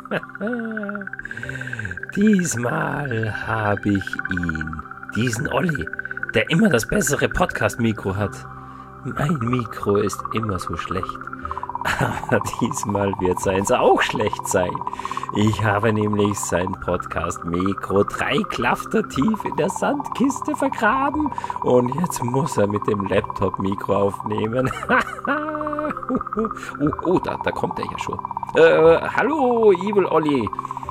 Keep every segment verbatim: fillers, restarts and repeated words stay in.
Diesmal habe ich ihn, diesen Olli, der immer das bessere Podcast-Mikro hat. Mein Mikro ist immer so schlecht. Aber diesmal wird seins auch schlecht sein. Ich habe nämlich sein Podcast-Mikro drei Klafter tief in der Sandkiste vergraben und jetzt muss er mit dem Laptop-Mikro aufnehmen. oh, oh, da, da kommt er ja schon. Äh, hallo, Evil Olli.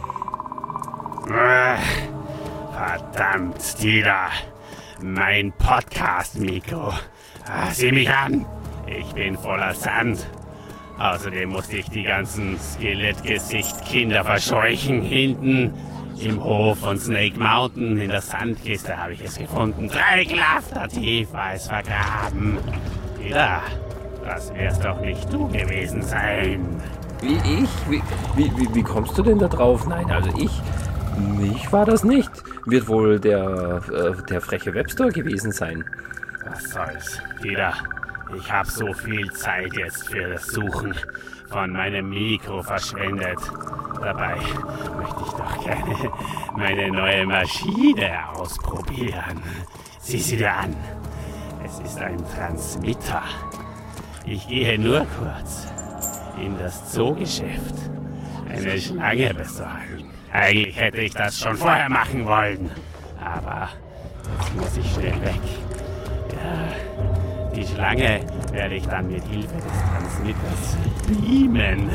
Äh, verdammt, Dieter. Mein Podcast-Mikro. Ah, sieh mich an. Ich bin voller Sand. Außerdem musste ich die ganzen Skelettgesicht-Kinder verscheuchen. Hinten im Hof von Snake Mountain in der Sandkiste habe ich es gefunden. Drei Klafter tief war es vergraben. Dieter, das wär's doch nicht du gewesen sein. Wie ich? Wie, wie, wie, wie kommst du denn da drauf? Nein, also ich... Ich war das nicht. Wird wohl der, äh, der freche Webstore gewesen sein. Was soll's, Dieter. Ich habe so viel Zeit jetzt für das Suchen von meinem Mikro verschwendet. Dabei möchte ich doch gerne meine neue Maschine ausprobieren. Sieh sie dir an. Es ist ein Transmitter. Ich gehe nur kurz in das Zoogeschäft. Eine Schlange besorgen. Eigentlich hätte ich das schon vorher machen wollen. Aber jetzt muss ich schnell weg. Ja, die Schlange werde ich dann mit Hilfe des Transmitters beamen.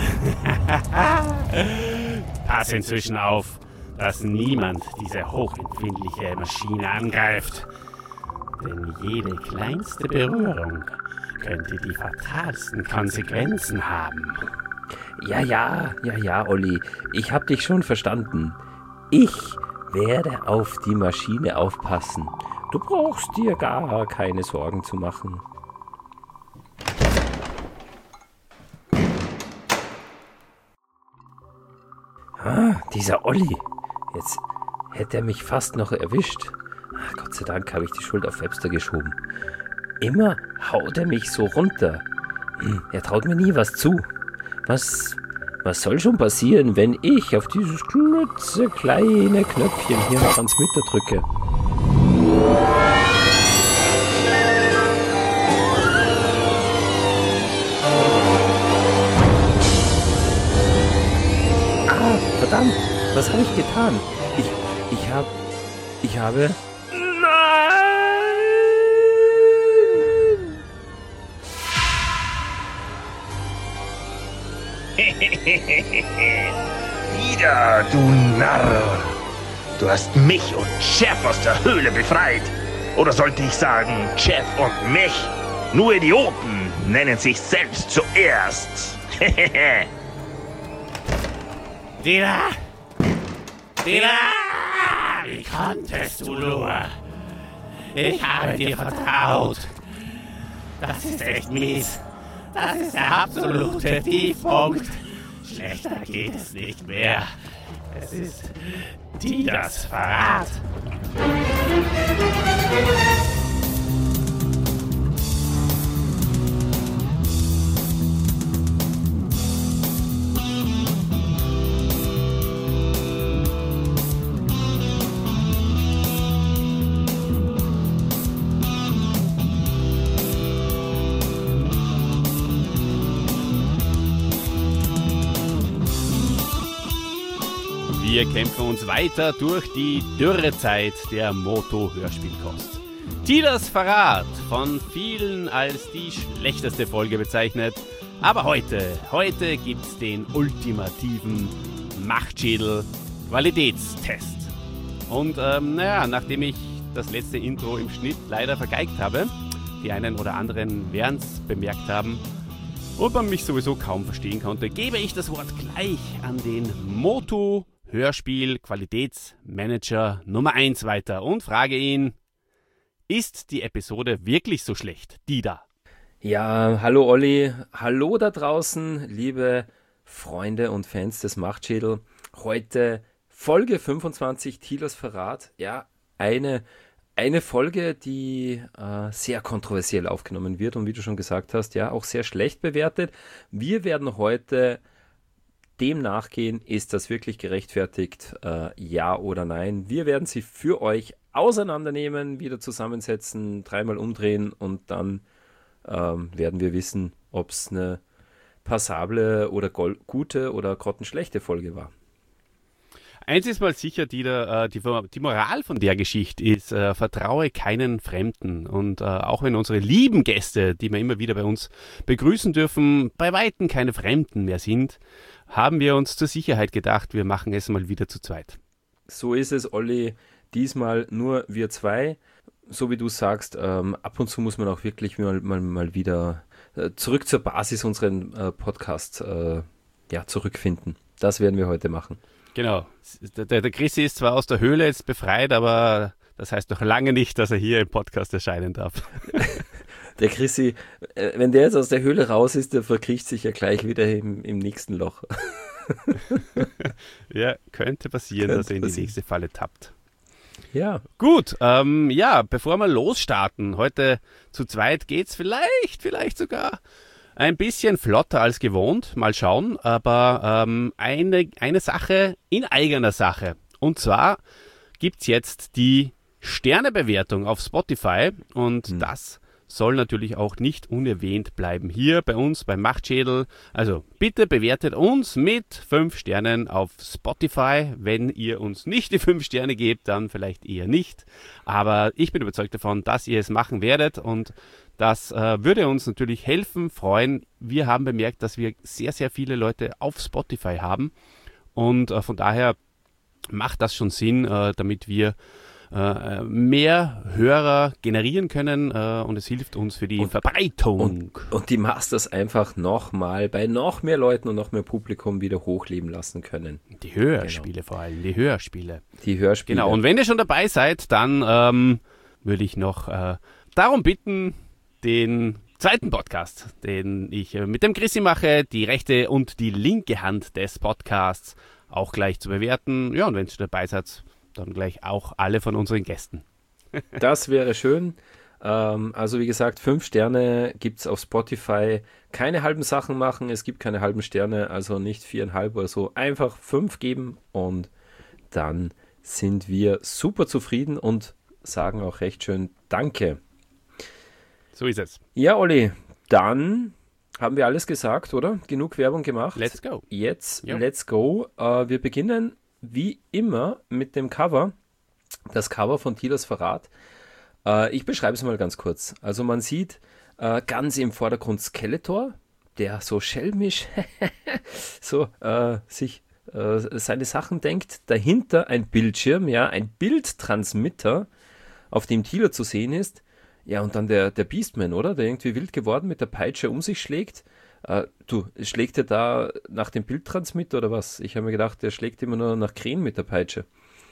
Pass inzwischen auf, dass niemand diese hochempfindliche Maschine angreift. Denn jede kleinste Berührung könnte die fatalsten Konsequenzen haben. Ja, ja, ja, ja, Olli, ich hab dich schon verstanden. Ich werde auf die Maschine aufpassen. Du brauchst dir gar keine Sorgen zu machen. Ah, dieser Olli. Jetzt hätte er mich fast noch erwischt. Ach, Gott sei Dank habe ich die Schuld auf Webster geschoben. Immer haut er mich so runter. Hm, er traut mir nie was zu. Was, was soll schon passieren, wenn ich auf dieses klitzekleine Knöpfchen hier am Transmitter drücke? Ah, verdammt, was habe ich getan? Ich, ich habe, ich habe... Wieder, du Narr! Du hast mich und Jeff aus der Höhle befreit. Oder sollte ich sagen, Jeff und mich? Nur Idioten nennen sich selbst zuerst. Dieter! Dieter! Wie konntest du nur? Ich habe dir vertraut. Das ist echt mies. Das ist der absolute Tiefpunkt. Schlechter geht es nicht mehr. Es ist Dieters Verrat. Wir kämpfen uns weiter durch die Dürrezeit der Moto-Hörspielkost. Dieters Verrat, von vielen als die schlechteste Folge bezeichnet. Aber heute, heute gibt's den ultimativen Machtschädel-Qualitätstest. Und ähm, naja, nachdem ich das letzte Intro im Schnitt leider vergeigt habe, die einen oder anderen werden's bemerkt haben, und man mich sowieso kaum verstehen konnte, gebe ich das Wort gleich an den Moto Hörspiel Qualitätsmanager Nummer eins weiter und frage ihn, ist die Episode wirklich so schlecht, Dieter? Ja, hallo Olli, hallo da draußen, liebe Freunde und Fans des Machtschädel. Heute Folge fünfundzwanzig, Tilos Verrat. Ja, eine, eine Folge, die äh, sehr kontroversiell aufgenommen wird und wie du schon gesagt hast, ja, auch sehr schlecht bewertet. Wir werden heute dem nachgehen. Ist das wirklich gerechtfertigt? Äh, ja oder nein? Wir werden sie für euch auseinandernehmen, wieder zusammensetzen, dreimal umdrehen und dann ähm, werden wir wissen, ob es eine passable oder gol- gute oder grottenschlechte Folge war. Eins ist mal sicher, Dieter, äh, die, die Moral von der Geschichte ist, äh, vertraue keinen Fremden. Und äh, auch wenn unsere lieben Gäste, die wir immer wieder bei uns begrüßen dürfen, bei Weitem keine Fremden mehr sind, haben wir uns zur Sicherheit gedacht, wir machen es mal wieder zu zweit. So ist es, Olli. Diesmal nur wir zwei. So wie du sagst, ähm, ab und zu muss man auch wirklich mal, mal, mal wieder äh, zurück zur Basis unseren äh, Podcast äh, ja, zurückfinden. Das werden wir heute machen. Genau. Der, der Chrissy ist zwar aus der Höhle jetzt befreit, aber das heißt noch lange nicht, dass er hier im Podcast erscheinen darf. Der Chrissy, äh, wenn der jetzt aus der Höhle raus ist, der verkriecht sich ja gleich wieder im, im nächsten Loch. Ja, könnte passieren, könnte dass er in passieren. die nächste Falle tappt. Ja. Gut, ähm, ja, bevor wir losstarten, heute zu zweit geht's vielleicht, vielleicht sogar ein bisschen flotter als gewohnt, mal schauen, aber ähm, eine, eine Sache in eigener Sache. Und zwar gibt's jetzt die Sternebewertung auf Spotify und hm. das soll natürlich auch nicht unerwähnt bleiben hier bei uns beim Machtschädel. Also bitte bewertet uns mit fünf Sternen auf Spotify. Wenn ihr uns nicht die fünf Sterne gebt, dann vielleicht eher nicht. Aber ich bin überzeugt davon, dass ihr es machen werdet und das äh, würde uns natürlich helfen, freuen. Wir haben bemerkt, dass wir sehr, sehr viele Leute auf Spotify haben und äh, von daher macht das schon Sinn, äh, damit wir äh, mehr Hörer generieren können äh, und es hilft uns für die und, Verbreitung. Und, und die Masters einfach nochmal bei noch mehr Leuten und noch mehr Publikum wieder hochleben lassen können. Die Hörspiele genau. vor allem, die Hörspiele. Die Hörspiele. Genau, und wenn ihr schon dabei seid, dann ähm, würde ich noch äh, darum bitten, den zweiten Podcast, den ich äh, mit dem Chrissy mache, die rechte und die linke Hand des Podcasts, auch gleich zu bewerten. Ja, und wenn ihr dabei seid, dann gleich auch alle von unseren Gästen. Das wäre schön. Ähm, also wie gesagt, fünf Sterne gibt es auf Spotify. Keine halben Sachen machen, es gibt keine halben Sterne, also nicht viereinhalb oder so. Einfach fünf geben und dann sind wir super zufrieden und sagen auch recht schön Danke. So ist es. Ja, Olli, dann haben wir alles gesagt, oder? Genug Werbung gemacht. Let's go. Jetzt, jo. let's go. Äh, wir beginnen wie immer mit dem Cover. Das Cover von Tilas Verrat. Äh, ich beschreibe es mal ganz kurz. Also man sieht äh, ganz im Vordergrund Skeletor, der so schelmisch so äh, sich äh, seine Sachen denkt. Dahinter ein Bildschirm, ja, ein Bildtransmitter, auf dem Tila zu sehen ist. Ja, und dann der, der Beastman, oder? Der irgendwie wild geworden mit der Peitsche um sich schlägt. Äh, du, schlägt er da nach dem Bildtransmitter oder was? Ich habe mir gedacht, der schlägt immer nur nach Krähen mit der Peitsche.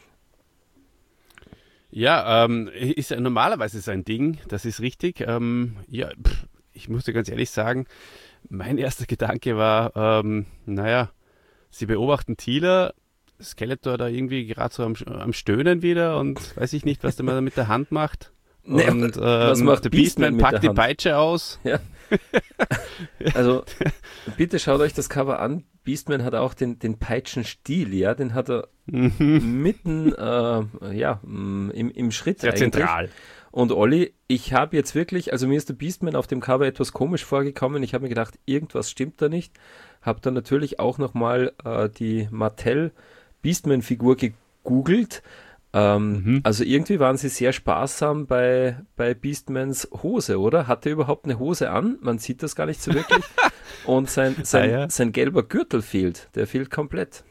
Ja, ähm, ist ja normalerweise sein Ding, das ist richtig. Ähm, ja, pff, ich muss dir ganz ehrlich sagen, mein erster Gedanke war, ähm, naja, sie beobachten Tila, Skeletor da irgendwie gerade so am, am Stöhnen wieder und weiß ich nicht, was der mal mit der Hand macht. Nee, und ähm, was macht der Beastman, Beastman packt die Peitsche aus. Ja. Also, bitte schaut euch das Cover an. Beastman hat auch den, den Peitschenstiel, ja, den hat er mhm. mitten äh, ja, im, im Schritt sehr eigentlich. Zentral. Und Olli, ich habe jetzt wirklich, also mir ist der Beastman auf dem Cover etwas komisch vorgekommen. Ich habe mir gedacht, irgendwas stimmt da nicht. Habe dann natürlich auch nochmal äh, die Mattel Beastman-Figur gegoogelt. Ähm, mhm. Also irgendwie waren sie sehr sparsam bei, bei Beastmans Hose, oder? Hat er überhaupt eine Hose an? Man sieht das gar nicht so wirklich. Und sein, sein, ah, ja. sein gelber Gürtel fehlt. Der fehlt komplett.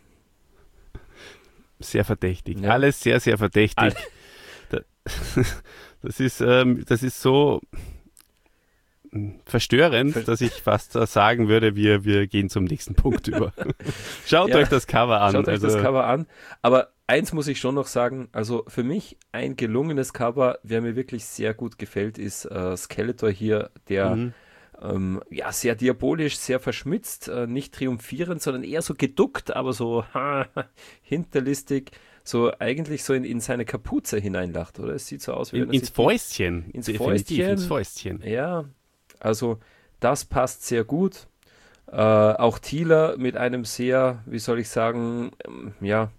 Sehr verdächtig. Ja. Alles sehr, sehr verdächtig. All- das, ist, ähm, das ist so verstörend, Ver- dass ich fast sagen würde, wir, wir gehen zum nächsten Punkt über. Schaut ja, euch das Cover an. Schaut also, euch das Cover an. Aber eins muss ich schon noch sagen, also für mich ein gelungenes Cover, wer mir wirklich sehr gut gefällt, ist äh, Skeletor hier, der mhm. ähm, ja sehr diabolisch, sehr verschmitzt, äh, nicht triumphierend, sondern eher so geduckt, aber so ha, hinterlistig, so eigentlich so in, in seine Kapuze hineinlacht, oder? Es sieht so aus, wie in, ins Fäustchen. Ins Fäustchen. ins Fäustchen. Ja, also das passt sehr gut. Äh, auch Thieler mit einem sehr, wie soll ich sagen, ähm, ja,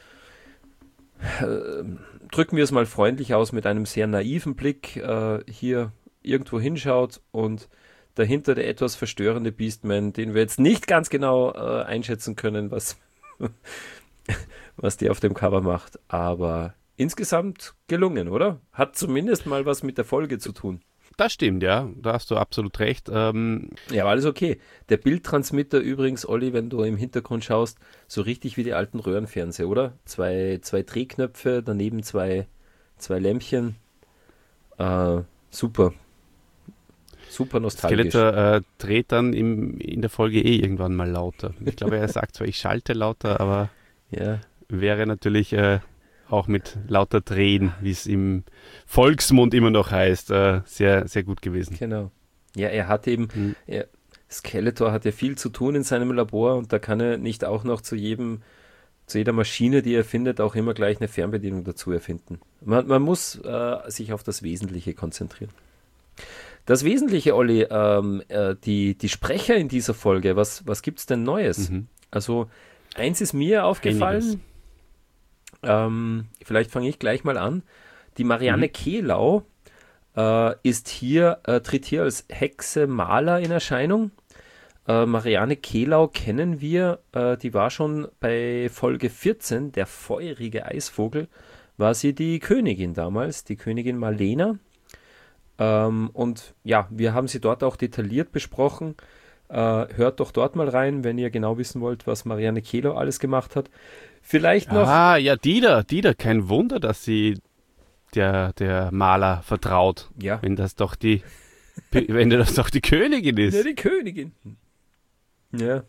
äh, drücken wir es mal freundlich aus, mit einem sehr naiven Blick äh, hier irgendwo hinschaut und dahinter der etwas verstörende Beastman, den wir jetzt nicht ganz genau äh, einschätzen können, was, was der auf dem Cover macht, aber insgesamt gelungen, oder? Hat zumindest mal was mit der Folge zu tun. Das stimmt, ja, da hast du absolut recht. Ähm ja, aber alles okay. Der Bildtransmitter übrigens, Olli, wenn du im Hintergrund schaust, so richtig wie die alten Röhrenfernseher, oder? Zwei, zwei Drehknöpfe, daneben zwei, zwei Lämpchen. Äh, super. Super nostalgisch. Skeletor äh, dreht dann im, in der Folge eh irgendwann mal lauter. Ich glaube, er sagt zwar, ich schalte lauter, aber ja. wäre natürlich äh, auch mit lauter Drehen, wie es im Volksmund immer noch heißt, äh, sehr, sehr gut gewesen. Genau. Ja, er hat eben, mhm. er, Skeletor hat ja viel zu tun in seinem Labor und da kann er nicht auch noch zu jedem, zu jeder Maschine, die er findet, auch immer gleich eine Fernbedienung dazu erfinden. Man, man muss äh, sich auf das Wesentliche konzentrieren. Das Wesentliche, Olli, ähm, äh, die, die Sprecher in dieser Folge, was, was gibt es denn Neues? Mhm. Also, eins ist mir aufgefallen, ähm, vielleicht fange ich gleich mal an. Die Marianne mhm. Kehlau äh, ist hier, äh, tritt hier als Hexe Maler in Erscheinung. Äh, Marianne Kehlau kennen wir, äh, die war schon bei Folge vierzehn, der feurige Eisvogel, war sie die Königin damals, die Königin Malena. Ähm, und ja, wir haben sie dort auch detailliert besprochen. Äh, hört doch dort mal rein, wenn ihr genau wissen wollt, was Marianne Kehlau alles gemacht hat. Vielleicht noch... Ah, ja, die da, die da, kein Wunder, dass sie der, der Maler vertraut. Ja. Wenn das doch die, wenn das doch die Königin ist. Ja, die Königin. Ja.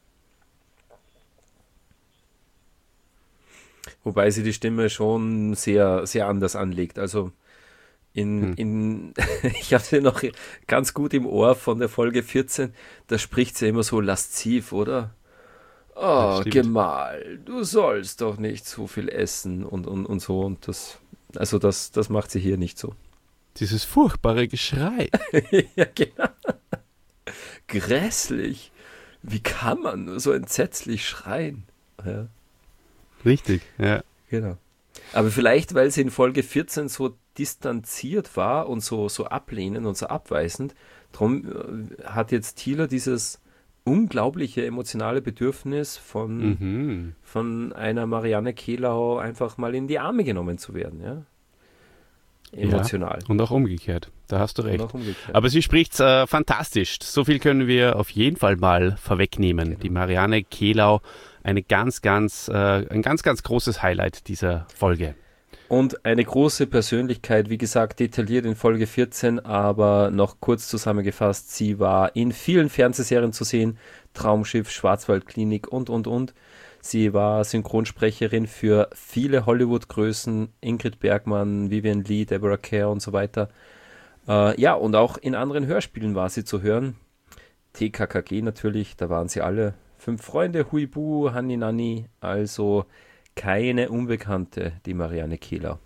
Wobei sie die Stimme schon sehr, sehr anders anlegt. Also in, hm. in ich habe sie noch ganz gut im Ohr von der Folge vierzehn, da spricht sie immer so lasziv, oder? Oh, Gemahl, du sollst doch nicht so viel essen und, und, und so. Und das, also das, das macht sie hier nicht so. Dieses furchtbare Geschrei. Ja, genau. Grässlich. Wie kann man nur so entsetzlich schreien? Ja. Richtig, ja. Genau. Aber vielleicht, weil sie in Folge vierzehn so distanziert war und so, so ablehnend und so abweisend, darum hat jetzt Thieler dieses unglaubliche emotionale Bedürfnis von, mhm. von einer Marianne Kehlau einfach mal in die Arme genommen zu werden, ja. Emotional. Ja, und auch umgekehrt, da hast du recht. Aber sie spricht äh, fantastisch, so viel können wir auf jeden Fall mal vorwegnehmen. Genau. Die Marianne Kehlau, eine ganz, ganz, äh, ein ganz, ganz großes Highlight dieser Folge. Und eine große Persönlichkeit, wie gesagt, detailliert in Folge vierzehn, aber noch kurz zusammengefasst, sie war in vielen Fernsehserien zu sehen, Traumschiff, Schwarzwaldklinik und, und, und. Sie war Synchronsprecherin für viele Hollywood-Größen, Ingrid Bergman, Vivien Leigh, Deborah Kerr und so weiter. Äh, ja, und auch in anderen Hörspielen war sie zu hören. T K K G natürlich, da waren sie alle. Fünf Freunde, Huibu, Hanni Nanni, also keine Unbekannte, die Marianne Kehlau.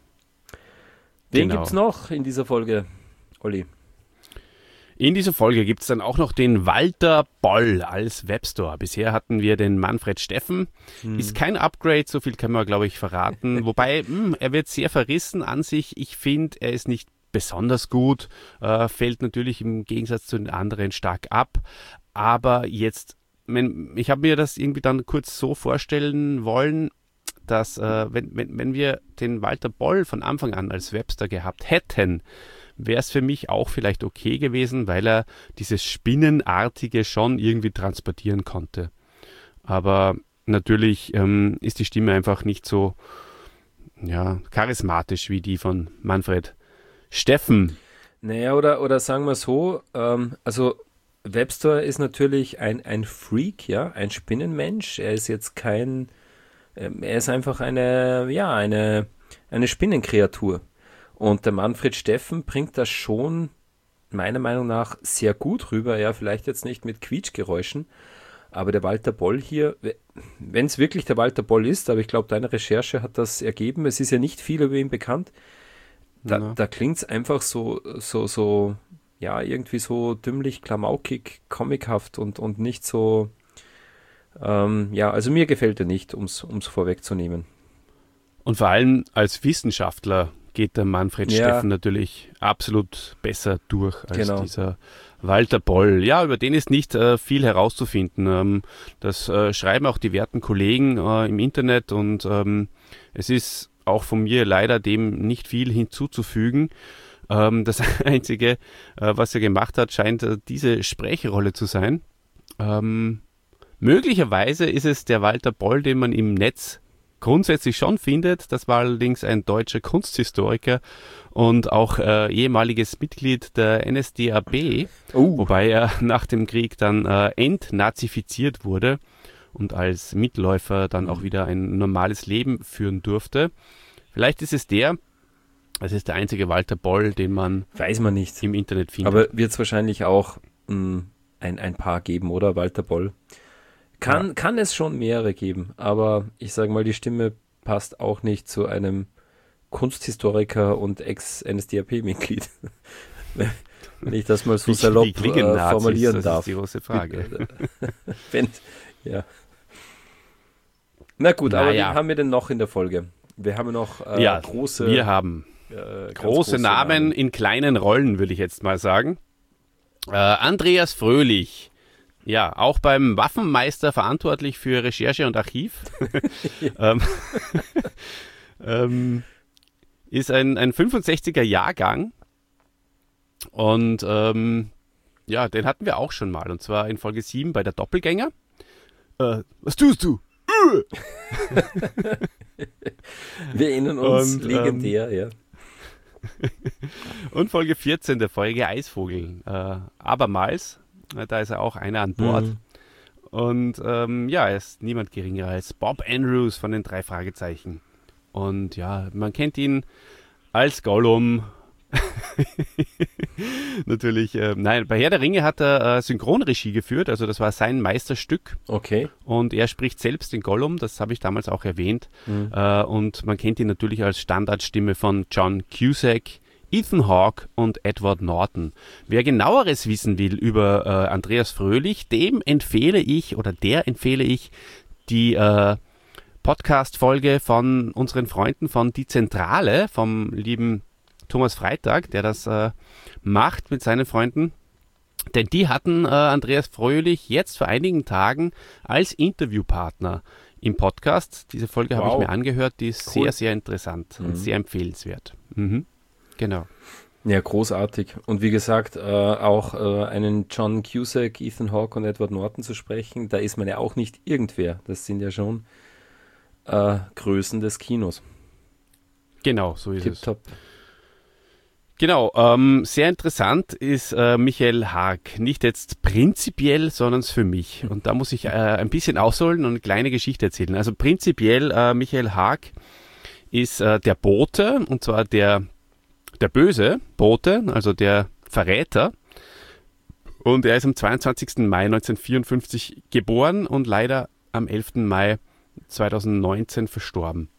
Wen genau. gibt's noch in dieser Folge, Olli? In dieser Folge gibt es dann auch noch den Walter Boll als Webstore. Bisher hatten wir den Manfred Steffen. Hm. Ist kein Upgrade, so viel kann man, glaube ich, verraten. Wobei, mh, er wird sehr verrissen an sich. Ich finde, er ist nicht besonders gut, äh, fällt natürlich im Gegensatz zu den anderen stark ab. Aber jetzt, wenn, ich habe mir das irgendwie dann kurz so vorstellen wollen, dass äh, wenn, wenn, wenn wir den Walter Boll von Anfang an als Webster gehabt hätten, wäre es für mich auch vielleicht okay gewesen, weil er dieses Spinnenartige schon irgendwie transportieren konnte. Aber natürlich ähm, ist die Stimme einfach nicht so ja, charismatisch wie die von Manfred Steffen. Naja, oder, oder sagen wir so, ähm, also Webster ist natürlich ein, ein Freak, ja, ein Spinnenmensch. Er ist jetzt kein, ähm, er ist einfach eine, ja, eine, eine Spinnenkreatur. Und der Manfred Steffen bringt das schon meiner Meinung nach sehr gut rüber. Ja, vielleicht jetzt nicht mit Quietschgeräuschen, aber der Walter Boll hier, wenn es wirklich der Walter Boll ist, aber ich glaube, deine Recherche hat das ergeben, es ist ja nicht viel über ihn bekannt, da, ja. da klingt es einfach so, so, so, ja, irgendwie so dümmlich, klamaukig, comichaft und, und nicht so, ähm, ja, also mir gefällt er nicht, um es vorwegzunehmen. Und vor allem als Wissenschaftler geht der Manfred Ja. Steffen natürlich absolut besser durch als Genau. dieser Walter Boll. Ja, über den ist nicht äh, viel herauszufinden. Ähm, das äh, schreiben auch die werten Kollegen äh, im Internet und ähm, es ist auch von mir leider dem nicht viel hinzuzufügen. Ähm, das Einzige, äh, was er gemacht hat, scheint äh, diese Sprechrolle zu sein. Ähm, möglicherweise ist es der Walter Boll, den man im Netz grundsätzlich schon findet. Das war allerdings ein deutscher Kunsthistoriker und auch äh, ehemaliges Mitglied der N S D A B, Oh. wobei er nach dem Krieg dann äh, entnazifiziert wurde und als Mitläufer dann auch wieder ein normales Leben führen durfte. Vielleicht ist es der, es ist der einzige Walter Boll, den man Weiß man nicht. im Internet findet. Aber wird es wahrscheinlich auch mh, ein, ein paar geben, oder? Walter Boll. Kann, Ja. kann es schon mehrere geben, aber ich sage mal, die Stimme passt auch nicht zu einem Kunsthistoriker und Ex-N S D A P-Mitglied. Wenn ich das mal so Wie- salopp wie klingen äh, Nazis? formulieren Das darf. ist die große Frage. Wenn, ja. Na gut, aber Naja. wen haben wir denn noch in der Folge? Wir haben noch äh, ja, große, wir haben äh, ganz große Namen in kleinen Rollen, würde ich jetzt mal sagen. Äh, Andreas Fröhlich, ja, auch beim Waffenmeister verantwortlich für Recherche und Archiv. ähm, ähm, ist ein, ein fünfundsechziger Jahrgang und ähm, ja, den hatten wir auch schon mal und zwar in Folge sieben bei der Doppelgänger. Äh, was tust du? Wir erinnern uns, Und, legendär, ja. Und Folge vierzehn der Folge Eisvogel. Äh, abermals, äh, da ist er auch einer an Bord. Mhm. Und ähm, ja, er ist niemand geringer als Bob Andrews von den drei Fragezeichen. Und ja, man kennt ihn als Gollum. Natürlich, äh, nein, bei Herr der Ringe hat er äh, Synchronregie geführt, also das war sein Meisterstück. Okay. Und er spricht selbst den Gollum, das habe ich damals auch erwähnt. Mhm. Äh, und man kennt ihn natürlich als Standardstimme von John Cusack, Ethan Hawke und Edward Norton. Wer genaueres wissen will über äh, Andreas Fröhlich, dem empfehle ich, oder der empfehle ich, die äh, Podcast-Folge von unseren Freunden von Die Zentrale, vom lieben Thomas Freitag, der das äh, macht mit seinen Freunden. Denn die hatten äh, Andreas Fröhlich jetzt vor einigen Tagen als Interviewpartner im Podcast. Diese Folge habe ich Wow. mir angehört, die ist Cool. sehr, sehr interessant Mhm. und sehr empfehlenswert. Mhm. Genau. Ja, großartig. Und wie gesagt, äh, auch äh, einen John Cusack, Ethan Hawke und Edward Norton zu sprechen, da ist man ja auch nicht irgendwer. Das sind ja schon äh, Größen des Kinos. Genau, so ist es. Tipptopp. Genau, ähm, sehr interessant ist äh, Michael Haag. Nicht jetzt prinzipiell, sondern für mich. Und da muss ich äh, ein bisschen ausholen und eine kleine Geschichte erzählen. Also prinzipiell, äh, Michael Haag ist äh, der Bote, und zwar der, der böse Bote, also der Verräter. Und er ist am zweiundzwanzigsten Mai neunzehnhundertvierundfünfzig geboren und leider am elften Mai zweitausendneunzehn verstorben.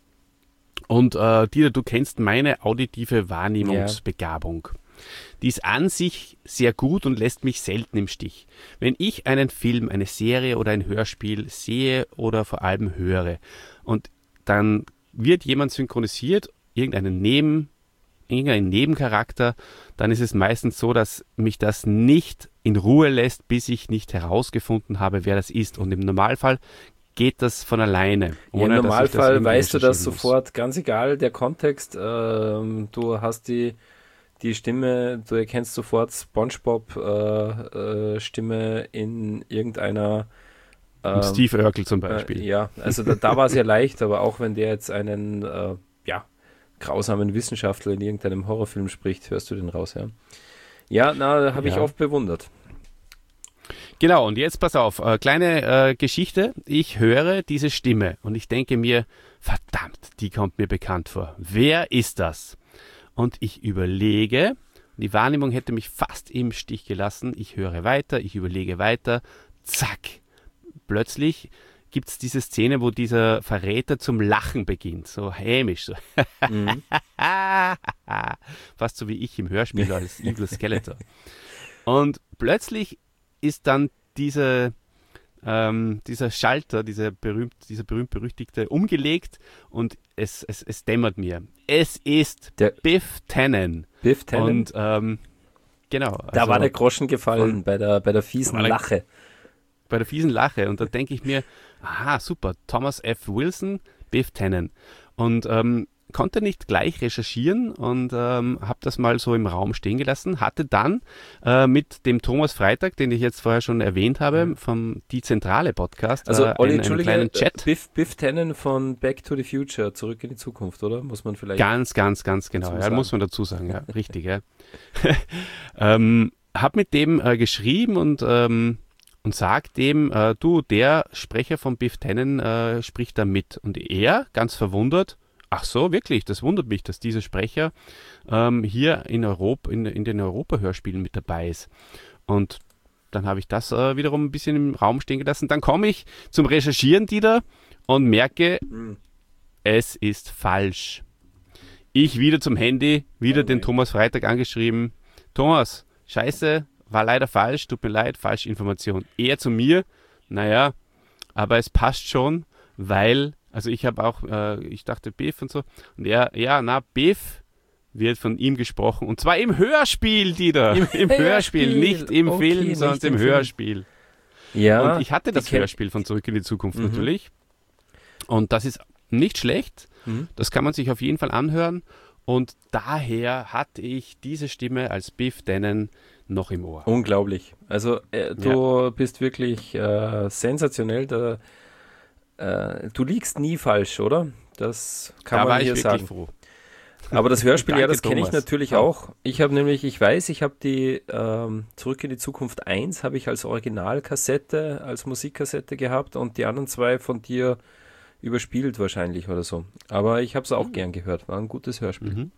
Und äh, Dieter, du kennst meine auditive Wahrnehmungsbegabung. Die ist an sich sehr gut und lässt mich selten im Stich. Wenn ich einen Film, eine Serie oder ein Hörspiel sehe oder vor allem höre und dann wird jemand synchronisiert, irgendeinen Neben, irgendeinen Nebencharakter, dann ist es meistens so, dass mich das nicht in Ruhe lässt, bis ich nicht herausgefunden habe, wer das ist. Und im Normalfall geht das von alleine. Ja, Ohne, Im dass ich das Normalfall irgendwie weißt du das recherchieren muss. sofort, ganz egal, der Kontext. Ähm, du hast die, die Stimme, du erkennst sofort SpongeBob-Stimme äh, Stimme in irgendeiner. Ähm, Steve Urkel zum äh, Beispiel. ja, also da, da war es ja leicht, aber auch wenn der jetzt einen äh, ja, grausamen Wissenschaftler in irgendeinem Horrorfilm spricht, hörst du den raus, ja. Ja, na, habe ich Ja. oft bewundert. Genau, und jetzt pass auf, äh, kleine äh, Geschichte. Ich höre diese Stimme und ich denke mir, verdammt, die kommt mir bekannt vor. Wer ist das? Und ich überlege, die Wahrnehmung hätte mich fast im Stich gelassen. Ich höre weiter, ich überlege weiter, zack. Plötzlich gibt es diese Szene, wo dieser Verräter zum Lachen beginnt, so hämisch, so. Mhm. Fast so wie ich im Hörspiel als Evil Skeletor. Und plötzlich ist dann diese, ähm, dieser Schalter, dieser berühmt, dieser berühmt-berüchtigte, umgelegt und es, es, es dämmert mir. Es ist der Biff Tannen. Biff Tannen? Und ähm, genau. Da also, war der Groschen gefallen von, bei der, bei der fiesen der, Lache. Bei der fiesen Lache. Und da denke ich mir, aha, super, Thomas F. Wilson, Biff Tannen. Und ähm, konnte nicht gleich recherchieren und ähm, habe das mal so im Raum stehen gelassen. Hatte dann äh, mit dem Thomas Freitag, den ich jetzt vorher schon erwähnt habe, vom Die Zentrale Podcast, also äh, Olli, einen, einen kleinen Chat. Biff, Biff Tannen von Back to the Future, Zurück in die Zukunft, oder? Muss man vielleicht... Ganz, ganz, ganz genau. Ja, muss man dazu sagen, ja, richtig. Ja. ähm, hab mit dem äh, geschrieben und ähm, und sagt dem, äh, du, der Sprecher von Biff Tannen äh, spricht da mit. Und er, ganz verwundert, ach so, wirklich, das wundert mich, dass dieser Sprecher ähm, hier in Europa, in, in den Europa-Hörspielen mit dabei ist. Und dann habe ich das äh, wiederum ein bisschen im Raum stehen gelassen. Dann komme ich zum Recherchieren wieder und merke, mhm. es ist falsch. Ich wieder zum Handy, wieder oh den Thomas Freitag angeschrieben. Thomas, scheiße, war leider falsch, tut mir leid, falsche Information. Er zu mir, naja, aber es passt schon, weil, also ich habe auch, äh, ich dachte Biff und so, und er, ja, na, Biff wird von ihm gesprochen, und zwar im Hörspiel, Dieter, im, im Hörspiel, nicht im okay, Film, sondern im, im Hörspiel. Ja. Und ich hatte das Hörspiel von Zurück in die Zukunft mhm. natürlich, und das ist nicht schlecht, mhm. das kann man sich auf jeden Fall anhören, und daher hatte ich diese Stimme als Biff Tannen noch im Ohr. Unglaublich. Also äh, du ja. bist wirklich äh, sensationell. Da, äh, du liegst nie falsch, oder? Das kann da man war hier ich sagen. Froh. Aber das Hörspiel, Danke, ja, das kenne ich natürlich auch. auch. Ich habe nämlich, ich weiß, ich habe die ähm, Zurück in die Zukunft eins habe ich als Originalkassette, als Musikkassette gehabt und die anderen zwei von dir überspielt wahrscheinlich oder so. Aber ich habe es auch mhm. gern gehört. War ein gutes Hörspiel. Mhm.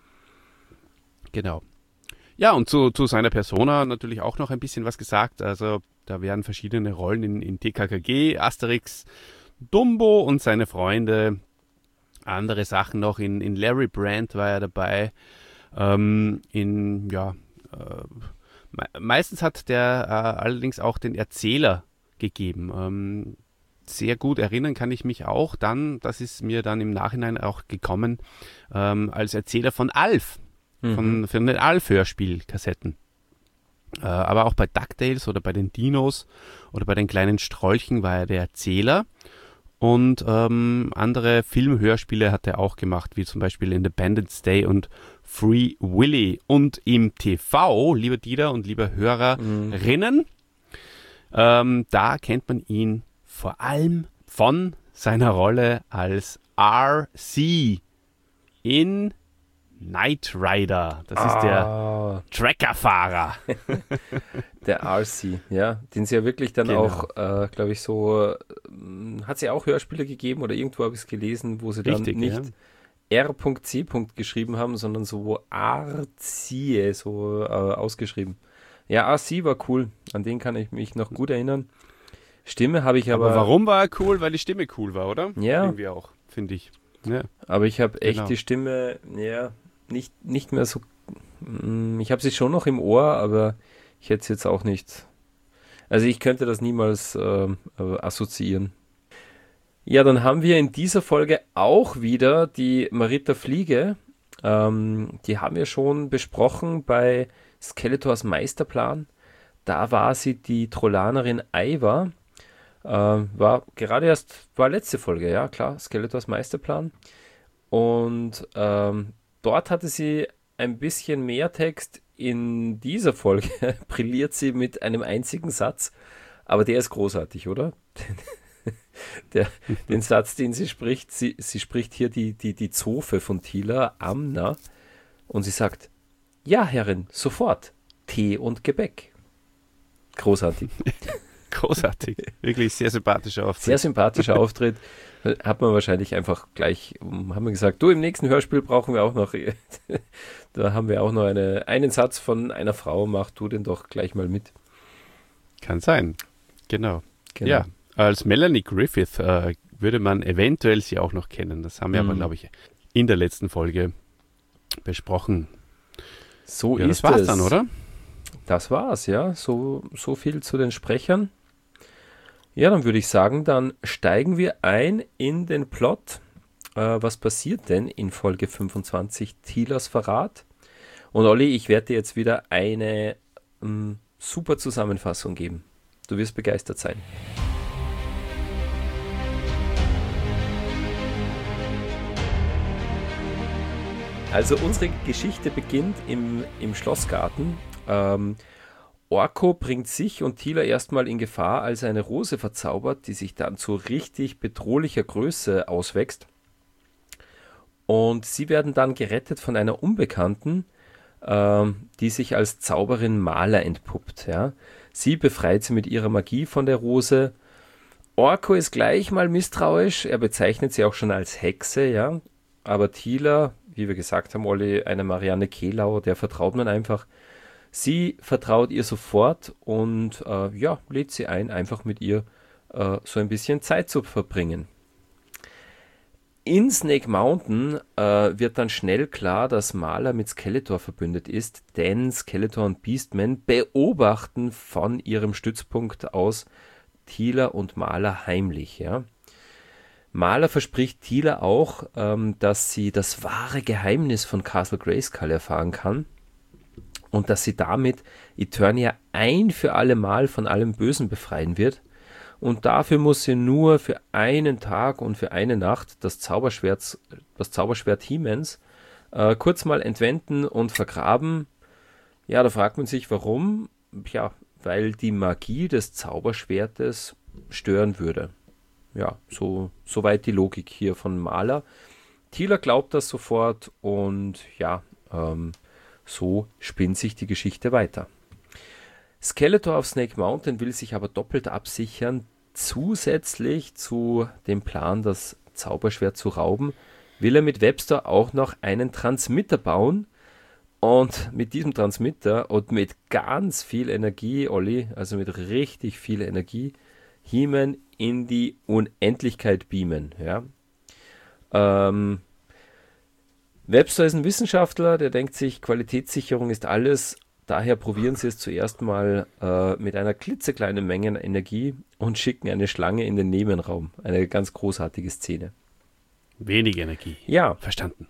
Genau. Ja, und zu, zu seiner Persona natürlich auch noch ein bisschen was gesagt. Also da werden verschiedene Rollen in, in T K K G, Asterix, Dumbo und seine Freunde. Andere Sachen noch. In, in Larry Brand war er dabei. Ähm, in, ja, äh, me meistens hat der äh, allerdings auch den Erzähler gegeben. Ähm, sehr gut erinnern kann ich mich auch dann, das ist mir dann im Nachhinein auch gekommen, ähm, als Erzähler von Alf. Von, von den Alf-Hörspiel-Kassetten. Äh, aber auch bei DuckTales oder bei den Dinos oder bei den kleinen Strolchen war er der Erzähler. Und ähm, andere Filmhörspiele hat er auch gemacht, wie zum Beispiel Independence Day und Free Willy. Und im T V, lieber Dieter und lieber Hörerinnen, mhm. ähm, da kennt man ihn vor allem von seiner Rolle als R C in Knight Rider, das ist ah. der Trackerfahrer. Der R C, ja, den sie ja wirklich dann genau. auch, äh, glaube ich, so, äh, hat sie auch Hörspiele gegeben oder irgendwo habe ich es gelesen, wo sie Richtig, dann nicht ja. R C geschrieben haben, sondern so R C so äh, ausgeschrieben. Ja, R C war cool, an den kann ich mich noch gut erinnern. Stimme habe ich aber... Aber warum war er cool? Weil die Stimme cool war, oder? Ja. Irgendwie auch, finde ich. Ja. Aber ich habe echt genau. die Stimme, ja... Nicht, nicht mehr so, ich habe sie schon noch im Ohr, aber ich hätte es jetzt auch nicht, also ich könnte das niemals äh, assoziieren. Ja, dann haben wir in dieser Folge auch wieder die Marita Fliege, ähm, die haben wir schon besprochen bei Skeletors Meisterplan, da war sie die Trollanerin Aiva, äh, war gerade erst, war letzte Folge, ja klar, Skeletors Meisterplan und ähm, dort hatte sie ein bisschen mehr Text. In dieser Folge brilliert sie mit einem einzigen Satz, aber der ist großartig, oder? der, den Satz, den sie spricht, sie, sie spricht hier die, die, die Zofe von Tila, Amna, und sie sagt, ja, Herrin, sofort, Tee und Gebäck. Großartig. Großartig. Wirklich sehr sympathischer Auftritt. Sehr sympathischer Auftritt. Hat man wahrscheinlich einfach gleich, haben wir gesagt, du, im nächsten Hörspiel brauchen wir auch noch, da haben wir auch noch eine, einen Satz von einer Frau, mach du den doch gleich mal mit. Kann sein, genau. genau. Ja, Als Melanie Griffith äh, würde man eventuell sie auch noch kennen. Das haben wir Mhm. aber, glaube ich, in der letzten Folge besprochen. So Ja, ist das war's es. dann, oder? Das war's, ja. So, so viel zu den Sprechern. Ja, dann würde ich sagen, dann steigen wir ein in den Plot. Äh, was passiert denn in Folge fünfundzwanzig Tealers Verrat? Und Olli, ich werde dir jetzt wieder eine ähm, super Zusammenfassung geben. Du wirst begeistert sein. Also unsere Geschichte beginnt im, im Schlossgarten. Ähm, Orko bringt sich und Teela erstmal in Gefahr, als er eine Rose verzaubert, die sich dann zu richtig bedrohlicher Größe auswächst. Und sie werden dann gerettet von einer Unbekannten, ähm, die sich als Zauberin Maler entpuppt. Ja. Sie befreit sie mit ihrer Magie von der Rose. Orko ist gleich mal misstrauisch, er bezeichnet sie auch schon als Hexe, ja. Aber Teela, wie wir gesagt haben, Olli, eine Marianne Kehlau, der vertraut man einfach. Sie vertraut ihr sofort und äh, ja, lädt sie ein, einfach mit ihr äh, so ein bisschen Zeit zu verbringen. In Snake Mountain äh, wird dann schnell klar, dass Maler mit Skeletor verbündet ist, denn Skeletor und Beastman beobachten von ihrem Stützpunkt aus Teela und Maler heimlich. Ja. Maler verspricht Teela auch, ähm, dass sie das wahre Geheimnis von Castle Grayskull erfahren kann und dass sie damit Eternia ein für alle Mal von allem Bösen befreien wird. Und dafür muss sie nur für einen Tag und für eine Nacht das Zauberschwert, das Zauberschwert He-Mans äh, kurz mal entwenden und vergraben. Ja, da fragt man sich, warum? Ja, weil die Magie des Zauberschwertes stören würde. Ja, so soweit die Logik hier von Maler. Teela glaubt das sofort und ja, ähm, so spinnt sich die Geschichte weiter. Skeletor auf Snake Mountain will sich aber doppelt absichern. Zusätzlich zu dem Plan, das Zauberschwert zu rauben, will er mit Webster auch noch einen Transmitter bauen. Und mit diesem Transmitter und mit ganz viel Energie, Olli, also mit richtig viel Energie, He-Man in die Unendlichkeit beamen. Ja. Ähm, Webster ist ein Wissenschaftler, der denkt sich, Qualitätssicherung ist alles. Daher probieren sie es zuerst mal äh, mit einer klitzekleinen Menge an Energie und schicken eine Schlange in den Nebenraum. Eine ganz großartige Szene. Wenig Energie. Ja. Verstanden.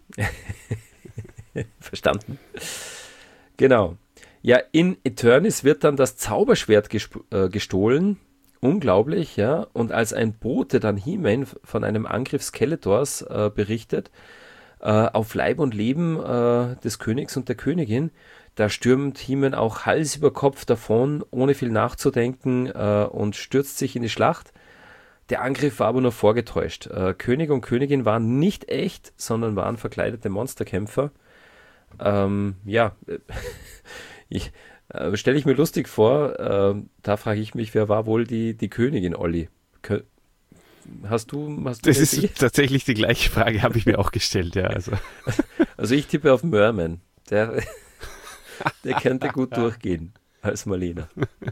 Verstanden. Genau. Ja, in Eternis wird dann das Zauberschwert gesp- äh, gestohlen. Unglaublich, ja. Und als ein Bote dann He-Man von einem Angriff Skeletors äh, berichtet, äh, auf Leib und Leben äh, des Königs und der Königin, da stürmt He-Man auch Hals über Kopf davon, ohne viel nachzudenken äh, und stürzt sich in die Schlacht. Der Angriff war aber nur vorgetäuscht. Äh, König und Königin waren nicht echt, sondern waren verkleidete Monsterkämpfer. Ähm, ja, ich, äh, stelle ich mir lustig vor, äh, da frage ich mich, wer war wohl die, die Königin, Olli? Kö- Hast du, hast du Das eine ist Idee? tatsächlich die gleiche Frage, habe ich mir auch gestellt. Ja, also. Also ich tippe auf Merman. Der, der könnte gut durchgehen als Marlena.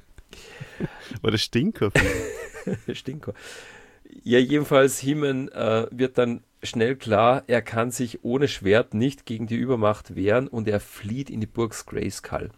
Oder Stinker. Stinker. Ja, jedenfalls, He-Man äh, wird dann schnell klar, er kann sich ohne Schwert nicht gegen die Übermacht wehren und er flieht in die Burg Grayskull.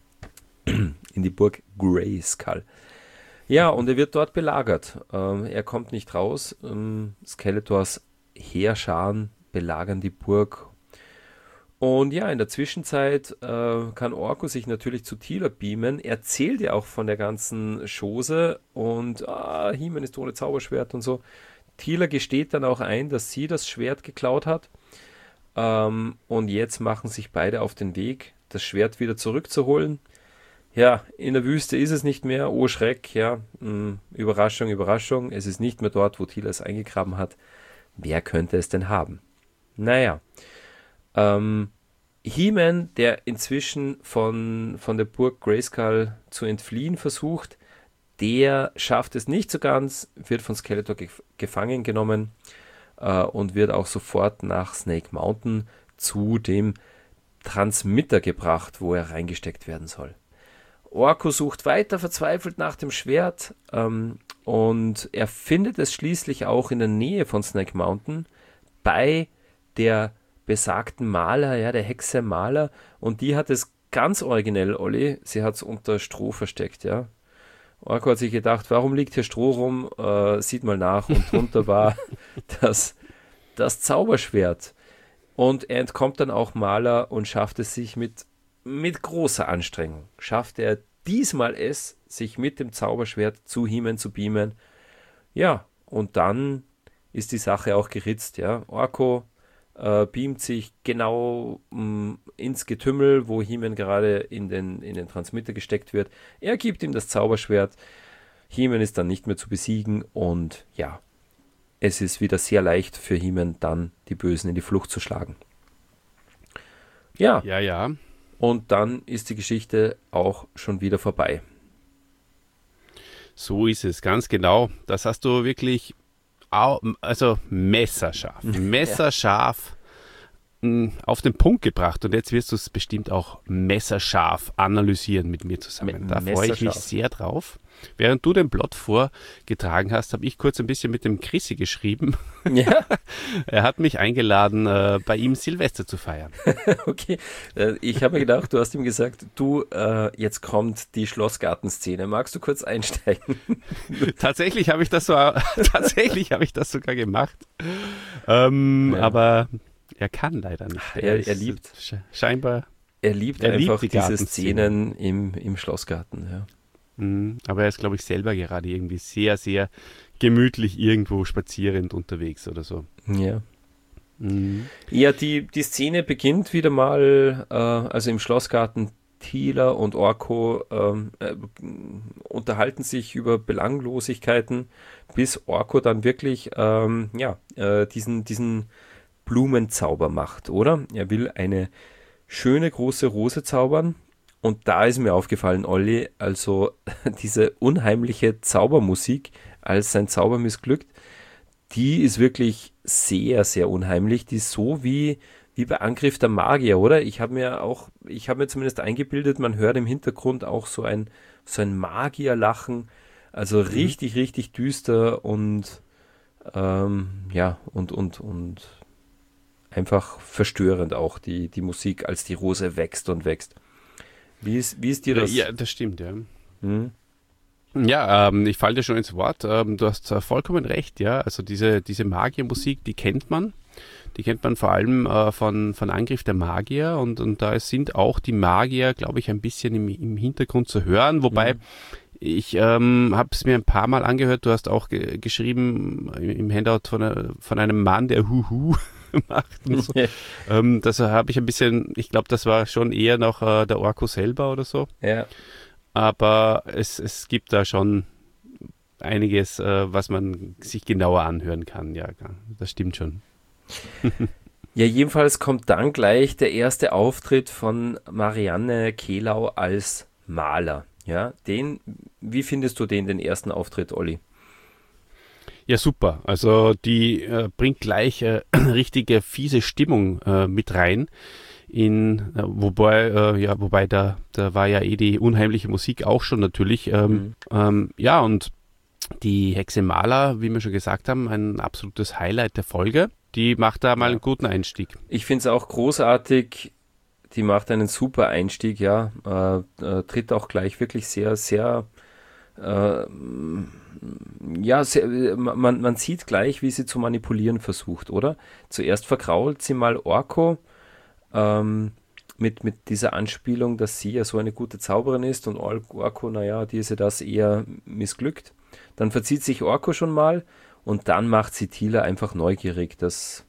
In die Burg Grayskull. Ja, und er wird dort belagert. Ähm, er kommt nicht raus. Ähm, Skeletors Heerscharen belagern die Burg. Und ja, in der Zwischenzeit äh, kann Orko sich natürlich zu Teela beamen. Er erzählt ja auch von der ganzen Chose und ah, He-Man ist ohne Zauberschwert und so. Teela gesteht dann auch ein, dass sie das Schwert geklaut hat. Ähm, und jetzt machen sich beide auf den Weg, das Schwert wieder zurückzuholen. Ja, in der Wüste ist es nicht mehr. Oh Schreck, ja. Mh, Überraschung, Überraschung. Es ist nicht mehr dort, wo Teela es eingegraben hat. Wer könnte es denn haben? Naja. Ähm, He-Man, der inzwischen von, von der Burg Grayskull zu entfliehen versucht, der schafft es nicht so ganz, wird von Skeletor gef- gefangen genommen äh, und wird auch sofort nach Snake Mountain zu dem Transmitter gebracht, wo er reingesteckt werden soll. Orko sucht weiter verzweifelt nach dem Schwert ähm, und er findet es schließlich auch in der Nähe von Snake Mountain bei der besagten Maler, ja, der Hexe Maler, und die hat es ganz originell, Olli, sie hat es unter Stroh versteckt, ja. Orko hat sich gedacht, warum liegt hier Stroh rum? Äh, sieht mal nach, und drunter war das, das Zauberschwert. Und er entkommt dann auch Maler und schafft es sich mit, mit großer Anstrengung, schafft er diesmal es, sich mit dem Zauberschwert zu He-Man zu beamen. Ja, und dann ist die Sache auch geritzt, ja. Orko äh, beamt sich genau mh, ins Getümmel, wo He-Man gerade in den, in den Transmitter gesteckt wird. Er gibt ihm das Zauberschwert. He-Man ist dann nicht mehr zu besiegen und ja, es ist wieder sehr leicht für He-Man dann die Bösen in die Flucht zu schlagen. Ja. Ja, ja. Und dann ist die Geschichte auch schon wieder vorbei. So ist es, ganz genau. Das hast du wirklich, au- also messerscharf, messerscharf mh, auf den Punkt gebracht. Und jetzt wirst du es bestimmt auch messerscharf analysieren mit mir zusammen. Me- Da freue ich mich messerscharf. sehr drauf. Während du den Plot vorgetragen hast, habe ich kurz ein bisschen mit dem Chrissy geschrieben. Ja, Er hat mich eingeladen, äh, bei ihm Silvester zu feiern. okay. Äh, Ich habe mir gedacht, du hast ihm gesagt, du, äh, jetzt kommt die Schlossgartenszene. Magst du kurz einsteigen? Tatsächlich habe ich das so, tatsächlich habe ich das sogar gemacht. Ähm, Ja. Aber er kann leider nicht. Er- er ist liebt- sche- scheinbar. Er liebt Er liebt einfach die diese Gartenszenen. Szenen im, im Schlossgarten. Ja. Mhm, aber er ist, glaube ich, selber gerade irgendwie sehr, sehr gemütlich irgendwo spazierend unterwegs oder so. Ja. Mhm. Ja, die, die Szene beginnt wieder mal, äh, also im Schlossgarten. Teela und Orko ähm, äh, unterhalten sich über Belanglosigkeiten, bis Orko dann wirklich ähm, ja, äh, diesen, diesen Blumenzauber macht, oder? Er will eine schöne große Rose zaubern, und da ist mir aufgefallen, Olli, also diese unheimliche Zaubermusik, als sein Zauber missglückt, die ist wirklich sehr, sehr unheimlich. Die ist so wie, wie bei Angriff der Magier, oder? Ich habe mir auch, ich habe mir zumindest eingebildet, man hört im Hintergrund auch so ein, so ein Magierlachen. Also richtig, richtig düster und ähm, ja, und, und, und einfach verstörend auch die, die Musik, als die Rose wächst und wächst. Wie ist, wie ist dir das? Ja, das stimmt, ja. Hm? Ja, ähm, ich falle dir schon ins Wort. Ähm, du hast äh, vollkommen recht, ja. Also diese, diese Magiermusik, die kennt man. Die kennt man vor allem äh, von, von Angriff der Magier, und, und da sind auch die Magier, glaube ich, ein bisschen im, im Hintergrund zu hören. Wobei, Mhm. ich ähm, habe es mir ein paar Mal angehört. Du hast auch ge geschrieben im, im Handout von, äh, von einem Mann, der Huhu macht und so. ähm, das habe ich ein bisschen, ich glaube, das war schon eher noch äh, der Orko selber oder so. Ja. Aber es, es gibt da schon einiges, äh, was man sich genauer anhören kann. Ja, das stimmt schon. Ja, jedenfalls kommt dann gleich der erste Auftritt von Marianne Kehlau als Maler. Ja, den, wie findest du den, den ersten Auftritt, Olli? Ja, super. Also die äh, bringt gleich äh, richtige fiese Stimmung äh, mit rein. In, äh, wobei, äh, ja, wobei da, da war ja eh die unheimliche Musik auch schon natürlich. Ähm, Mhm. ähm, ja, und die Hexe Maler, wie wir schon gesagt haben, ein absolutes Highlight der Folge. Die macht da mal Ja. einen guten Einstieg. Ich finde es auch großartig. Die macht einen super Einstieg, ja. Äh, äh, tritt auch gleich wirklich sehr, sehr, äh, ja, sehr, man, man sieht gleich, wie sie zu manipulieren versucht, oder? Zuerst verkrault sie mal Orko ähm, mit, mit dieser Anspielung, dass sie ja so eine gute Zauberin ist, und Or- Orko, naja, die ist ja das eher missglückt. Dann verzieht sich Orko schon mal, und dann macht sie Teela einfach neugierig. Das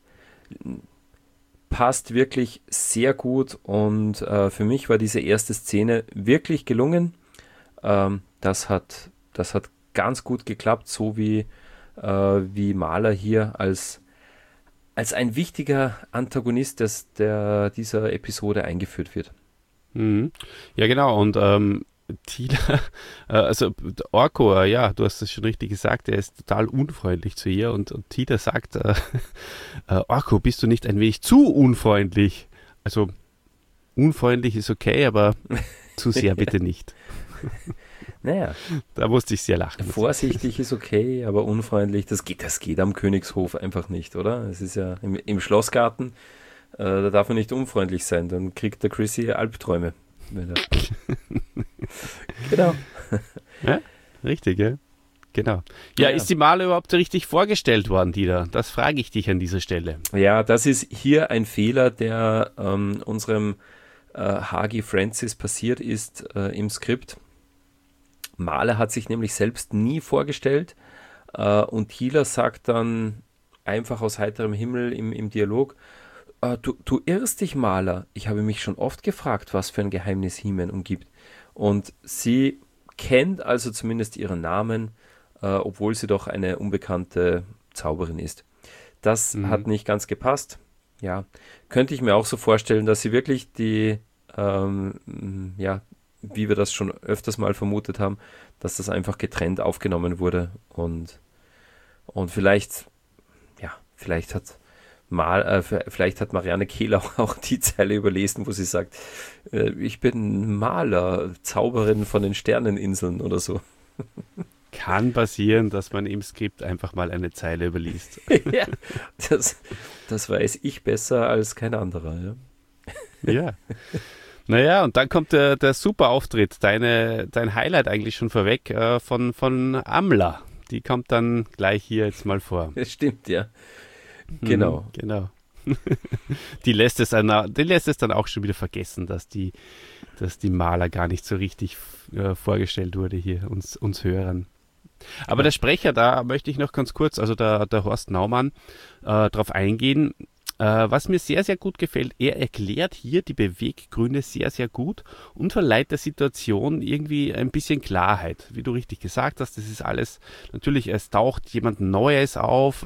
passt wirklich sehr gut, und äh, für mich war diese erste Szene wirklich gelungen. Ähm, das hat, das hat ganz gut geklappt, so wie, äh, wie Maler hier als, als ein wichtiger Antagonist des, der, dieser Episode eingeführt wird. Mhm. Ja, genau. Und ähm, Teela, äh, also der Orko, äh, ja, du hast es schon richtig gesagt, er ist total unfreundlich zu ihr, und, und Teela sagt, äh, äh, Orko, bist du nicht ein wenig zu unfreundlich? Also unfreundlich ist okay, aber zu sehr bitte nicht. Naja. Da musste ich sehr lachen. Vorsichtig ist okay, aber unfreundlich, das geht, das geht am Königshof einfach nicht, oder? Es ist ja im, im Schlossgarten, äh, da darf man nicht unfreundlich sein, dann kriegt der Chrissy Albträume. Wenn er genau. Ja, richtig, ja. Genau. Ja, Ja. ist die Mala überhaupt richtig vorgestellt worden, Dieter? Das frage ich dich an dieser Stelle. Ja, das ist hier ein Fehler, der ähm, unserem äh, Hagi Francis passiert ist äh, im Skript. Mahler hat sich nämlich selbst nie vorgestellt äh, und Hila sagt dann einfach aus heiterem Himmel im, im Dialog, äh, du, du irrst dich, Mahler. Ich habe mich schon oft gefragt, was für ein Geheimnis He-Man umgibt. Und sie kennt also zumindest ihren Namen, äh, obwohl sie doch eine unbekannte Zauberin ist. Das Mhm. hat nicht ganz gepasst. Ja, könnte ich mir auch so vorstellen, dass sie wirklich die, ähm, ja, wie wir das schon öfters mal vermutet haben, dass das einfach getrennt aufgenommen wurde und, und vielleicht, ja, vielleicht hat mal, äh, vielleicht hat Marianne Kehl auch, auch die Zeile überlesen, wo sie sagt, äh, ich bin Maler, Zauberin von den Sterneninseln oder so. Kann passieren, dass man im Skript einfach mal eine Zeile überliest. Ja, das, das weiß ich besser als kein anderer. Ja. Ja. Naja, und dann kommt der, der super Auftritt, deine, dein Highlight eigentlich schon vorweg, äh, von, von Amla. Die kommt dann gleich hier jetzt mal vor. Das stimmt, ja. Genau. Mhm, genau. Die lässt es dann, die lässt es dann auch schon wieder vergessen, dass die, dass die Maler gar nicht so richtig äh, vorgestellt wurde hier, uns, uns Hörern. Aber der Sprecher, da möchte ich noch ganz kurz, also der, der Horst Naumann, äh, darauf eingehen. Äh, was mir sehr, sehr gut gefällt, er erklärt hier die Beweggründe sehr, sehr gut und verleiht der Situation irgendwie ein bisschen Klarheit. Wie du richtig gesagt hast, das ist alles, natürlich, es taucht jemand Neues auf,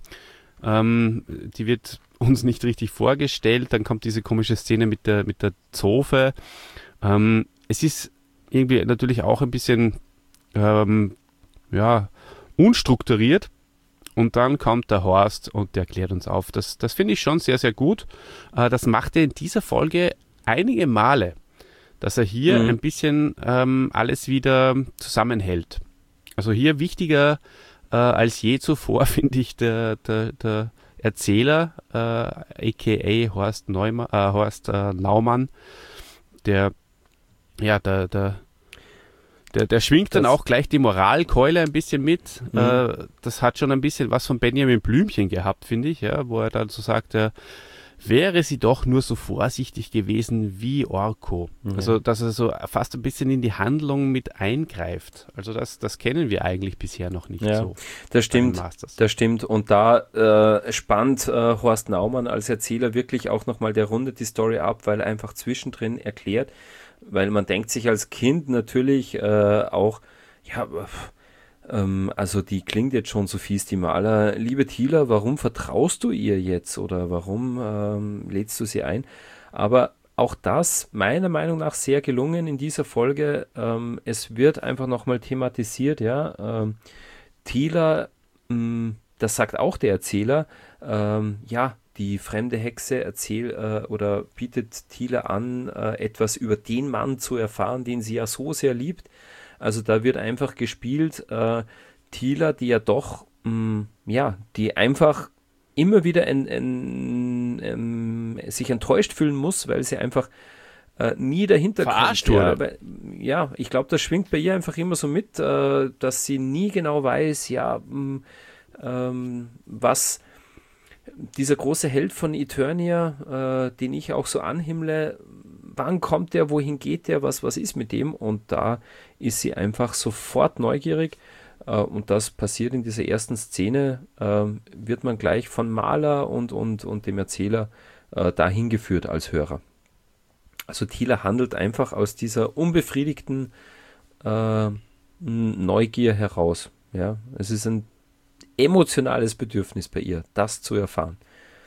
ähm, die wird uns nicht richtig vorgestellt, dann kommt diese komische Szene mit der, mit der Zofe. Ähm, es ist irgendwie natürlich auch ein bisschen ähm, ja, unstrukturiert. Und dann kommt der Horst und der klärt uns auf. Das, das finde ich schon sehr, sehr gut. Äh, das macht er in dieser Folge einige Male, dass er hier Mhm. ein bisschen ähm, alles wieder zusammenhält. Also hier wichtiger äh, als je zuvor, finde ich, der, der, der Erzähler, äh, aka Horst, Neumann, äh, Horst äh, Naumann, der, ja, der, der Der, der schwingt dann Das- auch gleich die Moralkeule ein bisschen mit. Mhm. Äh, das hat schon ein bisschen was von Benjamin Blümchen gehabt, finde ich, ja, wo er dann so sagt, äh, wäre sie doch nur so vorsichtig gewesen wie Orko. Mhm. Also, dass er so fast ein bisschen in die Handlung mit eingreift. Also, das, das kennen wir eigentlich bisher noch nicht Ja, so. Das stimmt. bei den Masters. Das stimmt. Und da äh, spannt äh, Horst Naumann als Erzähler wirklich auch nochmal der Runde die Story ab, weil er einfach zwischendrin erklärt, weil man denkt sich als Kind natürlich äh, auch, ja, pf, ähm, also die klingt jetzt schon so fies, die Maler. Liebe Thieler, warum vertraust du ihr jetzt oder warum ähm, lädst du sie ein? Aber auch das meiner Meinung nach sehr gelungen in dieser Folge. Ähm, es wird einfach nochmal thematisiert, ja. Ähm, Thieler, mh, das sagt auch der Erzähler, ähm, ja, die fremde Hexe erzählt äh, oder bietet Thieler an, äh, etwas über den Mann zu erfahren, den sie ja so sehr liebt. Also da wird einfach gespielt, äh, Thieler, die ja doch, mh, ja, die einfach immer wieder en, en, en, sich enttäuscht fühlen muss, weil sie einfach äh, nie dahinter Verarscht kommt. Ja, wurde. weil, ja, ich glaube, das schwingt bei ihr einfach immer so mit, äh, dass sie nie genau weiß, ja, mh, ähm, was dieser große Held von Eternia, äh, den ich auch so anhimmle, wann kommt der, wohin geht der, was, was ist mit dem? Und da ist sie einfach sofort neugierig. Äh, und das passiert in dieser ersten Szene, äh, wird man gleich von Maler und, und, und dem Erzähler äh, dahin geführt als Hörer. Also Thieler handelt einfach aus dieser unbefriedigten äh, Neugier heraus. Ja, es ist ein emotionales Bedürfnis bei ihr, das zu erfahren.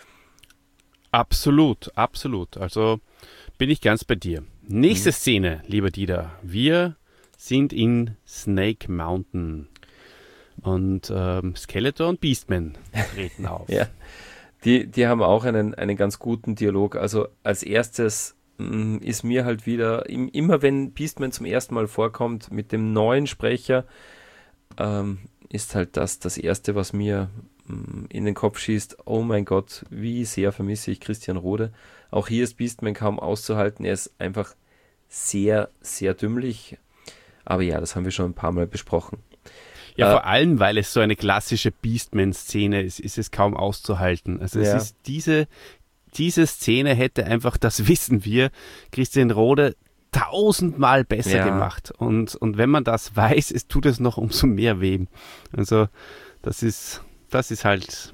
Absolut, absolut. Also bin ich ganz bei dir. Nächste Szene, lieber Dieter. Wir sind in Snake Mountain und ähm, Skeletor und Beastman treten auf. Ja, die, die haben auch einen, einen ganz guten Dialog. Also als erstes mh, ist mir halt wieder, im, immer wenn Beastman zum ersten Mal vorkommt mit dem neuen Sprecher, ähm, ist halt das das Erste, was mir mh, in den Kopf schießt. Oh mein Gott, wie sehr vermisse ich Christian Rode. Auch hier ist Beastman kaum auszuhalten. Er ist einfach sehr, sehr dümmlich. Aber ja, das haben wir schon ein paar Mal besprochen. Ja, äh, vor allem, weil es so eine klassische Beastman-Szene ist, ist es kaum auszuhalten. Also es Ja. ist diese, diese Szene hätte einfach, das wissen wir, Christian Rode tausendmal besser Ja. gemacht. Und, und wenn man das weiß, es tut es noch umso mehr weh. Also das ist, das ist halt,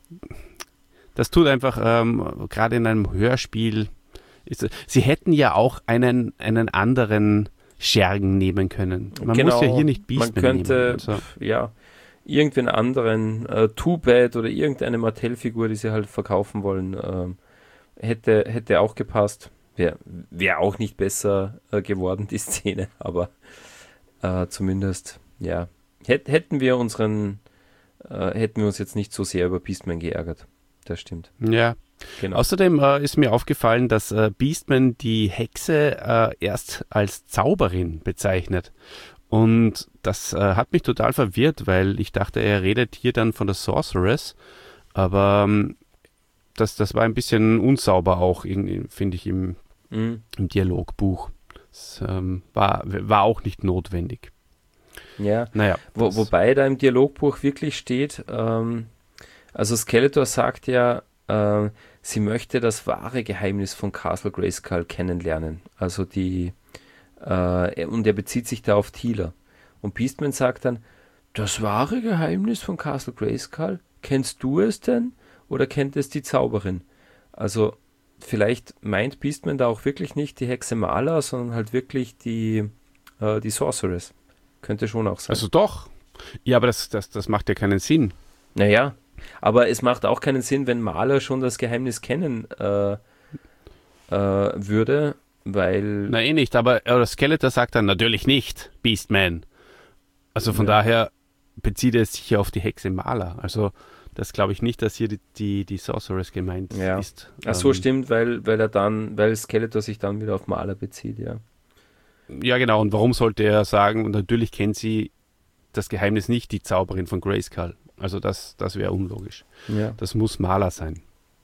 das tut einfach, ähm, gerade in einem Hörspiel, ist, sie hätten ja auch einen, einen anderen Schergen nehmen können. Man Genau, muss ja hier nicht Beastman man könnte, nehmen. Also. pf, ja, irgendwen anderen, äh, Too Bad oder irgendeine Mattel-Figur, die sie halt verkaufen wollen, ähm, hätte, hätte auch gepasst. Wäre wär auch nicht besser äh, geworden, die Szene, aber äh, zumindest, ja, Hät, hätten wir unseren, äh, hätten wir uns jetzt nicht so sehr über Beastman geärgert. Das stimmt. Ja. Genau. Außerdem äh, ist mir aufgefallen, dass äh, Beastman die Hexe äh, erst als Zauberin bezeichnet. Und das äh, hat mich total verwirrt, weil ich dachte, er redet hier dann von der Sorceress. Aber ähm, das, das war ein bisschen unsauber auch, finde ich, im, Mhm. im Dialogbuch. Das ähm, war, war auch nicht notwendig. Ja, Naja. Wo, das- wobei da im Dialogbuch wirklich steht, ähm, also Skeletor sagt ja, äh, sie möchte das wahre Geheimnis von Castle Grayskull kennenlernen. Also die, äh, und er bezieht sich da auf Teela. Und Beastman sagt dann, das wahre Geheimnis von Castle Grayskull, kennst du es denn? Oder kennt es die Zauberin? Also vielleicht meint Beastman da auch wirklich nicht die Hexe Mala, sondern halt wirklich die, äh, die Sorceress. Könnte schon auch sein. Also doch. Ja, aber das, das, das macht ja keinen Sinn. Naja, aber es macht auch keinen Sinn, wenn Maler schon das Geheimnis kennen äh, äh, würde, weil... Na eh nicht, aber äh, Skeletor sagt dann natürlich nicht, Beastman. Also von Ja. daher bezieht er sich ja auf die Hexe Maler. Also das glaube ich nicht, dass hier die, die, die Sorceress gemeint Ja. ist. Ach so, Ähm, stimmt, weil, weil er dann, weil Skeletor sich dann wieder auf Maler bezieht, ja. Ja genau, und warum sollte er sagen, und natürlich kennt sie das Geheimnis nicht, die Zauberin von Grayskull. Also das, das wäre unlogisch. Ja, Das muss Maler sein.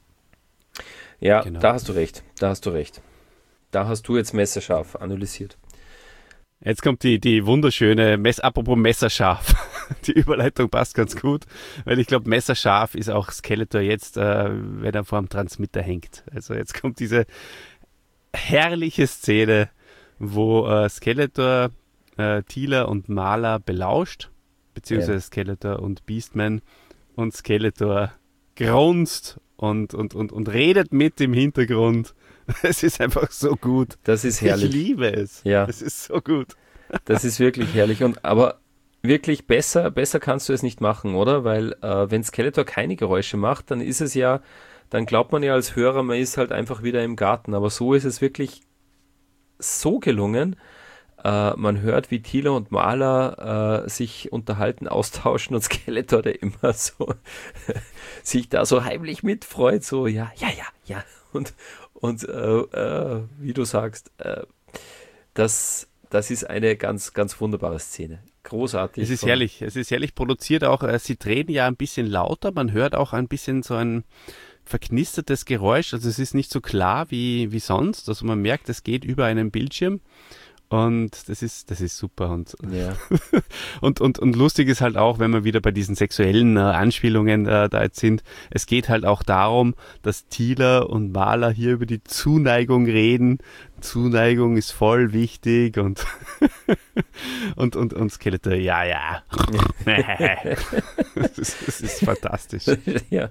ja Genau. da hast du recht, da hast du recht. Da hast du jetzt messerscharf analysiert. Jetzt kommt die, die wunderschöne, Mess, apropos Messerscharf. Die Überleitung passt ganz gut, weil ich glaube, Messerscharf ist auch Skeletor jetzt, äh, wenn er vor dem Transmitter hängt. Also jetzt kommt diese herrliche Szene, wo äh, Skeletor, äh, Teela und Maler belauscht, beziehungsweise Ja. Skeletor und Beastman, und Skeletor grunzt und, und, und, und redet mit im Hintergrund. Es ist einfach so gut. Das ist herrlich. Ich liebe es. Ja. Es ist so gut. Das ist wirklich herrlich. Und aber wirklich besser, besser kannst du es nicht machen, oder? Weil äh, wenn Skeletor keine Geräusche macht, dann ist es ja, dann glaubt man ja als Hörer, man ist halt einfach wieder im Garten. Aber so ist es wirklich so gelungen. Äh, man hört, wie Teela und Maler äh, sich unterhalten, austauschen und Skeletor, der immer so sich da so heimlich mitfreut, so ja, ja, ja, ja. Und, und äh, äh, wie du sagst, äh, das, das ist eine ganz, ganz wunderbare Szene. Großartig. Es ist von- herrlich, es ist herrlich produziert auch. äh, Sie drehen ja ein bisschen lauter, man hört auch ein bisschen so ein verknistertes Geräusch. Also es ist nicht so klar wie, wie sonst. Also man merkt, es geht über einen Bildschirm. Und das ist, das ist super. Und, Ja. und, und, und lustig ist halt auch, wenn wir wieder bei diesen sexuellen äh, Anspielungen äh, da jetzt sind, es geht halt auch darum, dass Teela und Maler hier über die Zuneigung reden. Zuneigung ist voll wichtig und und, und, und Skeletor, ja, ja. das, ist, das ist fantastisch. ja.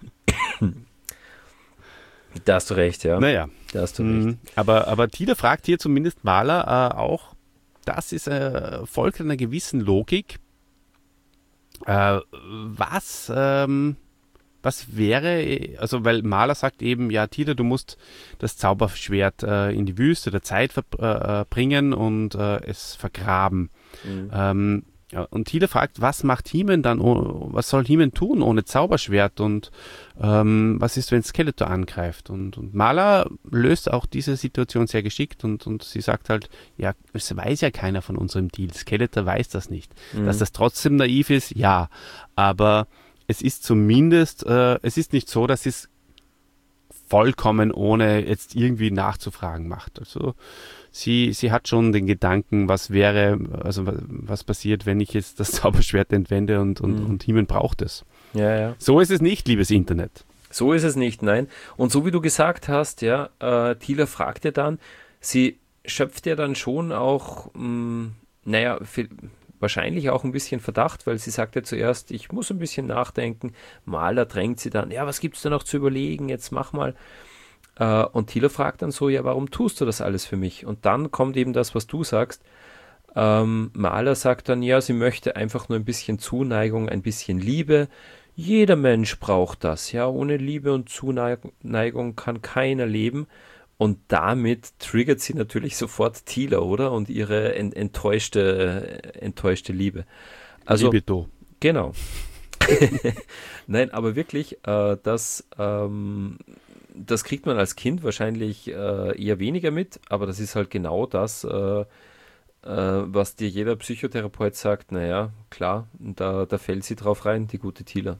Da hast du recht, ja. Naja, Da hast du recht. mhm. aber, aber Teela fragt hier zumindest Maler äh, auch, das ist äh, folgt einer gewissen Logik. Äh, was, ähm, was wäre, also weil Maler sagt eben, ja Teela, du musst das Zauberschwert äh, in die Wüste der Zeit verbringen äh, bringen und äh, es vergraben. Mhm. Ähm, Ja, und Tila fragt, was macht He-Man dann, oh, was soll He-Man tun ohne Zauberschwert und ähm, was ist, wenn Skeletor angreift? Und, und Marla löst auch diese Situation sehr geschickt und, und sie sagt halt, ja, es weiß ja keiner von unserem Deal, Skeletor weiß das nicht. Mhm. Dass das trotzdem naiv ist, ja, aber es ist zumindest, äh, es ist nicht so, dass es vollkommen ohne jetzt irgendwie nachzufragen macht. Also sie, sie hat schon den Gedanken, was wäre, also was passiert, wenn ich jetzt das Zauberschwert entwende und, und, mhm. und He-Man braucht es. Ja, ja. So ist es nicht, liebes Internet. So ist es nicht, nein. Und so wie du gesagt hast, ja, äh, Tila fragt ja dann, sie schöpft ja dann schon auch, mh, naja, viel, wahrscheinlich auch ein bisschen Verdacht, weil sie sagt ja zuerst, ich muss ein bisschen nachdenken. Marla drängt sie dann, ja, was gibt es da noch zu überlegen, jetzt mach mal. Äh, und Tila fragt dann so, ja, warum tust du das alles für mich? Und dann kommt eben das, was du sagst. Ähm, Marla sagt dann, ja, sie möchte einfach nur ein bisschen Zuneigung, ein bisschen Liebe. Jeder Mensch braucht das, ja, ohne Liebe und Zuneigung kann keiner leben. Und damit triggert sie natürlich sofort Tila, oder? Und ihre ent- enttäuschte, äh, enttäuschte Liebe. Also, Libido. Genau. Nein, aber wirklich, äh, das, ähm, das kriegt man als Kind wahrscheinlich äh, eher weniger mit, aber das ist halt genau das, äh, äh, was dir jeder Psychotherapeut sagt, naja, klar, da, da fällt sie drauf rein, die gute Tila.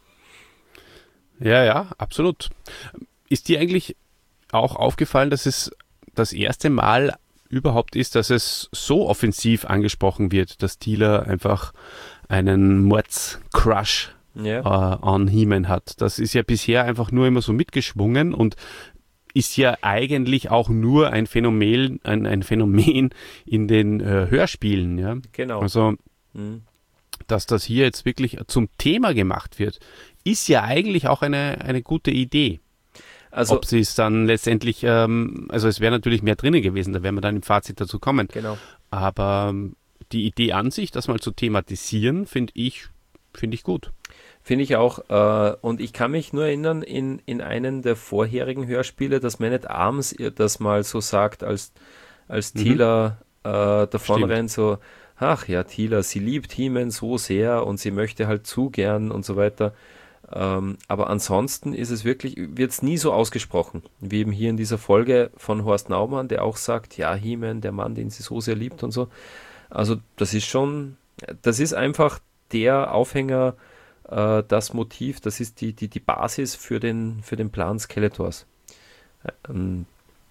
Ja, ja, absolut. Ist dir eigentlich auch aufgefallen, dass es das erste Mal überhaupt ist, dass es so offensiv angesprochen wird, dass Tila einfach einen Mords-Crush ja. äh, an He-Man hat. Das ist ja bisher einfach nur immer so mitgeschwungen und ist ja eigentlich auch nur ein Phänomen, ein, ein Phänomen in den äh, Hörspielen. Ja? Genau. Also, mhm. dass das hier jetzt wirklich zum Thema gemacht wird, ist ja eigentlich auch eine, eine gute Idee. Also, ob sie es dann letztendlich, ähm, also es wäre natürlich mehr drinnen gewesen, da werden wir dann im Fazit dazu kommen. Genau. Aber ähm, die Idee an sich, das mal zu thematisieren, finde ich, finde ich gut. Finde ich auch. Äh, und ich kann mich nur erinnern, in, in einem der vorherigen Hörspiele, dass Man at Arms das mal so sagt, als, als Mhm. Tila äh, davon Stimmt. rennt, so, ach ja, Tila, sie liebt He-Man so sehr und sie möchte halt zu gern und so weiter. Ähm, aber ansonsten ist es wirklich, wird es nie so ausgesprochen, wie eben hier in dieser Folge von Horst Naumann, der auch sagt, ja, He-Man, der Mann, den sie so sehr liebt und so. Also das ist schon, das ist einfach der Aufhänger, äh, das Motiv, das ist die, die, die Basis für den, für den Plan Skeletors. Ähm,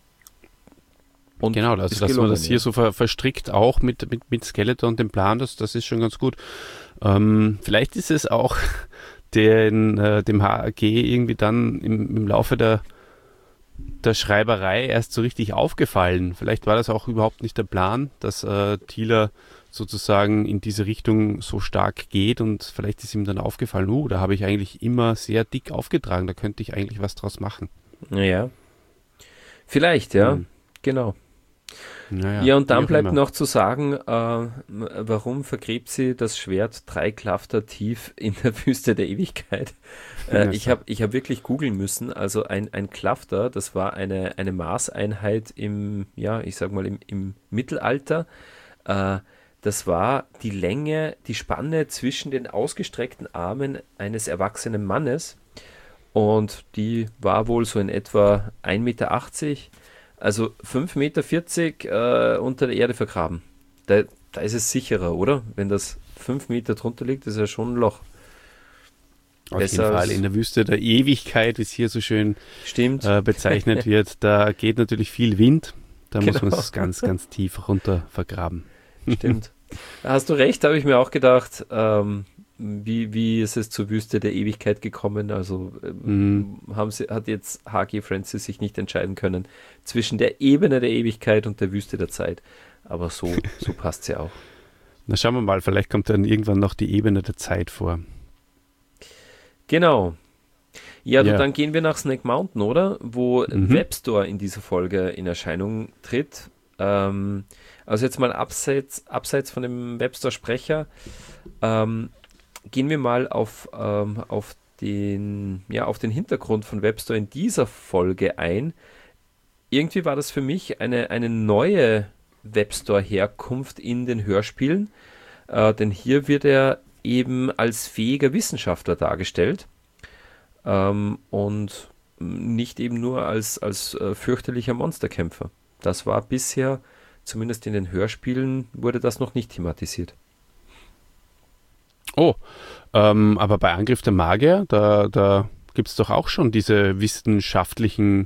und genau, also dass man das hier ja. so ver, verstrickt auch mit, mit, mit Skeletor und dem Plan, das, das ist schon ganz gut. Ähm, vielleicht ist es auch den, äh, dem H A G irgendwie dann im, im Laufe der, der Schreiberei erst so richtig aufgefallen. Vielleicht war das auch überhaupt nicht der Plan, dass äh, Tila sozusagen in diese Richtung so stark geht und vielleicht ist ihm dann aufgefallen, uh, da habe ich eigentlich immer sehr dick aufgetragen, da könnte ich eigentlich was draus machen. Ja, vielleicht, ja, hm. genau. Naja, ja, und dann bleibt immer noch zu sagen, äh, warum vergräbt sie das Schwert drei Klafter tief in der Wüste der Ewigkeit? Äh, ich habe ich hab wirklich googeln müssen, also ein, ein Klafter, das war eine, eine Maßeinheit im, ja, ich sag mal im, im Mittelalter. Äh, das war die Länge, die Spanne zwischen den ausgestreckten Armen eines erwachsenen Mannes und die war wohl so in etwa ein Meter achtzig. Also fünf Meter vierzig äh, unter der Erde vergraben. Da, da ist es sicherer, oder? Wenn das fünf Meter drunter liegt, ist ja schon ein Loch. Auf Besser jeden Fall. In der Wüste der Ewigkeit, wie es hier so schön Stimmt. Äh, bezeichnet wird, da geht natürlich viel Wind. Da genau. muss man es ganz, ganz tief runter vergraben. Stimmt. Da hast du recht, habe ich mir auch gedacht. Ähm, Wie, wie ist es zur Wüste der Ewigkeit gekommen? Also ähm, mhm. haben sie, hat jetzt H G Francis sich nicht entscheiden können zwischen der Ebene der Ewigkeit und der Wüste der Zeit. Aber so, so passt sie auch. Na schauen wir mal, vielleicht kommt dann irgendwann noch die Ebene der Zeit vor. Genau. Ja, ja. Du, dann gehen wir nach Snake Mountain, oder? Wo mhm. Webstore in dieser Folge in Erscheinung tritt. Ähm, also jetzt mal abseits, abseits von dem Webstore-Sprecher. Ähm, Gehen wir mal auf, ähm, auf, den, ja, auf den Hintergrund von Webstore in dieser Folge ein. Irgendwie war das für mich eine, eine neue Webstore-Herkunft in den Hörspielen. äh, denn hier wird er eben als fähiger Wissenschaftler dargestellt ähm, und nicht eben nur als, als äh, fürchterlicher Monsterkämpfer. Das war bisher, zumindest in den Hörspielen, wurde das noch nicht thematisiert. Oh, ähm, aber bei Angriff der Magier, da, da gibt es doch auch schon diese wissenschaftlichen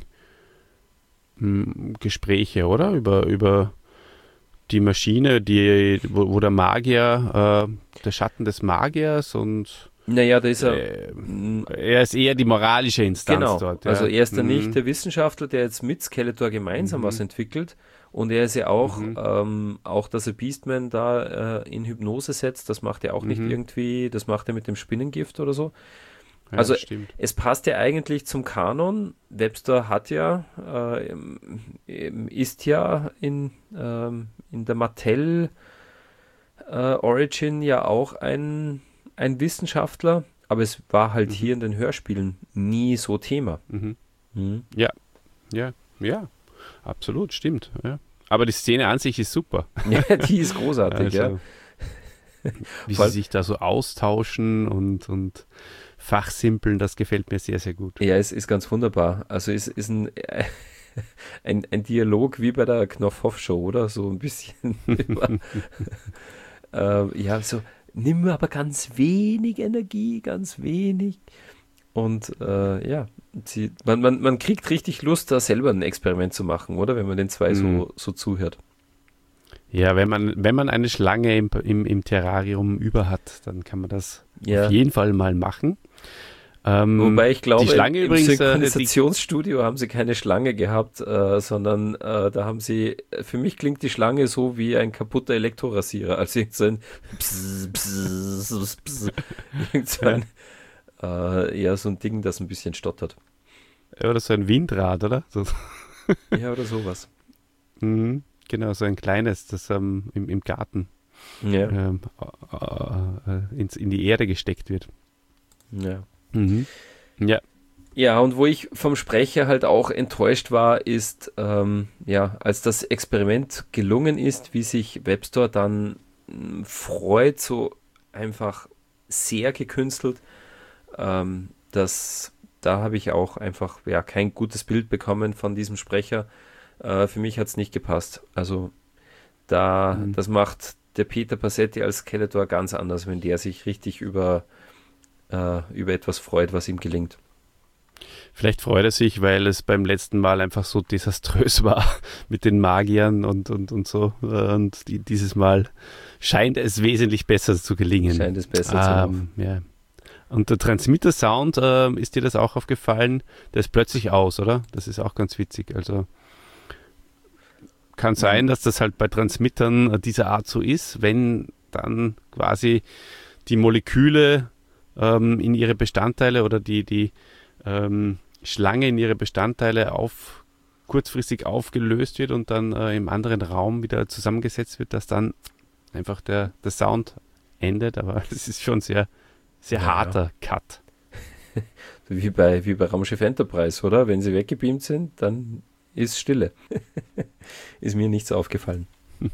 mh, Gespräche, oder? Über, über die Maschine, die, wo, wo der Magier, äh, der Schatten des Magiers und Naja, da ist er. Äh, er ist eher die moralische Instanz Genau, dort. Ja. also er ist dann Mhm. nicht der Wissenschaftler, der jetzt mit Skeletor gemeinsam Mhm. was entwickelt, und er ist ja auch, Mhm. ähm, auch dass er Beastman da äh, in Hypnose setzt, das macht er auch nicht Mhm. irgendwie, das macht er mit dem Spinnengift oder so. Ja, also das stimmt. Es passt ja eigentlich zum Kanon. Webster hat ja, äh, ähm, ist ja in, ähm, in der Mattel äh, Origin ja auch ein, ein Wissenschaftler, aber es war halt Mhm. hier in den Hörspielen nie so Thema. Mhm. Mhm. Ja, ja, ja, absolut, stimmt. Ja. Aber die Szene an sich ist super. Ja, die ist großartig, ja. Also, wie Vor- sie sich da so austauschen und, und fachsimpeln, das gefällt mir sehr, sehr gut. Ja, es ist ganz wunderbar. Also es ist ein, ein, ein Dialog wie bei der Knopfhoff-Show, oder? So ein bisschen. über, äh, ja, so, nimm aber ganz wenig Energie, ganz wenig. Und äh, ja, sie, man, man, man kriegt richtig Lust, da selber ein Experiment zu machen, oder? Wenn man den zwei Mhm. so, so zuhört. Ja, wenn man, wenn man eine Schlange im, im, im Terrarium über hat, dann kann man das Ja. auf jeden Fall mal machen. Ähm, Wobei ich glaube, die Schlange im übrigens, äh, die- Synchronisationsstudio haben sie keine Schlange gehabt, äh, sondern äh, da haben sie, für mich klingt die Schlange so wie ein kaputter Elektrorasierer, also irgend so ein Pss, Pss, Pss, Pss, irgend so ein, äh, ja, so ein Ding, das ein bisschen stottert. Oder so ein Windrad, oder? So, Ja, oder sowas. mhm, genau, so ein kleines, das ähm, im, im Garten Ja, ähm, äh, äh, ins, in die Erde gesteckt wird. ja. Mhm. Ja, Ja, und wo ich vom Sprecher halt auch enttäuscht war, ist, ähm, ja, als das Experiment gelungen ist, wie sich Webster dann mh, freut, so einfach sehr gekünstelt, ähm, das, da habe ich auch einfach, ja, kein gutes Bild bekommen von diesem Sprecher. Äh, für mich hat es nicht gepasst. Also da, Mhm. das macht der Peter Passetti als Skeletor ganz anders, wenn der sich richtig über, äh, über etwas freut, was ihm gelingt. vielleicht freut er sich, weil es beim letzten Mal einfach so desaströs war mit den Magiern und, und, und so. Und die, dieses Mal scheint es wesentlich besser zu gelingen. Scheint es besser zu laufen. Ähm, ja. Und der Transmitter-Sound, ähm, ist dir das auch aufgefallen? Der ist plötzlich aus, oder? Das ist auch ganz witzig. Also kann sein, dass das halt bei Transmittern äh, dieser Art so ist, wenn dann quasi die Moleküle ähm, in ihre Bestandteile oder die, die ähm, Schlange in ihre Bestandteile auf, kurzfristig aufgelöst wird und dann äh, im anderen Raum wieder zusammengesetzt wird, dass dann einfach der, der Sound endet. Aber das ist schon sehr, sehr Ja, harter Cut. Wie bei, wie bei Raumschiff Enterprise, oder? Wenn sie weggebeamt sind, dann ist Stille. Ist mir nichts aufgefallen.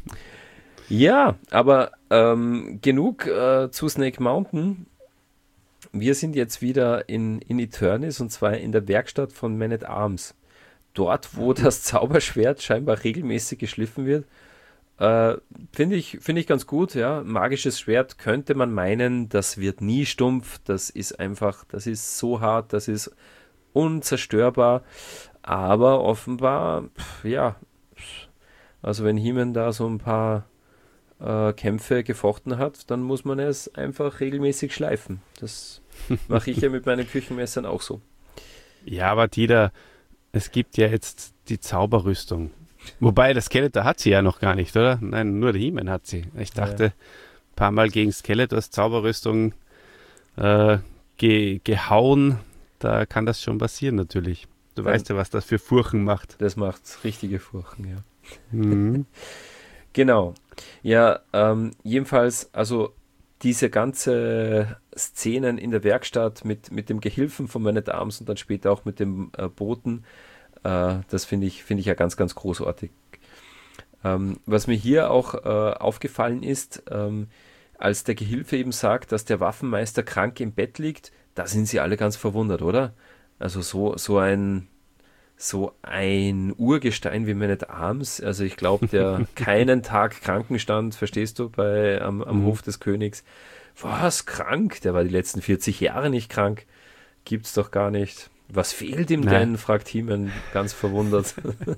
Ja, aber ähm, genug äh, zu Snake Mountain. Wir sind jetzt wieder in, in Eternis, und zwar in der Werkstatt von Man at Arms. Dort, wo das Zauberschwert scheinbar regelmäßig geschliffen wird. Äh, Finde ich, find ich ganz gut, ja. Magisches Schwert könnte man meinen, das wird nie stumpf. Das ist einfach, das ist so hart, das ist unzerstörbar. Aber offenbar, pf, ja, pf, also wenn He-Man da so ein paar äh, Kämpfe gefochten hat, dann muss man es einfach regelmäßig schleifen. Das mache ich ja mit meinen Küchenmessern auch so. Ja, aber Dieter, es gibt ja jetzt die Zauberrüstung. Wobei, das Skeletor hat sie ja noch gar nicht, oder? Nein, nur der He-Man hat sie. Ich dachte, Ja. ein paar Mal gegen Skeletors Zauberrüstung äh, ge gehauen, da kann das schon passieren natürlich. Du Ja. weißt ja, was das für Furchen macht. Das macht richtige Furchen, ja. Mhm. Genau. Ja, ähm, jedenfalls, also diese ganze Szenen in der Werkstatt mit, mit dem Gehilfen von Man at Arms und dann später auch mit dem äh, Boten, äh, das finde ich, finde ich ja ganz, ganz großartig. Ähm, was mir hier auch äh, aufgefallen ist, ähm, als der Gehilfe eben sagt, dass der Waffenmeister krank im Bett liegt, da sind sie alle ganz verwundert, oder? Also so, so ein so ein Urgestein wie Man at Arms, also ich glaube, der keinen Tag Krankenstand, verstehst du, bei am, am Mhm. Hof des Königs. Was, krank? Der war die letzten vierzig Jahre nicht krank. Gibt's doch gar nicht. Was fehlt ihm Nein. denn? Fragt He-Man ganz verwundert.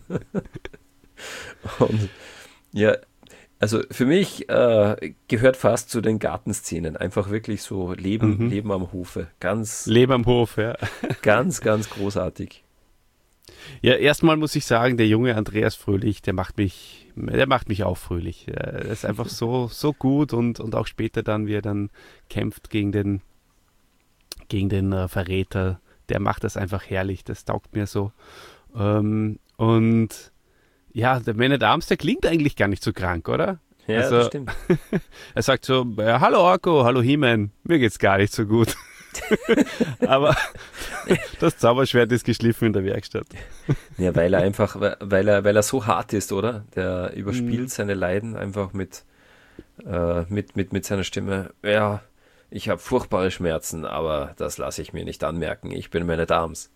Und ja, also für mich äh, gehört fast zu den Gartenszenen. Einfach wirklich so Leben, Mhm. Leben am Hofe. Ganz, Leben am Hof, ja. ganz, ganz großartig. Ja, erstmal muss ich sagen, der junge Andreas Fröhlich, der macht mich, der macht mich auch fröhlich. Er ist einfach so, so gut und, und auch später dann, wie er dann kämpft gegen den, gegen den äh, Verräter, der macht das einfach herrlich, das taugt mir so. Ähm, und ja, der Man at Arms, der klingt eigentlich gar nicht so krank, oder? Ja, Also- das stimmt. Er sagt so, ja, hallo Orko, hallo He-Man, mir geht's gar nicht so gut. Aber das Zauberschwert ist geschliffen in der Werkstatt. Ja, weil er einfach, weil er, weil er so hart ist, oder? Der überspielt Mhm. seine Leiden einfach mit, äh, mit, mit, mit seiner Stimme. Ja, ich habe furchtbare Schmerzen, aber das lasse ich mir nicht anmerken. Ich bin Man at Arms.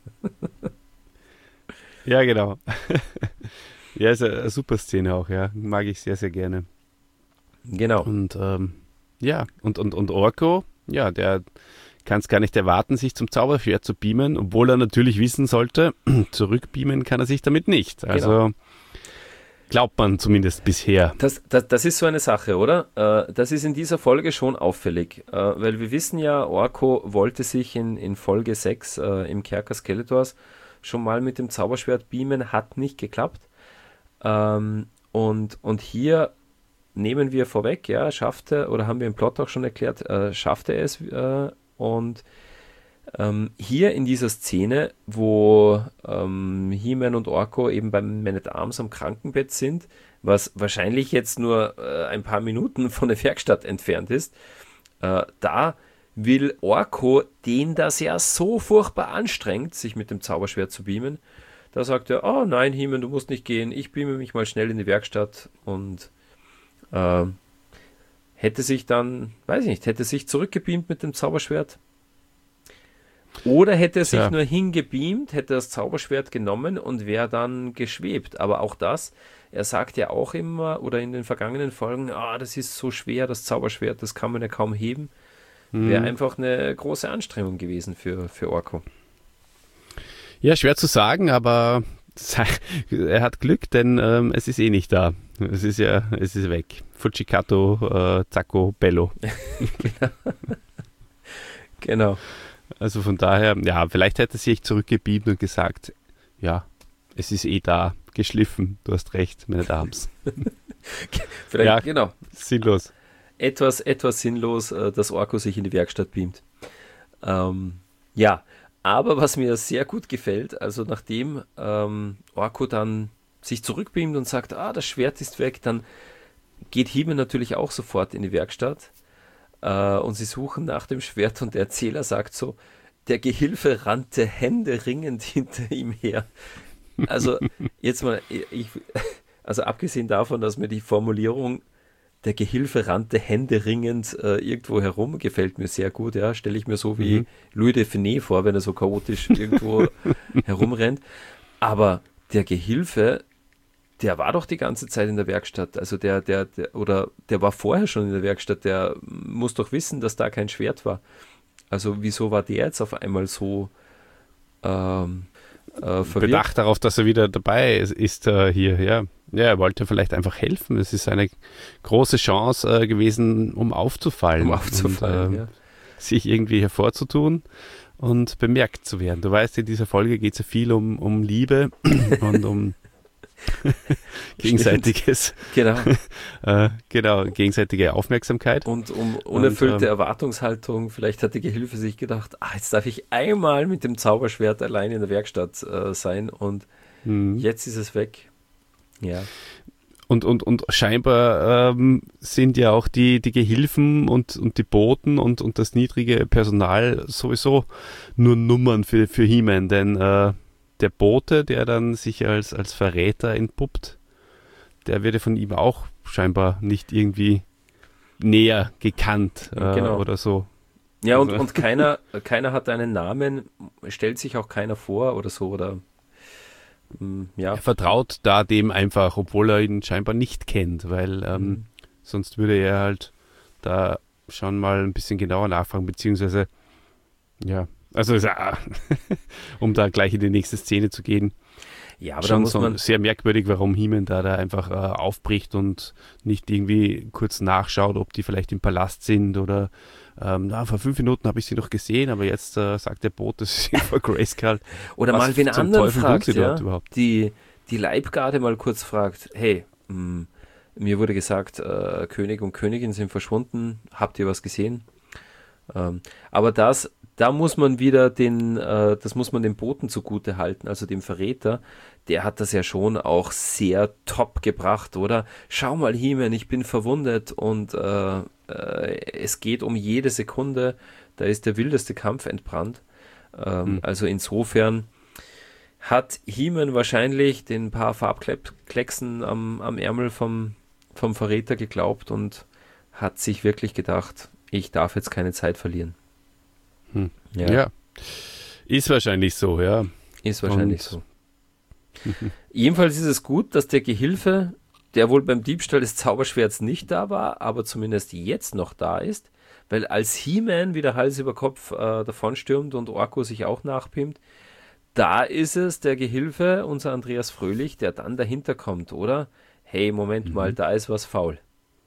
Ja, genau. Ja, ist eine, eine super Szene auch, ja. Mag ich sehr, sehr gerne. Genau. Und ähm, ja, und, und, und Orko, ja, der kann es gar nicht erwarten, sich zum Zauberschwert zu beamen, obwohl er natürlich wissen sollte, zurückbeamen kann er sich damit nicht. Also Genau. glaubt man zumindest bisher. Das, das, das ist so eine Sache, oder? Äh, das ist in dieser Folge schon auffällig, äh, weil wir wissen ja, Orko wollte sich in, in Folge sechs äh, im Kerker Skeletors schon mal mit dem Zauberschwert beamen, hat nicht geklappt. Ähm, und, und hier nehmen wir vorweg, ja, schaffte, oder haben wir im Plot auch schon erklärt, äh, schaffte er es. Äh, und ähm, hier in dieser Szene, wo ähm, He-Man und Orko eben beim Man at Arms am Krankenbett sind, was wahrscheinlich jetzt nur äh, ein paar Minuten von der Werkstatt entfernt ist, äh, da will Orko, den das ja so furchtbar anstrengt, sich mit dem Zauberschwert zu beamen, da sagt er, oh nein, He-Man, du musst nicht gehen, ich beame mich mal schnell in die Werkstatt und äh, hätte sich dann, weiß ich nicht, hätte sich zurückgebeamt mit dem Zauberschwert oder hätte er sich Tja. nur hingebeamt, hätte das Zauberschwert genommen und wäre dann geschwebt. Aber auch das, er sagt ja auch immer oder in den vergangenen Folgen, ah, das ist so schwer, das Zauberschwert, das kann man ja kaum heben. Wäre Hm. einfach eine große Anstrengung gewesen für, für Orko. Ja, schwer zu sagen, aber er hat Glück, denn ähm, es ist eh nicht da. Es ist ja, es ist weg. Fujikato, äh, Zacco, Bello. Genau. Also von daher, ja, vielleicht hätte er sich zurückgebeamt und gesagt, ja, es ist eh da, geschliffen, du hast recht, meine Dames. Vielleicht, Ja. genau. Sinnlos. Etwas, etwas sinnlos, äh, dass Orko sich in die Werkstatt beamt. Ähm, ja, aber was mir sehr gut gefällt, also nachdem ähm, Orko dann sich zurückbeamt und sagt, ah, das Schwert ist weg, dann geht He-Man natürlich auch sofort in die Werkstatt äh, und sie suchen nach dem Schwert und der Erzähler sagt so, der Gehilfe rannte händeringend hinter ihm her. Also jetzt mal, ich, also abgesehen davon, dass mir die Formulierung der Gehilfe rannte händeringend äh, irgendwo herum, gefällt mir sehr gut, ja, stelle ich mir so wie Mhm. Louis de Funès vor, wenn er so chaotisch irgendwo herumrennt. Aber der Gehilfe, der war doch die ganze Zeit in der Werkstatt, also der, der, der, oder der war vorher schon in der Werkstatt, der muss doch wissen, dass da kein Schwert war. Also wieso war der jetzt auf einmal so ähm, äh, verwirrt? Bedacht darauf, dass er wieder dabei ist, ist äh, hier, ja. Ja, er wollte vielleicht einfach helfen. Es ist eine große Chance äh, gewesen, um aufzufallen. Um aufzufallen, und, äh, ja. sich irgendwie hervorzutun und bemerkt zu werden. Du weißt, in dieser Folge geht es ja viel um, um Liebe und um gegenseitiges, Genau. äh, genau, gegenseitige Aufmerksamkeit. Und um unerfüllte Und, ähm, Erwartungshaltung, vielleicht hat die Gehilfe sich gedacht, ah, jetzt darf ich einmal mit dem Zauberschwert allein in der Werkstatt äh, sein und Hm. jetzt ist es weg. Ja. Und, und, und scheinbar ähm, sind ja auch die, die Gehilfen und, und die Boten und, und das niedrige Personal sowieso nur Nummern für, für He-Man, denn äh, der Bote, der dann sich als, als Verräter entpuppt, der wird ja von ihm auch scheinbar nicht irgendwie näher gekannt äh, Genau. oder so. Ja, und, Also- und keiner, keiner hat einen Namen, stellt sich auch keiner vor oder so, oder mm, ja. Er vertraut da dem einfach, obwohl er ihn scheinbar nicht kennt, weil ähm, Mhm. sonst würde er halt da schon mal ein bisschen genauer nachfragen, beziehungsweise, ja, also ja, um da gleich in die nächste Szene zu gehen, Ja, aber da schon muss so man, sehr merkwürdig, warum He-Man da, da einfach äh, aufbricht und nicht irgendwie kurz nachschaut, ob die vielleicht im Palast sind oder ähm, na, vor fünf Minuten habe ich sie noch gesehen, aber jetzt äh, sagt der Boot, das ist vor Grayskull. oder Was mal wen zum anderen Teufel tun fragt, sie ja, dort überhaupt? die, die Leibgarde mal kurz fragt, hey, mh, mir wurde gesagt, äh, König und Königin sind verschwunden, habt ihr was gesehen? Ähm, aber das, da muss man wieder den, äh, das muss man dem Boten zugute halten, also dem Verräter, der hat das ja schon auch sehr top gebracht, oder? Schau mal, He-Man, ich bin verwundet und äh, äh, es geht um jede Sekunde, da ist der wildeste Kampf entbrannt. Ähm, Mhm. Also insofern hat He-Man wahrscheinlich den paar Farbklecksen am, am Ärmel vom, vom Verräter geglaubt und hat sich wirklich gedacht, ich darf jetzt keine Zeit verlieren. Hm. Ja, Ja. Ist wahrscheinlich so, ja. ist wahrscheinlich Und- so. Jedenfalls ist es gut, dass der Gehilfe, der wohl beim Diebstahl des Zauberschwerts nicht da war, aber zumindest jetzt noch da ist, weil als He-Man wieder Hals über Kopf äh, davonstürmt und Orko sich auch nachpimmt, da ist es der Gehilfe, unser Andreas Fröhlich, der dann dahinter kommt, oder? Hey, Moment mal, da ist was faul.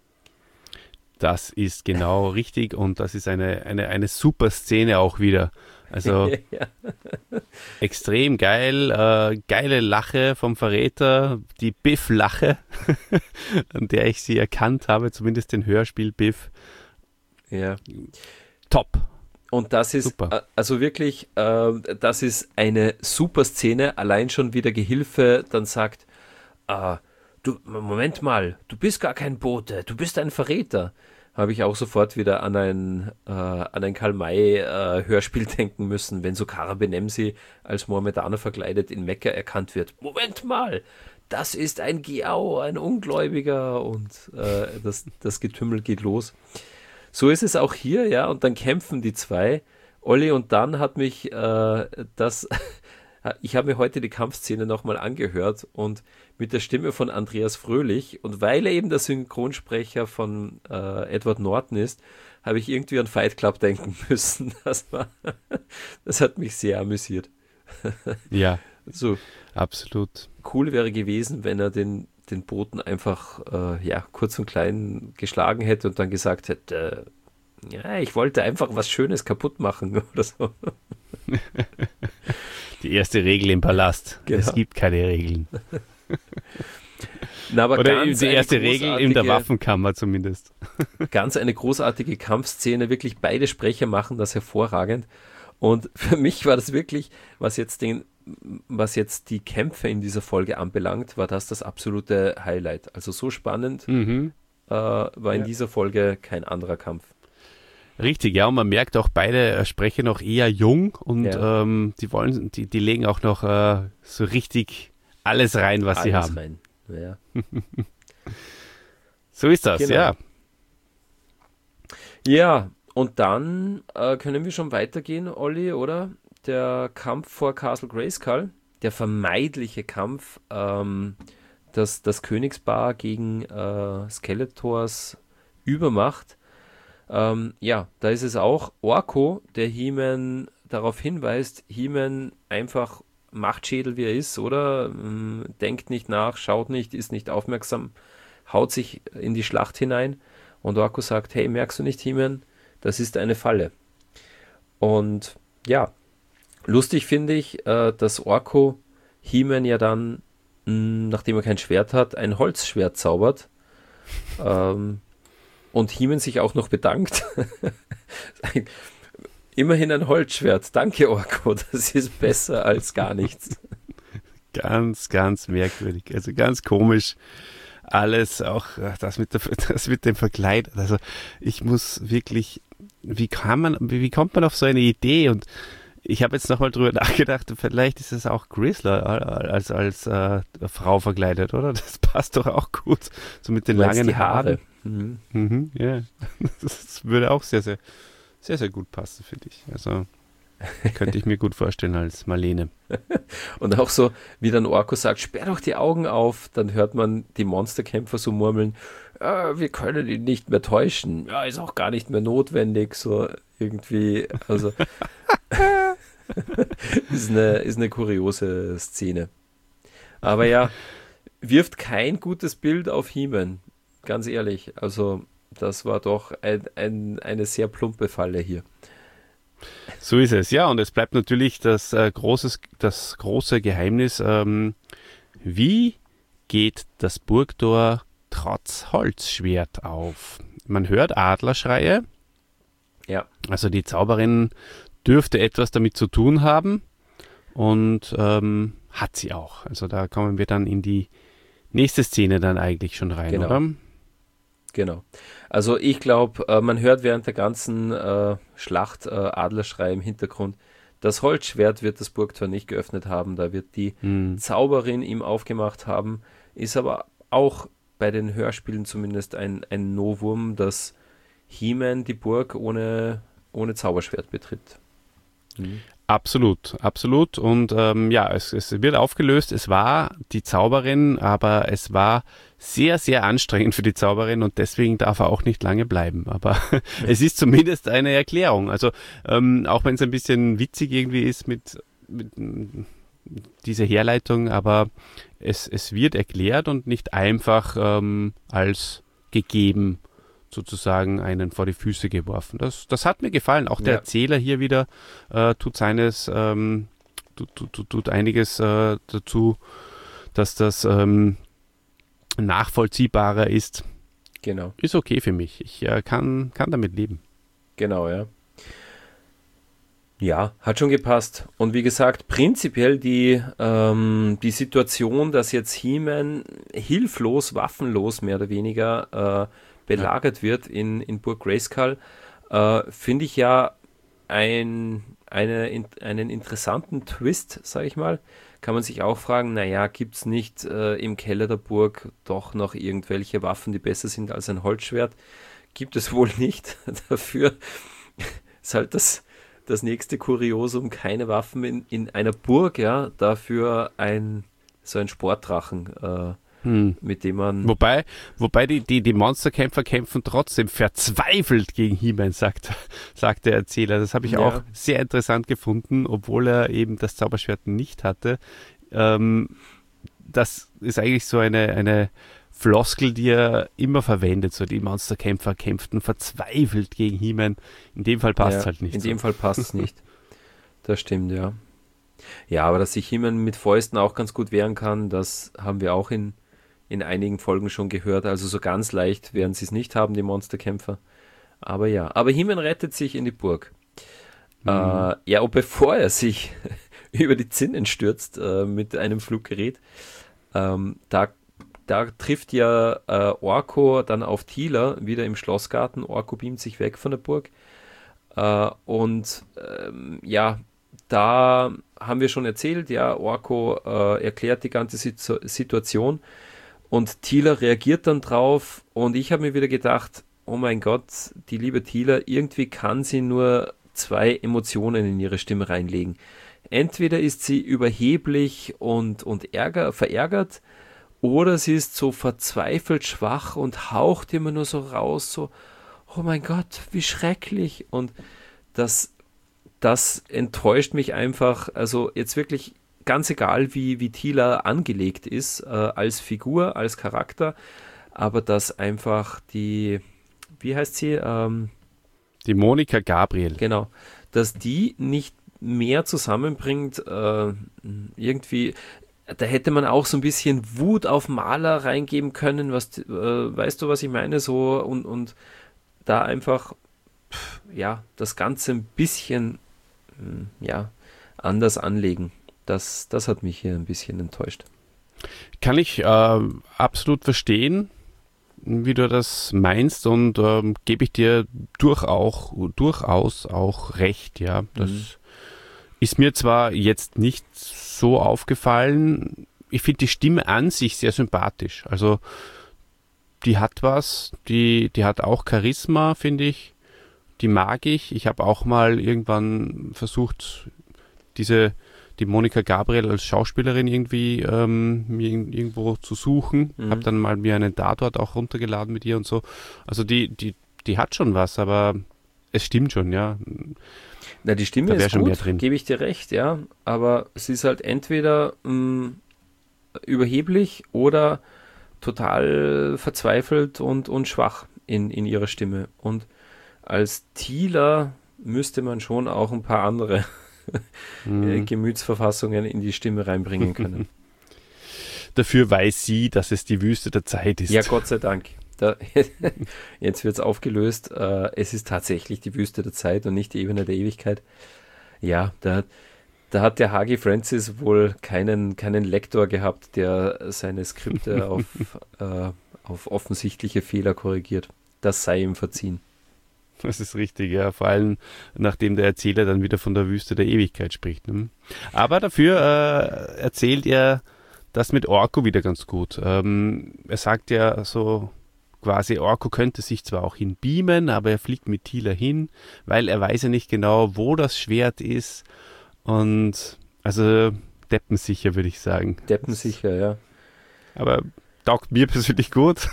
Das ist genau richtig und das ist eine, eine, eine super Szene auch wieder. Also Ja. extrem geil, äh, geile Lache vom Verräter, die Biff-Lache, an der ich sie erkannt habe, zumindest den Hörspiel Biff. Ja. Top. Und das ist, Super. äh, also wirklich, äh, das ist eine super Szene, allein schon wie der Gehilfe dann sagt, äh, du, Moment mal, du bist gar kein Bote, du bist ein Verräter. Habe ich auch sofort wieder an ein, äh, an ein Karl-May-Hörspiel denken müssen, wenn so Kara Benemsi als Mohammedaner verkleidet in Mekka erkannt wird. Moment mal, das ist ein Giau, ein Ungläubiger, und äh, das, das Getümmel geht los. So ist es auch hier, ja, und dann kämpfen die zwei. Olli, und dann hat mich äh, das, ich habe mir heute die Kampfszene nochmal angehört und mit der Stimme von Andreas Fröhlich, und weil er eben der Synchronsprecher von äh, Edward Norton ist, habe ich irgendwie an Fight Club denken müssen. Das war, das hat mich sehr amüsiert. Ja, So absolut. cool wäre gewesen, wenn er den, den Boten einfach äh, ja, kurz und klein geschlagen hätte und dann gesagt hätte, äh, ja, ich wollte einfach was Schönes kaputt machen oder so. Die erste Regel im Palast. Genau. Es gibt keine Regeln. Na, aber Oder ganz die eine erste Regel in der großartige- Waffenkammer zumindest. Ganz eine großartige Kampfszene, wirklich beide Sprecher machen das hervorragend. Und für mich war das wirklich, was jetzt den, was jetzt die Kämpfe in dieser Folge anbelangt, war das das absolute Highlight. Also so spannend Mhm. äh, war in Ja. dieser Folge kein anderer Kampf. Richtig, ja, und man merkt auch, beide äh, sprechen noch eher jung und Ja. ähm, die wollen, die, die legen auch noch äh, so richtig alles rein, was sie Alles haben. rein. Ja. So ist das, Genau. ja. Ja, und dann äh, können wir schon weitergehen, Olli, oder? Der Kampf vor Castle Grayskull, der vermeidliche Kampf, ähm, das, das Königspaar gegen äh, Skeletors Übermacht. Ähm, ja, da ist es auch Orko, der He-Man darauf hinweist, He-Man einfach Machtschädel, wie er ist, oder? Ähm, denkt nicht nach, schaut nicht, ist nicht aufmerksam, haut sich in die Schlacht hinein. Und Orko sagt, hey, merkst du nicht, He-Man? Das ist eine Falle. Und ja, lustig finde ich, äh, dass Orko He-Man ja dann, mh, nachdem er kein Schwert hat, ein Holzschwert zaubert. ähm, und He-Man sich auch noch bedankt. Immerhin ein Holzschwert. Danke, Orko. Das ist besser als gar nichts. Ganz, ganz merkwürdig. Also ganz komisch. Alles, auch äh, das mit, der, das mit dem Verkleid. Also ich muss wirklich, wie kann man, wie, wie kommt man auf so eine Idee? Und ich habe jetzt nochmal drüber nachgedacht, vielleicht ist es auch Grizzler als, als äh, Frau verkleidet, oder? Das passt doch auch gut. So mit den Du meinst langen die Haare. Haaren. Mhm. Mhm, ja. Das würde auch sehr, sehr, sehr, sehr gut passen, finde ich. Also könnte ich mir gut vorstellen als Marlene. Und auch so, wie dann Orko sagt, sperr doch die Augen auf, dann hört man die Monsterkämpfer so murmeln, ja, wir können ihn nicht mehr täuschen, ja, ist auch gar nicht mehr notwendig, so irgendwie, also ist eine, ist eine kuriose Szene. Aber ja, wirft kein gutes Bild auf He-Man, ganz ehrlich, also das war doch ein, ein, eine sehr plumpe Falle hier. So ist es, ja, und es bleibt natürlich das, äh, großes, das große Geheimnis, ähm, wie geht das Burgtor trotz Holzschwert auf? Man hört Adlerschreie, Ja, also die Zauberin dürfte etwas damit zu tun haben und ähm, hat sie auch. Also da kommen wir dann in die nächste Szene dann eigentlich schon rein, Genau. oder? genau. Also ich glaube, äh, man hört während der ganzen äh, Schlacht äh, Adlerschrei im Hintergrund. Das Holzschwert wird das Burgtor nicht geöffnet haben, da wird die Hm. Zauberin ihm aufgemacht haben. Ist aber auch bei den Hörspielen zumindest ein, ein Novum, dass He-Man die Burg ohne, ohne Zauberschwert betritt. Mhm. Absolut, absolut. Und ähm, ja, es, es wird aufgelöst. Es war die Zauberin, aber es war sehr, sehr anstrengend für die Zauberin und deswegen darf er auch nicht lange bleiben. Aber es ist zumindest eine Erklärung. Also ähm, auch wenn es ein bisschen witzig irgendwie ist mit, mit m, dieser Herleitung, aber es, es wird erklärt und nicht einfach ähm, als gegeben sozusagen einen vor die Füße geworfen. Das, das hat mir gefallen. Auch der Ja. Erzähler hier wieder äh, tut seines, ähm, tut, tut, tut einiges äh, dazu, dass das ähm, nachvollziehbarer ist. Genau, Ist okay für mich. Ich äh, kann, kann damit leben. genau, ja. Ja, hat schon gepasst. Und wie gesagt, prinzipiell die, ähm, die Situation, dass jetzt He-Man hilflos, waffenlos mehr oder weniger äh, belagert wird in, in Burg Grayskull, äh, finde ich ja ein, eine, in, einen interessanten Twist, sage ich mal. Kann man sich auch fragen, naja, gibt es nicht äh, im Keller der Burg doch noch irgendwelche Waffen, die besser sind als ein Holzschwert? Gibt es wohl nicht. Dafür ist halt das, das nächste Kuriosum, keine Waffen in, in einer Burg, ja, dafür ein so ein Sportdrachen, äh, Hm. mit dem man... Wobei, wobei die, die, die Monsterkämpfer kämpfen trotzdem verzweifelt gegen He-Man, sagt, sagt der Erzähler. Das habe ich Ja. auch sehr interessant gefunden, obwohl er eben das Zauberschwert nicht hatte. Ähm, das ist eigentlich so eine, eine Floskel, die er immer verwendet. So die Monsterkämpfer kämpften verzweifelt gegen He-Man. In dem Fall passt es Ja, halt nicht In so. dem Fall passt es nicht. Das stimmt, ja. Ja, aber dass sich He-Man mit Fäusten auch ganz gut wehren kann, das haben wir auch in, in einigen Folgen schon gehört. Also so ganz leicht werden sie es nicht haben, die Monsterkämpfer. Aber ja, aber He-Man rettet sich in die Burg. Mhm. Äh, ja, und bevor er sich über die Zinnen stürzt äh, mit einem Fluggerät, ähm, da, da trifft ja äh, Orko dann auf Teela wieder im Schlossgarten. Orko beamt sich weg von der Burg. Äh, und ähm, ja, da haben wir schon erzählt, ja, Orko äh, erklärt die ganze Situ- Situation und Teela reagiert dann drauf und ich habe mir wieder gedacht, oh mein Gott, die liebe Teela, irgendwie kann sie nur zwei Emotionen in ihre Stimme reinlegen. Entweder ist sie überheblich und, und ärger, verärgert oder sie ist so verzweifelt schwach und haucht immer nur so raus, so, oh mein Gott, wie schrecklich. Und das, das enttäuscht mich einfach, also jetzt wirklich ganz egal, wie, wie Teela angelegt ist, äh, als Figur, als Charakter, aber dass einfach die, wie heißt sie, ähm, Die Monika Gabriel. genau, dass die nicht mehr zusammenbringt, äh, irgendwie, da hätte man auch so ein bisschen Wut auf Maler reingeben können, was, äh, weißt du, was ich meine, so, und, und da einfach, pff, ja, das Ganze ein bisschen, mh, ja, anders anlegen. Das, das hat mich hier ein bisschen enttäuscht. Kann ich äh, absolut verstehen, wie du das meinst und ähm, gebe ich dir durchaus, durchaus auch recht, ja. Das Mhm. ist mir zwar jetzt nicht so aufgefallen, ich finde die Stimme an sich sehr sympathisch. Also die hat was, die, die hat auch Charisma, finde ich. Die mag ich. Ich habe auch mal irgendwann versucht, diese, die Monika Gabriel als Schauspielerin irgendwie ähm, mir irgendwo zu suchen. Mhm. Habe dann mal mir einen Tatort auch runtergeladen mit ihr und so. Also die, die, die hat schon was, aber es stimmt schon, ja. Na, die Stimme ist gut, gebe ich dir recht, ja. Aber sie ist halt entweder mh, überheblich oder total verzweifelt und, und schwach in, in ihrer Stimme. Und als Thieler müsste man schon auch ein paar andere mhm. Gemütsverfassungen in die Stimme reinbringen können. Dafür weiß sie, dass es die Wüste der Zeit ist. Ja, Gott sei Dank. Da, jetzt wird es aufgelöst. Äh, es ist tatsächlich die Wüste der Zeit und nicht die Ebene der Ewigkeit. Ja, da, da hat der H G Francis wohl keinen, keinen Lektor gehabt, der seine Skripte auf, äh, auf offensichtliche Fehler korrigiert. Das sei ihm verziehen. Das ist richtig, ja. Vor allem, nachdem der Erzähler dann wieder von der Wüste der Ewigkeit spricht. Ne? Aber dafür äh, erzählt er das mit Orko wieder ganz gut. Ähm, er sagt ja so quasi, Orko könnte sich zwar auch hinbeamen, aber er fliegt mit Teela hin, weil er weiß ja nicht genau, wo das Schwert ist. Und also deppensicher, würde ich sagen. Deppensicher, ja. Aber taugt mir persönlich gut.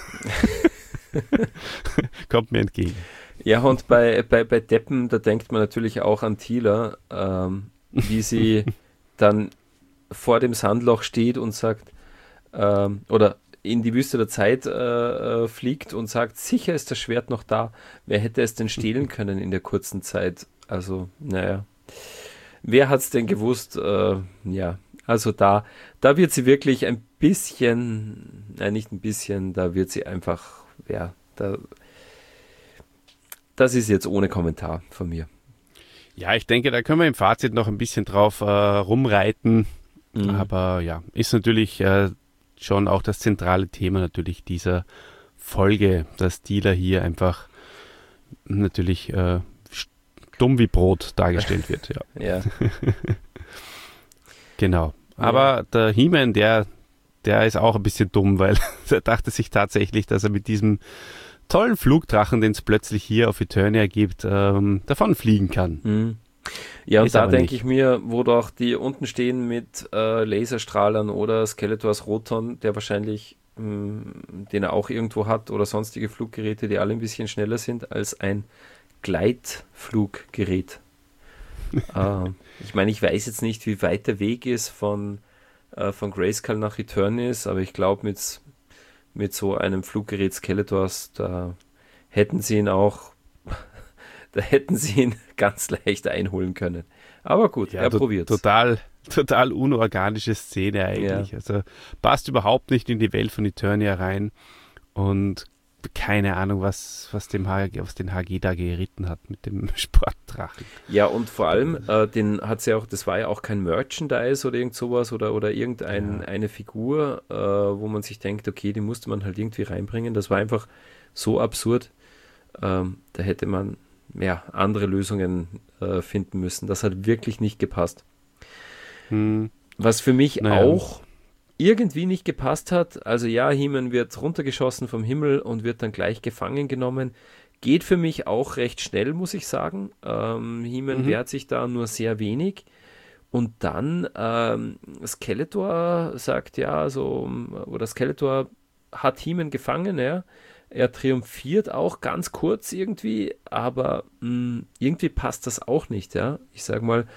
Kommt mir entgegen. Ja, und bei, bei, bei Deppen, da denkt man natürlich auch an Teela, ähm, wie sie dann vor dem Sandloch steht und sagt, ähm, oder in die Wüste der Zeit äh, äh, fliegt und sagt, sicher ist das Schwert noch da. Wer hätte es denn stehlen können in der kurzen Zeit? Also, naja. Wer hat es denn gewusst? Äh, ja, also da, da wird sie wirklich ein bisschen, nein, nicht ein bisschen, da wird sie einfach, ja, da... Das ist jetzt ohne Kommentar von mir. Ja, ich denke, da können wir im Fazit noch ein bisschen drauf äh, rumreiten. Mhm. Aber ja, ist natürlich äh, schon auch das zentrale Thema natürlich dieser Folge, dass Teela hier einfach natürlich äh, dumm wie Brot dargestellt wird. Ja. Ja. Genau. Aber ja. Der He-Man, der, der ist auch ein bisschen dumm, weil er dachte sich tatsächlich, dass er mit diesem tollen Flugdrachen, den es plötzlich hier auf Eternia gibt, ähm, davon fliegen kann. Mhm. Ja, und ist da denke ich mir, wo doch die unten stehen mit äh, Laserstrahlern oder Skeletors Roton, der wahrscheinlich, mh, den er auch irgendwo hat, oder sonstige Fluggeräte, die alle ein bisschen schneller sind als ein Gleitfluggerät. äh, ich meine, ich weiß jetzt nicht, wie weit der Weg ist von, äh, von Grayskull nach Eternis, aber ich glaube, mit mit so einem Fluggerät Skeletors, da hätten sie ihn auch, da hätten sie ihn ganz leicht einholen können. Aber gut, ja, er to- probiert es. Total, total unorganische Szene eigentlich. Ja. Also passt überhaupt nicht in die Welt von Eternia rein und keine Ahnung, was, was, dem H G, was den H G da geritten hat mit dem Sportdrachen. Ja, und vor allem, äh, den hat sie auch, das war ja auch kein Merchandise oder irgend sowas oder, oder irgendeine ja. eine Figur, äh, wo man sich denkt, okay, die musste man halt irgendwie reinbringen. Das war einfach so absurd. Ähm, da hätte man ja andere Lösungen äh, finden müssen. Das hat wirklich nicht gepasst. Hm. Was für mich naja. auch irgendwie nicht gepasst hat, also ja, He-Man wird runtergeschossen vom Himmel und wird dann gleich gefangen genommen. Geht für mich auch recht schnell, muss ich sagen. Ähm, He-Man mhm. wehrt sich da nur sehr wenig. Und dann ähm, Skeletor sagt ja, so, oder Skeletor hat He-Man gefangen, ja. Er triumphiert auch ganz kurz irgendwie, aber mh, irgendwie passt das auch nicht, ja. Ich sag mal,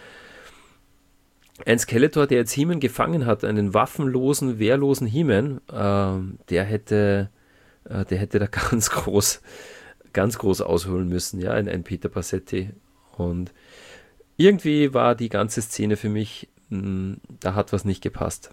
ein Skeletor, der jetzt He-Man gefangen hat, einen waffenlosen, wehrlosen He-Man, äh, der hätte, äh, der hätte da ganz groß, ganz groß ausholen müssen, ja, ein, ein Peter Passetti. Und irgendwie war die ganze Szene für mich, mh, da hat was nicht gepasst.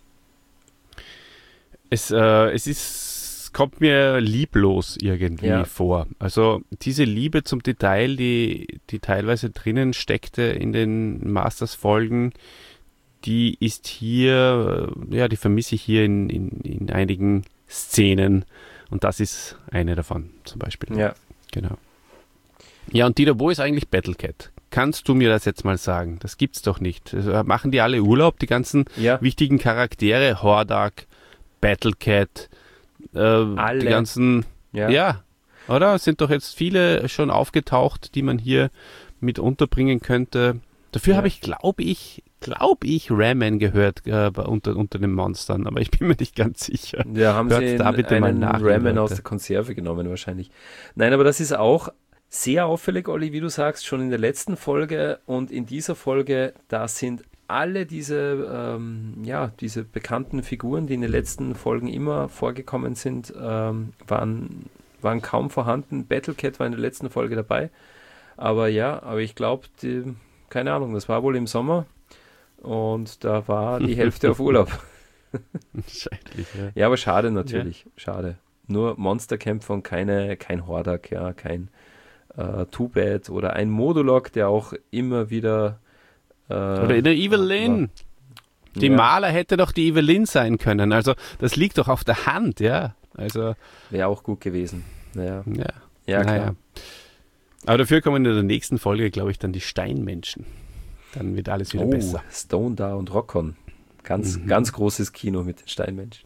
Es, äh, es ist, kommt mir lieblos irgendwie ja. vor. Also diese Liebe zum Detail, die, die teilweise drinnen steckte in den Masters-Folgen, die ist hier, ja, die vermisse ich hier in, in, in einigen Szenen. Und das ist eine davon zum Beispiel. Ja. Genau. Ja, und Dieter, wo ist eigentlich Battlecat? Kannst du mir das jetzt mal sagen? Das gibt's doch nicht. Also, machen die alle Urlaub, die ganzen ja. wichtigen Charaktere? Hordak, Battlecat, äh, Alle. die ganzen, Ja. ja, oder? Es sind doch jetzt viele schon aufgetaucht, die man hier mit unterbringen könnte. Dafür Ja. habe ich, glaube ich, glaube ich, Ramen gehört äh, bei- unter, unter den Monstern, aber ich bin mir nicht ganz sicher. Ja, haben Hört sie da bitte mal einen nach, Ramen Leute. aus der Konserve genommen wahrscheinlich. Nein, aber das ist auch sehr auffällig, Olli, wie du sagst, schon in der letzten Folge und in dieser Folge, da sind alle diese, ähm, ja, diese bekannten Figuren, die in den letzten Folgen immer vorgekommen sind, ähm, waren, waren kaum vorhanden. Battlecat war in der letzten Folge dabei, aber ja, aber ich glaube, keine Ahnung, das war wohl im Sommer und da war die Hälfte auf Urlaub. Wahrscheinlich, ja. Ja, aber schade natürlich, schade. Nur Monsterkämpfer und keine, kein Hordak, ja, kein äh, Two-Bad oder ein Modulok, der auch immer wieder äh, Oder in der Evelyn. Die ja, Maler hätte doch die Evelyn sein können. Also das liegt doch auf der Hand, ja. Also, wäre auch gut gewesen. Naja, ja. ja, klar. Naja. Aber dafür kommen in der nächsten Folge, glaube ich, dann die Steinmenschen. Dann wird alles wieder Oh, besser. Stone Da und Rockon. Ganz, Mhm. ganz großes Kino mit den Steinmenschen.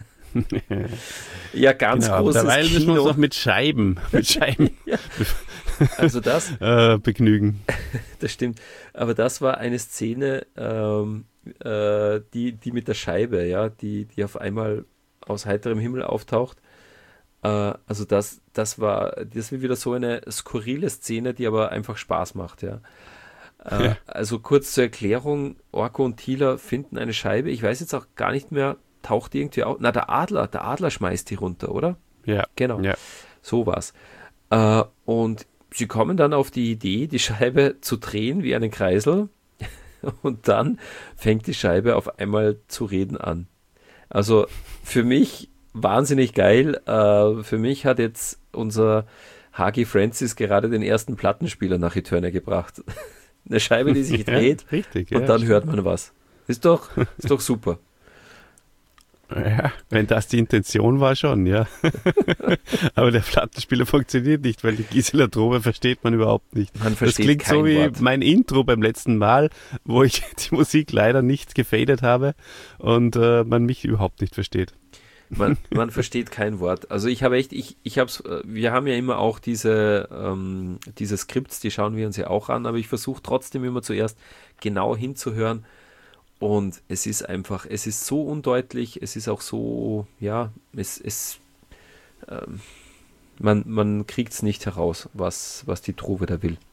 Ja, ganz Genau, aber großes derweil müssen wir uns Kino. noch mit Scheiben, mit Scheiben Also das, äh, begnügen. das stimmt. Aber das war eine Szene, ähm, äh, die, die mit der Scheibe, ja, die, die auf einmal aus heiterem Himmel auftaucht. Äh, also das, das war, das ist wieder so eine skurrile Szene, die aber einfach Spaß macht, ja. Äh, Ja. Also kurz zur Erklärung, Orko und Tila finden eine Scheibe. Ich weiß jetzt auch gar nicht mehr, taucht die irgendwie auf? Na, der Adler, der Adler schmeißt die runter, oder? Ja, Genau. ja. So war's. Äh, und sie kommen dann auf die Idee, die Scheibe zu drehen wie einen Kreisel und dann fängt die Scheibe auf einmal zu reden an. Also für mich wahnsinnig geil. Äh, für mich hat jetzt unser H G Francis gerade den ersten Plattenspieler nach Eternia gebracht. Eine Scheibe, die sich dreht Ja, richtig, und ja. dann hört man was. Ist doch, ist doch super. Ja, wenn das die Intention war, schon, ja. Aber der Plattenspieler funktioniert nicht, weil die Gisela Drobe versteht man überhaupt nicht. Man Das versteht klingt kein so wie Wort. mein Intro beim letzten Mal, wo ich die Musik leider nicht gefadet habe und äh, man mich überhaupt nicht versteht. Man, man versteht kein Wort. Also ich habe echt, ich, ich hab's, äh, wir haben ja immer auch diese, ähm, diese Skripts, die schauen wir uns ja auch an, aber ich versuche trotzdem immer zuerst genau hinzuhören und es ist einfach, es ist so undeutlich, es ist auch so, ja, es, es ähm, man, man kriegt es nicht heraus, was, was die Trove da will.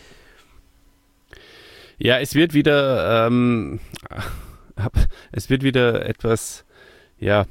Ja, es wird wieder, ähm, es wird wieder etwas, ja,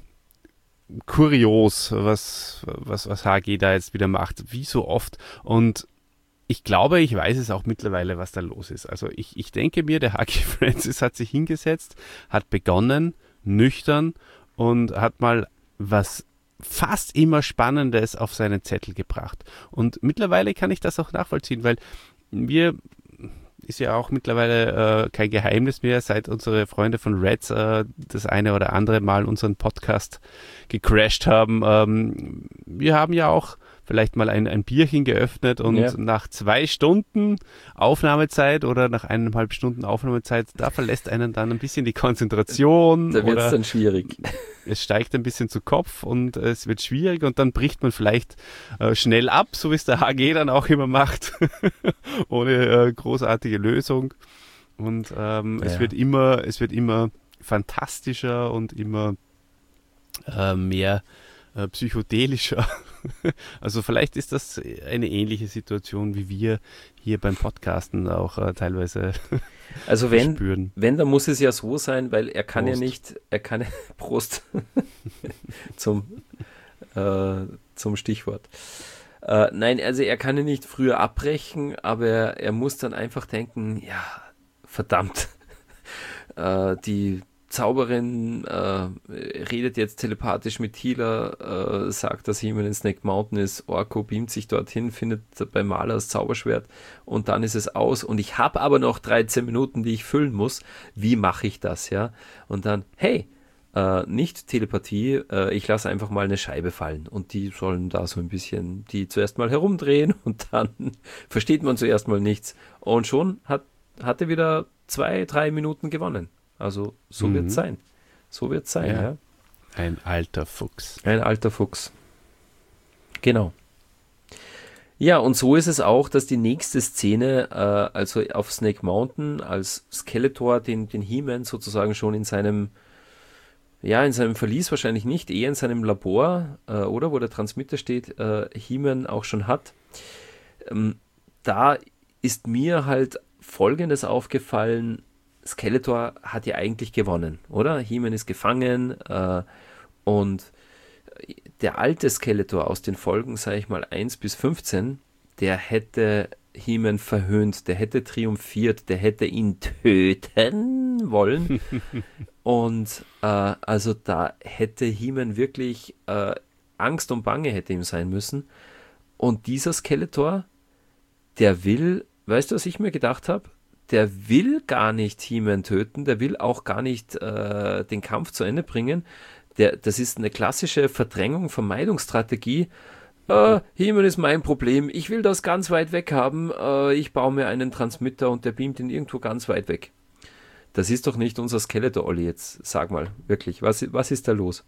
kurios, was, was, was H G da jetzt wieder macht, wie so oft. Und ich glaube, ich weiß es auch mittlerweile, was da los ist. Also ich, ich denke mir, der H G Francis hat sich hingesetzt, hat begonnen, nüchtern und hat mal was fast immer Spannendes auf seinen Zettel gebracht. Und mittlerweile kann ich das auch nachvollziehen, weil wir ist ja auch mittlerweile äh, kein Geheimnis mehr, seit unsere Freunde von Reds äh, das eine oder andere Mal unseren Podcast gecrashed haben. Ähm, wir haben ja auch vielleicht mal ein, ein Bierchen geöffnet und Ja. nach zwei Stunden Aufnahmezeit oder nach eineinhalb Stunden Aufnahmezeit, da verlässt einen dann ein bisschen die Konzentration Da wird es oder dann schwierig. es steigt ein bisschen zu Kopf und äh, es wird schwierig und dann bricht man vielleicht äh, schnell ab, so wie es der H G dann auch immer macht, ohne äh, großartige Lösung. Und ähm, Ja. es wird immer, es wird immer fantastischer und immer äh, mehr äh, psychedelischer. Also vielleicht ist das eine ähnliche Situation, wie wir hier beim Podcasten auch äh, teilweise Also wenn, spüren. wenn, dann muss es ja so sein, weil er kann Prost. ja nicht, er kann Prost zum, äh, zum Stichwort. Äh, nein, also er kann ja nicht früher abbrechen, aber er, er muss dann einfach denken, ja, verdammt, äh, die Zauberin äh, redet jetzt telepathisch mit Tila, äh, sagt, dass jemand in Snake Mountain ist, Orko beamt sich dorthin, findet bei Maler das Zauberschwert und dann ist es aus und ich habe aber noch dreizehn Minuten, die ich füllen muss. Wie mache ich das, ja? Und dann, hey, äh, nicht Telepathie, äh, ich lasse einfach mal eine Scheibe fallen und die sollen da so ein bisschen, die zuerst mal herumdrehen und dann versteht man zuerst mal nichts und schon hat, hat er wieder zwei, drei Minuten gewonnen. Also so Mhm. wird es sein. So wird es sein, Ja. ja. Ein alter Fuchs. Ein alter Fuchs. Genau. Ja, und so ist es auch, dass die nächste Szene, äh, also auf Snake Mountain, als Skeletor den, den He-Man sozusagen schon in seinem, ja, in seinem Verlies wahrscheinlich nicht, eher in seinem Labor, äh, oder, wo der Transmitter steht, äh, He-Man auch schon hat. Ähm, da ist mir halt Folgendes aufgefallen: Skeletor hat ja eigentlich gewonnen, oder? He-Man ist gefangen, äh, und der alte Skeletor aus den Folgen, sage ich mal, eins bis fünfzehn, der hätte He-Man verhöhnt, der hätte triumphiert, der hätte ihn töten wollen. Und äh, also da hätte He-Man wirklich äh, Angst und Bange hätte ihm sein müssen. Und dieser Skeletor, der will, weißt du, was ich mir gedacht habe? Der will gar nicht He-Man töten, der will auch gar nicht äh, den Kampf zu Ende bringen. Der, das ist eine klassische Verdrängung, Vermeidungsstrategie. Äh, He-Man ist mein Problem, ich will das ganz weit weg haben, äh, ich baue mir einen Transmitter und der beamt ihn irgendwo ganz weit weg. Das ist doch nicht unser Skeletor, Olli, jetzt sag mal, wirklich, was, was ist da los?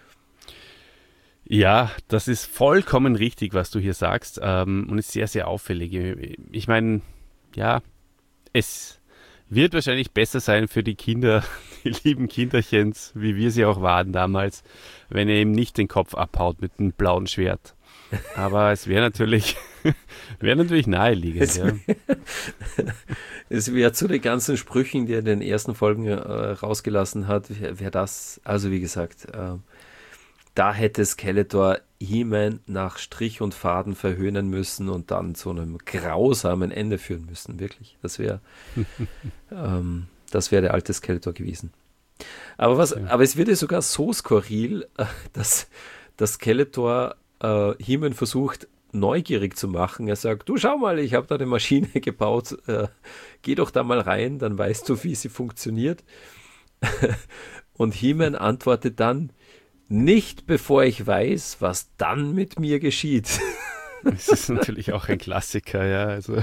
Ja, das ist vollkommen richtig, was du hier sagst, ähm, und ist sehr, sehr auffällig. Ich meine, ja, es wird wahrscheinlich besser sein für die Kinder, die lieben Kinderchens, wie wir sie auch waren damals, wenn er ihm nicht den Kopf abhaut mit einem blauen Schwert. Aber es wäre natürlich, wäre natürlich naheliegend. Es, ja. Es wäre zu den ganzen Sprüchen, die er in den ersten Folgen äh, rausgelassen hat, wäre wär das, also wie gesagt, äh, da hätte Skeletor He-Man nach Strich und Faden verhöhnen müssen und dann zu einem grausamen Ende führen müssen, wirklich. Das wäre ähm, das wäre der alte Skeletor gewesen. Aber, was, ja. aber es wird ja sogar so skurril, äh, dass, dass Skeletor äh, He-Man versucht, neugierig zu machen. Er sagt, du schau mal, ich habe da eine Maschine gebaut, äh, geh doch da mal rein, dann weißt du, wie sie funktioniert. Und He-Man antwortet dann, nicht bevor ich weiß, was dann mit mir geschieht. Das ist natürlich auch ein Klassiker, ja. Also.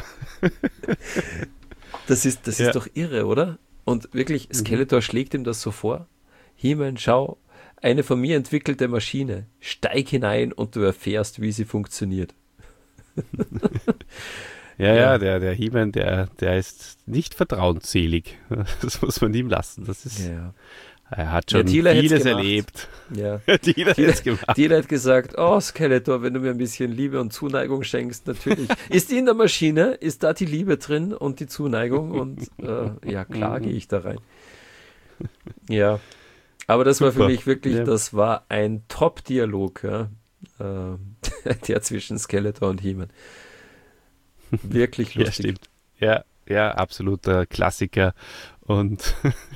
Das ist, das ja. ist doch irre, oder? Und wirklich, Skeletor mhm. schlägt ihm das so vor. He-Man, schau, eine von mir entwickelte Maschine. Steig hinein und du erfährst, wie sie funktioniert. Ja, ja, ja, der, der He-Man, der, der ist nicht vertrauensselig. Das muss man ihm lassen. Das ist... Ja. Er hat schon ja, vieles erlebt. Ja. Tila hat's gemacht. Tila hat gesagt, oh Skeletor, wenn du mir ein bisschen Liebe und Zuneigung schenkst, natürlich. Ist die in der Maschine? Ist da die Liebe drin und die Zuneigung? Und äh, ja, klar gehe ich da rein. Ja, aber das war Super. Für mich wirklich, ja. das war ein Top-Dialog, ja, äh, der zwischen Skeletor und He-Man. Wirklich lustig. Ja, stimmt. Ja, ja, absoluter Klassiker. Und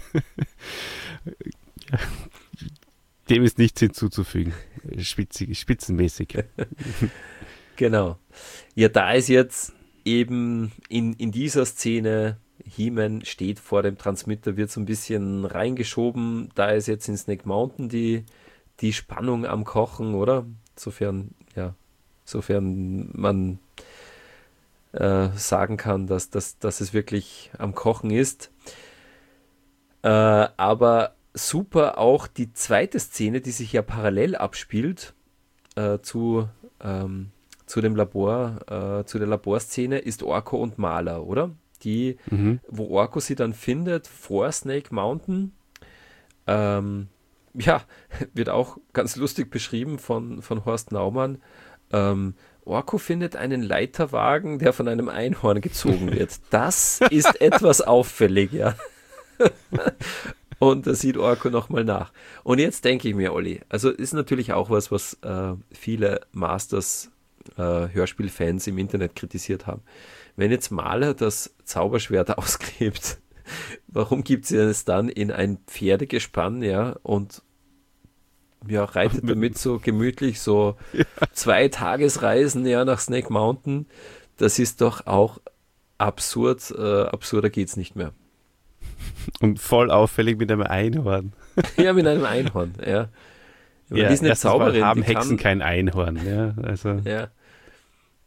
dem ist nichts hinzuzufügen. Spitzig, spitzenmäßig. Genau. Ja, da ist jetzt eben in, in dieser Szene, He-Man steht vor dem Transmitter, wird so ein bisschen reingeschoben. Da ist jetzt in Snake Mountain die, die Spannung am Kochen, oder? Sofern, ja, sofern man äh, sagen kann, dass, dass, dass es wirklich am Kochen ist. Äh, aber super auch die zweite Szene, die sich ja parallel abspielt äh, zu, ähm, zu dem Labor, äh, zu der Laborszene, ist Orko und Marla, oder? Die, mhm. wo Orko sie dann findet vor Snake Mountain. Ähm, ja, wird auch ganz lustig beschrieben von, von Horst Naumann. Ähm, Orko findet einen Leiterwagen, der von einem Einhorn gezogen wird. Das ist etwas auffällig, ja. Und da sieht Orko nochmal nach. Und jetzt denke ich mir, Olli, also ist natürlich auch was, was äh, viele Masters-Hörspielfans äh, im Internet kritisiert haben. Wenn jetzt Marla das Zauberschwert ausgräbt, warum gibt sie es dann in ein Pferdegespann, ja, und ja, reitet damit so gemütlich so ja. zwei Tagesreisen, ja, nach Snake Mountain? Das ist doch auch absurd, äh, absurder geht's nicht mehr. Und voll auffällig mit einem Einhorn. Ja, mit einem Einhorn, ja. Ja, die ist eine Zauberin. Haben die Hexen kann, kein Einhorn, ja. Also. Ja.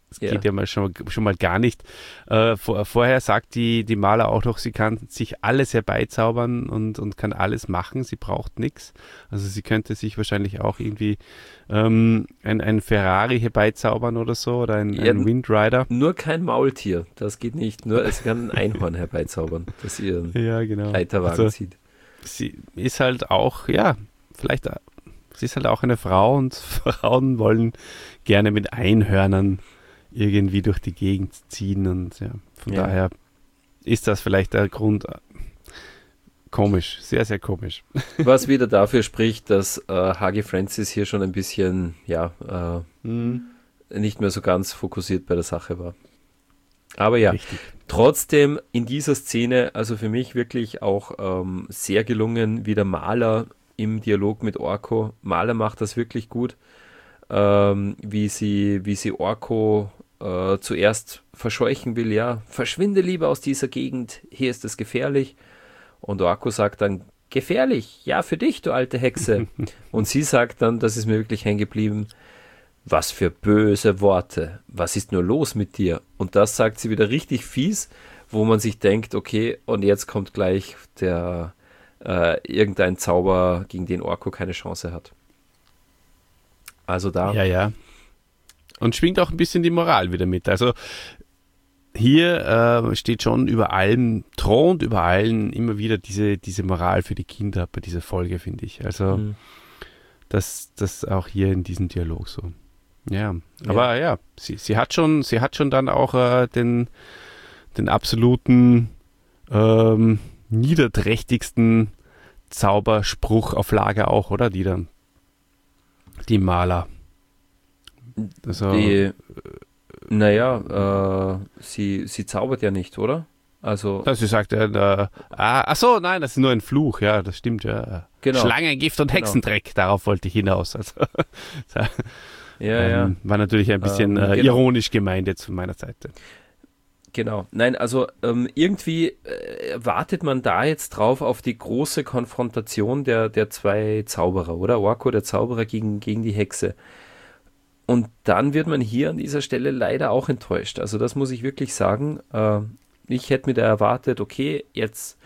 Das Ja. geht ja mal schon, schon mal gar nicht. Äh, vor, vorher sagt die, die Maler auch noch, sie kann sich alles herbeizaubern und, und kann alles machen. Sie braucht nichts. Also sie könnte sich wahrscheinlich auch irgendwie ähm, ein, ein Ferrari herbeizaubern oder so oder ein, Ja, ein Windrider. Nur kein Maultier, das geht nicht. Nur es kann ein Einhorn herbeizaubern, das ihren Ja, genau. Leiterwagen Also, zieht. sie ist halt auch, ja, vielleicht, äh, sie ist halt auch eine Frau und Frauen wollen gerne mit Einhörnern irgendwie durch die Gegend ziehen und ja, von Ja. daher ist das vielleicht der Grund. äh, Komisch, sehr, sehr komisch. Was wieder dafür spricht, dass äh, H G Francis hier schon ein bisschen, ja, äh, nicht mehr so ganz fokussiert bei der Sache war. Aber ja, Richtig. trotzdem in dieser Szene, also für mich wirklich auch ähm, sehr gelungen, wie der Maler im Dialog mit Orko. Maler macht das wirklich gut, ähm, wie sie, wie sie Orko äh, zuerst verscheuchen will, ja, verschwinde lieber aus dieser Gegend, hier ist es gefährlich. Und Orko sagt dann, gefährlich, ja für dich, du alte Hexe. Und sie sagt dann, das ist mir wirklich hängen geblieben, was für böse Worte, was ist nur los mit dir? Und das sagt sie wieder richtig fies, wo man sich denkt, okay, und jetzt kommt gleich der äh, irgendein Zauber, gegen den Orko keine Chance hat. Also da, Ja, ja. Und schwingt auch ein bisschen die Moral wieder mit. Also hier äh, steht schon über allem, thront über allen immer wieder diese, diese Moral für die Kinder bei dieser Folge, finde ich. Also Mhm. das, das auch hier in diesem Dialog so. Ja, aber ja, sie, sie hat schon, sie hat schon dann auch äh, den, den absoluten ähm, niederträchtigsten Zauberspruch auf Lager auch, oder? Die dann, die Maler. Also, die, naja, äh, sie, sie zaubert ja nicht, oder? Also, dass sie sagt, äh, äh, ah, ach so, nein, das ist nur ein Fluch, ja, das stimmt, ja. Genau. Schlangengift und Genau. Hexendreck, darauf wollte ich hinaus. Also, ja, ja. ähm, war natürlich ein bisschen Ähm, äh, genau. ironisch gemeint jetzt von meiner Seite. Genau. Nein, also ähm, irgendwie äh, wartet man da jetzt drauf auf die große Konfrontation der, der zwei Zauberer, oder? Orko, der Zauberer gegen, gegen die Hexe. Und dann wird man hier an dieser Stelle leider auch enttäuscht. Also das muss ich wirklich sagen. Äh, ich hätte mir da erwartet, okay, jetzt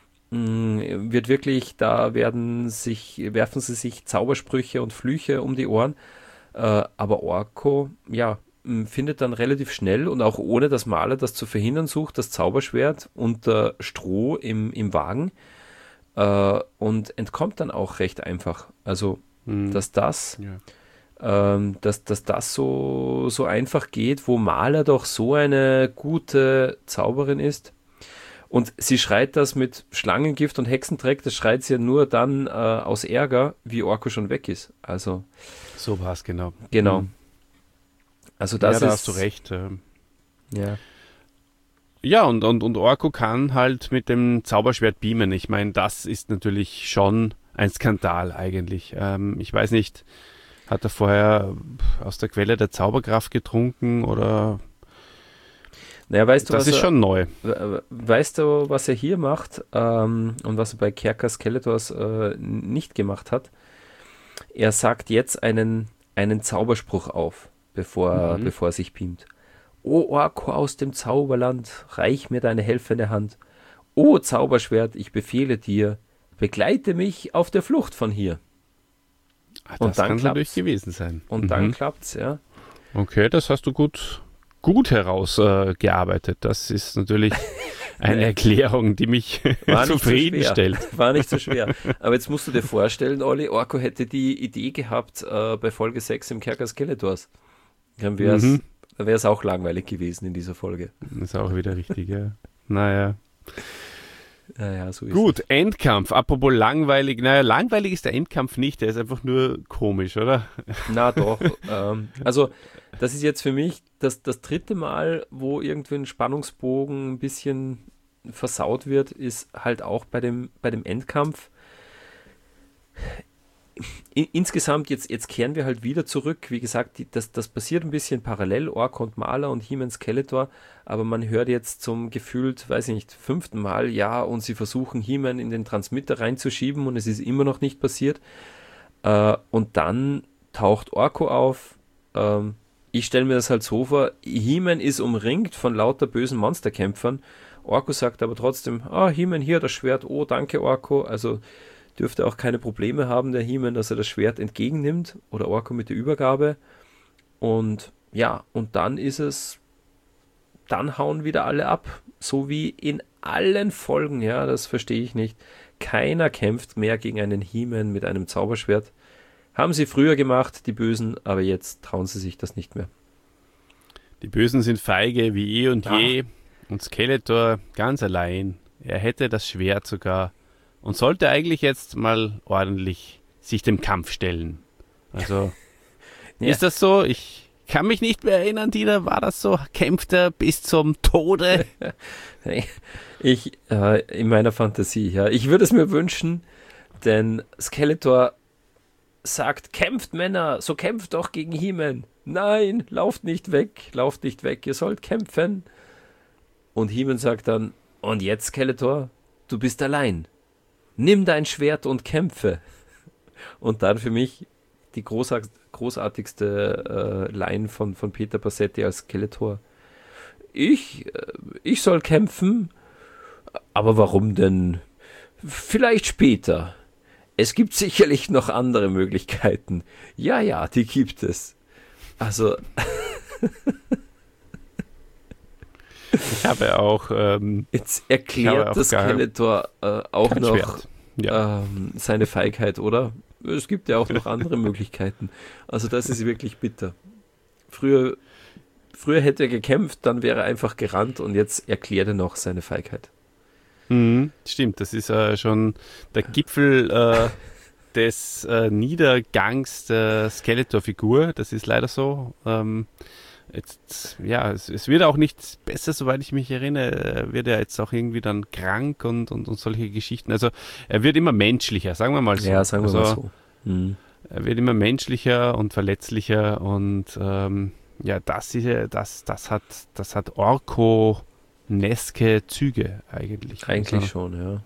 mh, wird wirklich, da werden sich, werfen sie sich Zaubersprüche und Flüche um die Ohren. Äh, aber Orko, ja, m, findet dann relativ schnell und auch ohne dass Maler das zu verhindern sucht, das Zauberschwert unter Stroh im, im Wagen äh, und entkommt dann auch recht einfach. Also, Hm, dass das, ja. ähm, dass, dass das so, so einfach geht, wo Maler doch so eine gute Zauberin ist. Und sie schreit das mit Schlangengift und Hexendreck, das schreit sie ja nur dann äh, aus Ärger, wie Orko schon weg ist. Also, So war es, genau. genau. Hm. Also das ja, da ist, hast du recht. ähm. Ja. Ja, und, und, und Orko kann halt mit dem Zauberschwert beamen. Ich meine, das ist natürlich schon ein Skandal eigentlich. Ähm, ich weiß nicht, hat er vorher aus der Quelle der Zauberkraft getrunken oder... Naja, weißt du, Das was ist er, schon neu. we- weißt du, was er hier macht ähm, und was er bei Kerker Skeletors äh, nicht gemacht hat? Er sagt jetzt einen, einen Zauberspruch auf, bevor, Mhm. bevor er sich beamt. O Orko aus dem Zauberland, reich mir deine helfende Hand. O Zauberschwert, ich befehle dir, begleite mich auf der Flucht von hier. Ah, und das dann kann klappt's. natürlich gewesen sein. Und Mhm. dann klappt's, ja. Okay, das hast du gut, gut herausgearbeitet. Äh, gearbeitet. Das ist natürlich eine Erklärung, die mich War nicht so zufriedenstellt. schwer. War nicht so schwer. Aber jetzt musst du dir vorstellen, Olli, Orko hätte die Idee gehabt äh, bei Folge sechs im Kerker Skeletors. Dann wär's, Mhm. Da wäre es auch langweilig gewesen in dieser Folge. Ist auch wieder richtig, ja. Naja. Naja, so ist Gut, Endkampf. Apropos langweilig. Naja, langweilig ist der Endkampf nicht. Der ist einfach nur komisch, oder? es. Na doch. ähm, also, das ist jetzt für mich das, das dritte Mal, wo irgendwie ein Spannungsbogen ein bisschen versaut wird, ist halt auch bei dem, bei dem Endkampf. In, insgesamt, jetzt, jetzt kehren wir halt wieder zurück. Wie gesagt, die, das, das passiert ein bisschen parallel, Orko und Maler und He-Man Skeletor, aber man hört jetzt zum gefühlt, weiß ich nicht, fünften Mal, ja, und sie versuchen He-Man in den Transmitter reinzuschieben und es ist immer noch nicht passiert. Äh, und dann taucht Orko auf, ähm, ich stelle mir das halt so vor, He-Man ist umringt von lauter bösen Monsterkämpfern. Orko sagt aber trotzdem, ah, He-Man, hier das Schwert, oh, danke Orko. Also dürfte auch keine Probleme haben, der He-Man, dass er das Schwert entgegennimmt oder Orko mit der Übergabe. Und ja, und dann ist es, dann hauen wieder alle ab. So wie in allen Folgen, ja, das verstehe ich nicht. Keiner kämpft mehr gegen einen He-Man mit einem Zauberschwert. Haben sie früher gemacht, die Bösen, aber jetzt trauen sie sich das nicht mehr. Die Bösen sind feige wie eh und Ja. je. Und Skeletor ganz allein. Er hätte das Schwert sogar und sollte eigentlich jetzt mal ordentlich sich dem Kampf stellen. Also, Ja. ist das so? Ich kann mich nicht mehr erinnern, Dieter, war das so? Kämpft er bis zum Tode? Ich, äh, in meiner Fantasie, ja. Ich würde es mir wünschen, denn Skeletor sagt, kämpft Männer, so kämpft doch gegen He-Man. Nein, lauft nicht weg, lauft nicht weg, ihr sollt kämpfen. Und He-Man sagt dann, und jetzt Skeletor, du bist allein. Nimm dein Schwert und kämpfe. Und dann für mich die großartig, großartigste äh, Line von, von Peter Passetti als Skeletor. Ich, äh, ich soll kämpfen, aber warum denn? Vielleicht später. Es gibt sicherlich noch andere Möglichkeiten. Ja, ja, die gibt es. Also, Ich habe auch ähm, jetzt Ich habe erklärt auch das gar Skeletor äh, auch kein noch Schwert. Ja. ähm, seine Feigheit, oder? Es gibt ja auch noch andere Möglichkeiten. Also das ist wirklich bitter. Früher, früher hätte er gekämpft, dann wäre er einfach gerannt und jetzt erklärt er noch seine Feigheit. Mhm, stimmt, das ist äh, schon der Gipfel äh, des äh, Niedergangs der Skeletor-Figur. Das ist leider so. Ähm, jetzt, ja, es, es wird auch nicht besser, soweit ich mich erinnere. Er wird ja jetzt auch irgendwie dann krank und, und, und solche Geschichten. Also er wird immer menschlicher, sagen wir mal so. Ja, sagen wir also, mal so. Mhm. Er wird immer menschlicher und verletzlicher und ähm, ja, das, ist, das, das hat, das hat Orko-neske Züge eigentlich. Eigentlich also, schon, ja.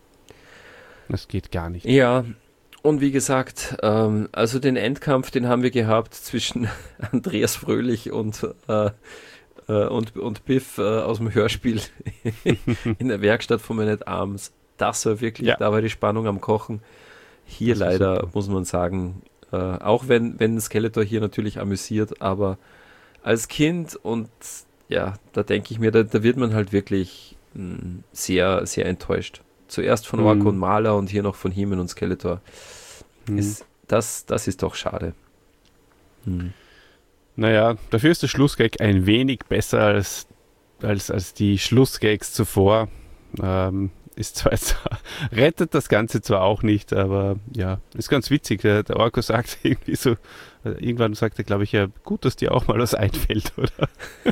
Das geht gar nicht. Ja, und wie gesagt, ähm, also den Endkampf, den haben wir gehabt zwischen Andreas Fröhlich und, äh, äh, und, und Biff äh, aus dem Hörspiel in der Werkstatt von Man at Arms. Das war wirklich, Ja. da war die Spannung am Kochen. Hier Das war leider, super. muss man sagen, äh, auch wenn, wenn Skeletor hier natürlich amüsiert, aber als Kind und ja, da denke ich mir, da, da wird man halt wirklich mh, sehr, sehr enttäuscht. Zuerst von Orko Mhm. und Marla und hier noch von He-Man und Skeletor. Mhm. Ist, das, das ist doch schade. Hm. Naja, dafür ist der Schlussgag ein wenig besser als, als, als die Schlussgags zuvor. Ähm, ist zwar jetzt, rettet das Ganze zwar auch nicht, aber ja, ist ganz witzig. Der, der Orko sagt irgendwie so, äh, irgendwann sagt er, glaube ich, ja, gut, dass dir auch mal was einfällt, oder?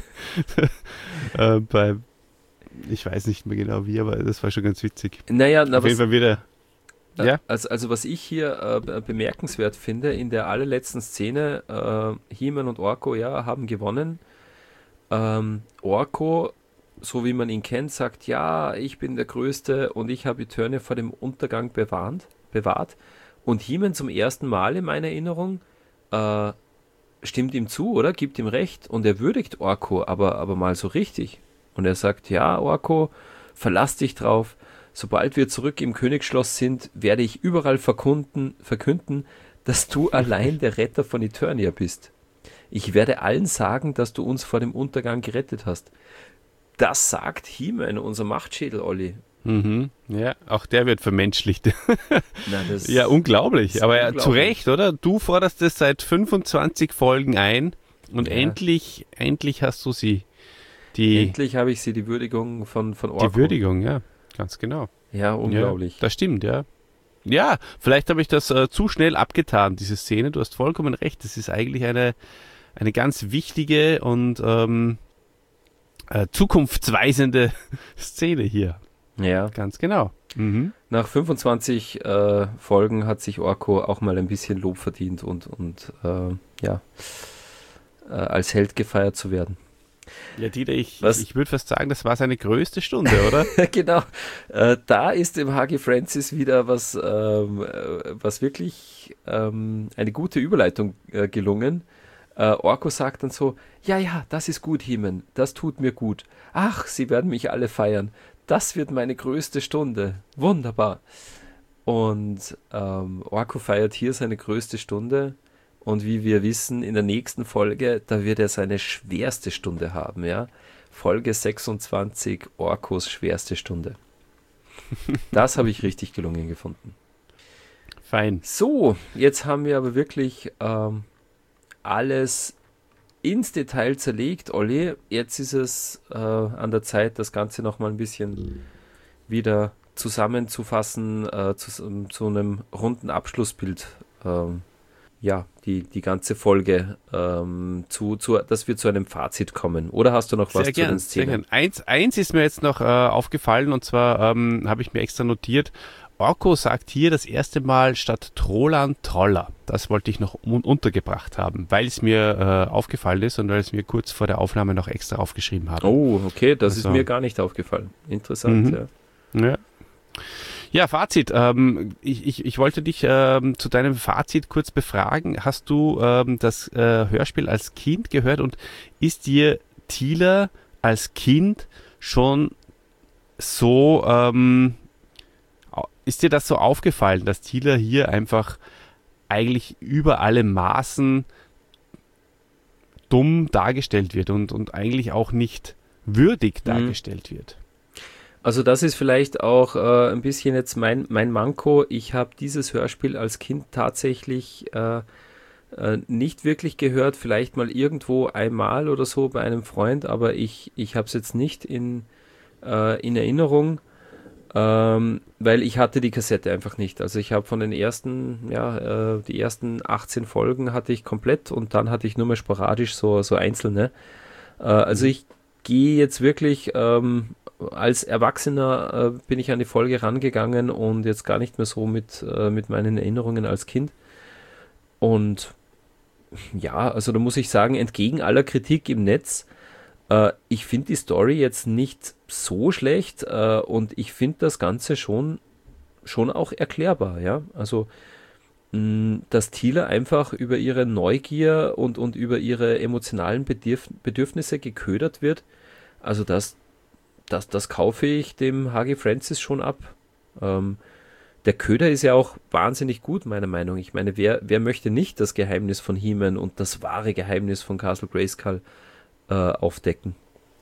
äh, bei, ich weiß nicht mehr genau wie, aber das war schon ganz witzig. Naja, na, Auf jeden was, Fall wieder. äh, Ja. also, also was ich hier äh, be- bemerkenswert finde, in der allerletzten Szene, äh, He-Man und Orko, ja, haben gewonnen. Ähm, Orko, so wie man ihn kennt, sagt, ja, ich bin der Größte und ich habe Eternia vor dem Untergang bewahrt. bewahrt. Und He-Man zum ersten Mal in meiner Erinnerung äh, stimmt ihm zu, oder? Gibt ihm recht und er würdigt Orko, aber, aber mal so richtig. Und er sagt, ja, Orko, verlass dich drauf. Sobald wir zurück im Königsschloss sind, werde ich überall verkunden, verkünden, dass du allein der Retter von Eternia bist. Ich werde allen sagen, dass du uns vor dem Untergang gerettet hast. Das sagt He-Man, unser Machtschädel, Olli. Mhm. Ja, auch der wird vermenschlicht. Na, das Ja, unglaublich. das ist Aber ja, unglaublich. zu Recht, oder? Du forderst es seit fünfundzwanzig Folgen ein und Ja. endlich, endlich hast du sie. Die, Endlich habe ich sie, die Würdigung von, von Orko. die Würdigung, ja, ganz genau. Ja, unglaublich. Ja, das stimmt, ja. Ja, vielleicht habe ich das äh, zu schnell abgetan, diese Szene. Du hast vollkommen recht. Das ist eigentlich eine, eine ganz wichtige und ähm, äh, zukunftsweisende Szene hier. Ja. Ganz genau. Mhm. Nach fünfundzwanzig äh, Folgen hat sich Orko auch mal ein bisschen Lob verdient und, und äh, ja, äh, als Held gefeiert zu werden. Ja, Dieter, ich, Was? ich würde fast sagen, das war seine größte Stunde, oder? Genau, äh, da ist dem H G Francis wieder was, ähm, äh, was wirklich ähm, eine gute Überleitung äh, gelungen. äh, Orko sagt dann so, ja, ja, das ist gut, He-Man, das tut mir gut. Ach, sie werden mich alle feiern. Das wird meine größte Stunde. Wunderbar. Und ähm, Orko feiert hier seine größte Stunde. Und wie wir wissen, in der nächsten Folge, da wird er seine schwerste Stunde haben, ja. Folge sechsundzwanzig, Orkos schwerste Stunde. Das habe ich richtig gelungen gefunden. Fein. So, jetzt haben wir aber wirklich ähm, alles ins Detail zerlegt, Olli. Jetzt ist es äh, an der Zeit, das Ganze nochmal ein bisschen wieder zusammenzufassen, äh, zu, zu einem runden Abschlussbild. Ähm, ja, die, die ganze Folge, ähm, zu, zu, dass wir zu einem Fazit kommen. Oder hast du noch was sehr zu gern, den Szenen? Sehr gern. Eins, eins ist mir jetzt noch äh, aufgefallen, und zwar ähm, habe ich mir extra notiert, Orko sagt hier das erste Mal statt Trollan Troller. Das wollte ich noch un- untergebracht haben, weil es mir äh, aufgefallen ist und weil es mir kurz vor der Aufnahme noch extra aufgeschrieben habe. Oh, okay, das Also, ist mir gar nicht aufgefallen. Interessant, Mhm. ja. Ja, ja Fazit. Ähm, ich, ich, ich wollte dich ähm, zu deinem Fazit kurz befragen. Hast du ähm, das äh, Hörspiel als Kind gehört und ist dir Teela als Kind schon so, ähm, ist dir das so aufgefallen, dass Teela hier einfach eigentlich über alle Maßen dumm dargestellt wird und, und eigentlich auch nicht würdig Mhm. dargestellt wird? Also das ist vielleicht auch äh, ein bisschen jetzt mein, mein Manko. Ich habe dieses Hörspiel als Kind tatsächlich äh, äh, nicht wirklich gehört, vielleicht mal irgendwo einmal oder so bei einem Freund, aber ich, ich habe es jetzt nicht in, äh, in Erinnerung, ähm, weil ich hatte die Kassette einfach nicht. Also ich habe von den ersten, ja, äh, die ersten achtzehn Folgen hatte ich komplett und dann hatte ich nur mehr sporadisch so, so einzelne. Äh, also ich gehe jetzt wirklich, ähm, als Erwachsener äh, bin ich an die Folge rangegangen und jetzt gar nicht mehr so mit, äh, mit meinen Erinnerungen als Kind. Und ja, also da muss ich sagen, entgegen aller Kritik im Netz, äh, ich finde die Story jetzt nicht so schlecht äh, und ich finde das Ganze schon, schon auch erklärbar, ja. Also mh, dass Teela einfach über ihre Neugier und, und über ihre emotionalen Bedürf Bedürfnisse geködert wird, also das Das, das kaufe ich dem H G Francis schon ab. Ähm, der Köder ist ja auch wahnsinnig gut, meiner Meinung nach. Ich meine, wer, wer möchte nicht das Geheimnis von He-Man und das wahre Geheimnis von Castle Grayskull äh, aufdecken?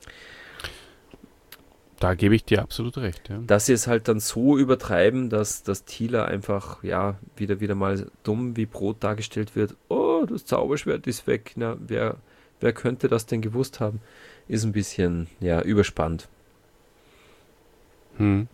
Da gebe ich dir absolut recht. Ja. Dass sie es halt dann so übertreiben, dass, dass Teela einfach, ja, wieder, wieder mal dumm wie Brot dargestellt wird. Oh, das Zauberschwert ist weg. Na, wer, wer könnte das denn gewusst haben? Ist ein bisschen, ja, überspannt. Hm.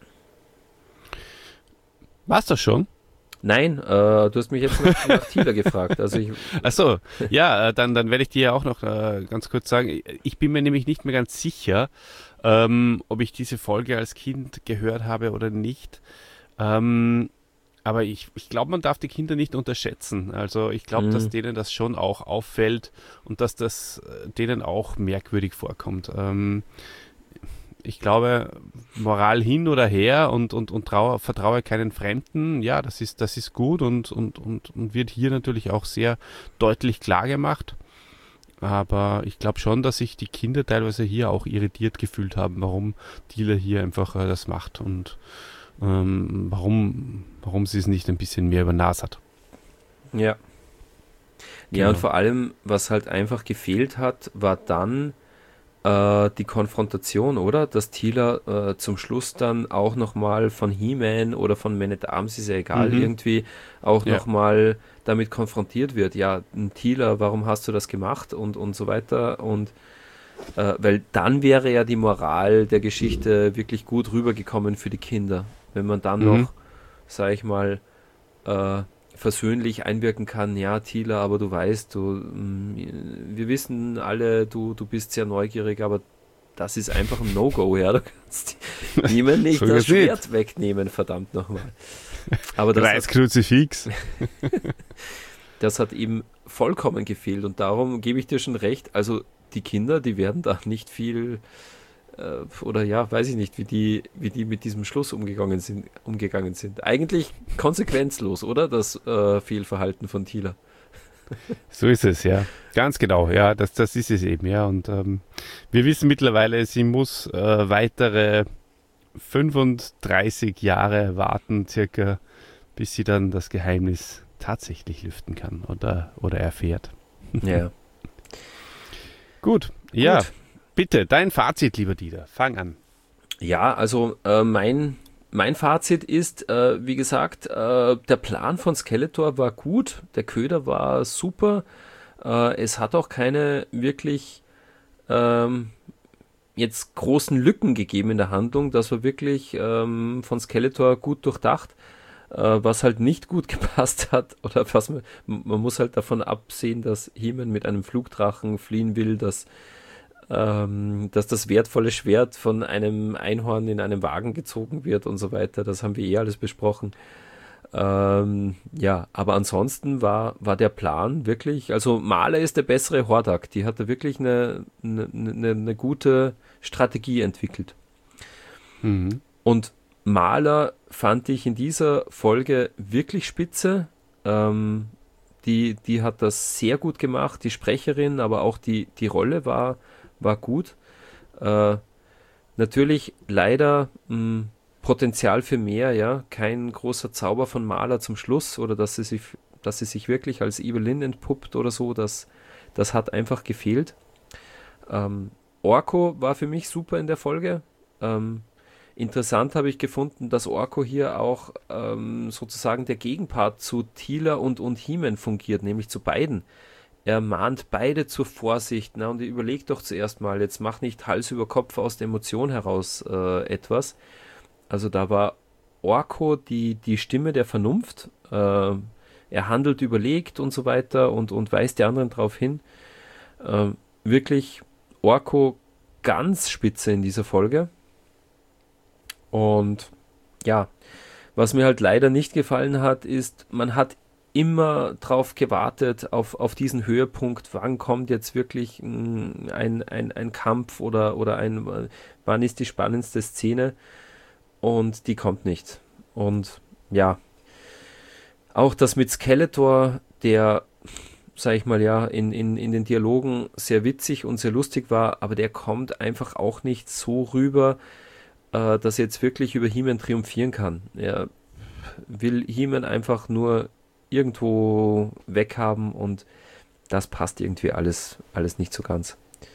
War's das schon? Nein, äh, du hast mich jetzt nach, nach Teela gefragt. Also ich, Achso, ja, äh, dann, dann werde ich dir ja auch noch äh, ganz kurz sagen, ich bin mir nämlich nicht mehr ganz sicher, ähm, ob ich diese Folge als Kind gehört habe oder nicht. Ähm, aber ich, ich glaube, man darf die Kinder nicht unterschätzen. Also ich glaube, Mhm. dass denen das schon auch auffällt und dass das äh, denen auch merkwürdig vorkommt. Ähm, ich glaube, Moral hin oder her und, und, und traue, vertraue keinen Fremden, ja, das ist, das ist gut und, und, und, und wird hier natürlich auch sehr deutlich klar gemacht. Aber ich glaube schon, dass sich die Kinder teilweise hier auch irritiert gefühlt haben, warum Teela hier einfach äh, das macht und ähm, warum, warum sie es nicht ein bisschen mehr über Nas hat. ja. Ja, Genau. und vor allem, was halt einfach gefehlt hat, war dann äh, die Konfrontation, oder? Dass Teela äh, zum Schluss dann auch nochmal von He-Man oder von Man at Arms, ist ja egal, Mhm. irgendwie auch Ja. nochmal damit konfrontiert wird. Ja, Teela, warum hast du das gemacht? Und, und so weiter. Und äh, weil dann wäre ja die Moral der Geschichte wirklich gut rübergekommen für die Kinder. Wenn man dann Mhm. noch, sag ich mal, äh, versöhnlich einwirken kann, ja, Teela, aber du weißt, du, mh, wir wissen alle, du, du bist sehr neugierig, aber das ist einfach ein No-Go, ja, du kannst niemand nicht So das geht's nicht. Schwert wegnehmen, verdammt nochmal. Aber das Kreuz, hat, Kruzifix. das hat ihm vollkommen gefehlt und darum gebe ich dir schon recht, also die Kinder, die werden da nicht viel äh, oder ja, weiß ich nicht, wie die, wie die mit diesem Schluss umgegangen sind, umgegangen sind. Eigentlich konsequenzlos, oder? Das äh, Fehlverhalten von Teela. So ist es, ja. Ganz genau, ja, das, das ist es eben, ja. Und ähm, wir wissen mittlerweile, sie muss äh, weitere fünfunddreißig Jahre warten, circa, bis sie dann das Geheimnis tatsächlich lüften kann oder, oder erfährt. Ja. Gut, ja, Gut. Bitte, dein Fazit, lieber Dieter, fang an. Ja, also äh, mein, mein Fazit ist, äh, wie gesagt, äh, der Plan von Skeletor war gut, der Köder war super, äh, es hat auch keine wirklich ähm, jetzt großen Lücken gegeben in der Handlung, das war wirklich ähm, von Skeletor gut durchdacht. Uh, was halt nicht gut gepasst hat, oder was man, man muss halt davon absehen, dass He-Man mit einem Flugdrachen fliehen will, dass, ähm, dass das wertvolle Schwert von einem Einhorn in einem Wagen gezogen wird und so weiter. Das haben wir eh alles besprochen. Ähm, ja, aber ansonsten war, war der Plan wirklich, also Marla ist der bessere Hordak, die hat da wirklich eine, eine, eine, eine gute Strategie entwickelt. Mhm. Und Marla fand ich in dieser Folge wirklich spitze. Ähm, die, die hat das sehr gut gemacht, die Sprecherin, aber auch die, die Rolle war, war gut. Äh, natürlich leider mh, Potenzial für mehr, ja, kein großer Zauber von Marla zum Schluss oder dass sie sich, dass sie sich wirklich als Evelyn entpuppt oder so, das, das hat einfach gefehlt. Ähm, Orko war für mich super in der Folge. Ähm, Interessant habe ich gefunden, dass Orko hier auch ähm, sozusagen der Gegenpart zu Teela und, und He-Man fungiert, nämlich zu beiden. Er mahnt beide zur Vorsicht, na, und überlegt doch zuerst mal, jetzt mach nicht Hals über Kopf aus der Emotion heraus äh, etwas. Also da war Orko die, die Stimme der Vernunft. Äh, er handelt überlegt und so weiter und, und weist die anderen darauf hin. Äh, wirklich Orko ganz spitze in dieser Folge. Und ja, was mir halt leider nicht gefallen hat, ist, man hat immer drauf gewartet, auf, auf diesen Höhepunkt, wann kommt jetzt wirklich mh, ein, ein, ein Kampf oder, oder ein, wann ist die spannendste Szene, und die kommt nicht. Und ja, auch das mit Skeletor, der, sag ich mal, ja, in, in, in den Dialogen sehr witzig und sehr lustig war, aber der kommt einfach auch nicht so rüber, dass er jetzt wirklich über He-Man triumphieren kann. Er will He-Man einfach nur irgendwo weghaben und das passt irgendwie alles, alles nicht so ganz.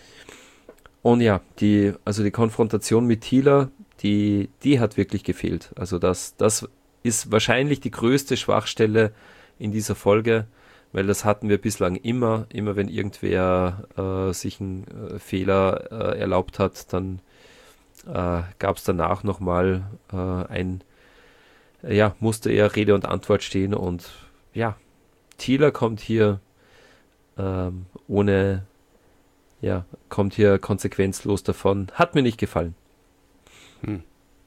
Und ja, die, also die Konfrontation mit Teela, die, die hat wirklich gefehlt. Also das, das ist wahrscheinlich die größte Schwachstelle in dieser Folge, weil das hatten wir bislang immer, immer wenn irgendwer äh, sich einen äh, Fehler äh, erlaubt hat, dann Äh, gab es danach nochmal äh, ein, äh, ja, musste er Rede und Antwort stehen, und ja, Teela kommt hier ähm, ohne, ja, kommt hier konsequenzlos davon. Hat mir nicht gefallen. Hm.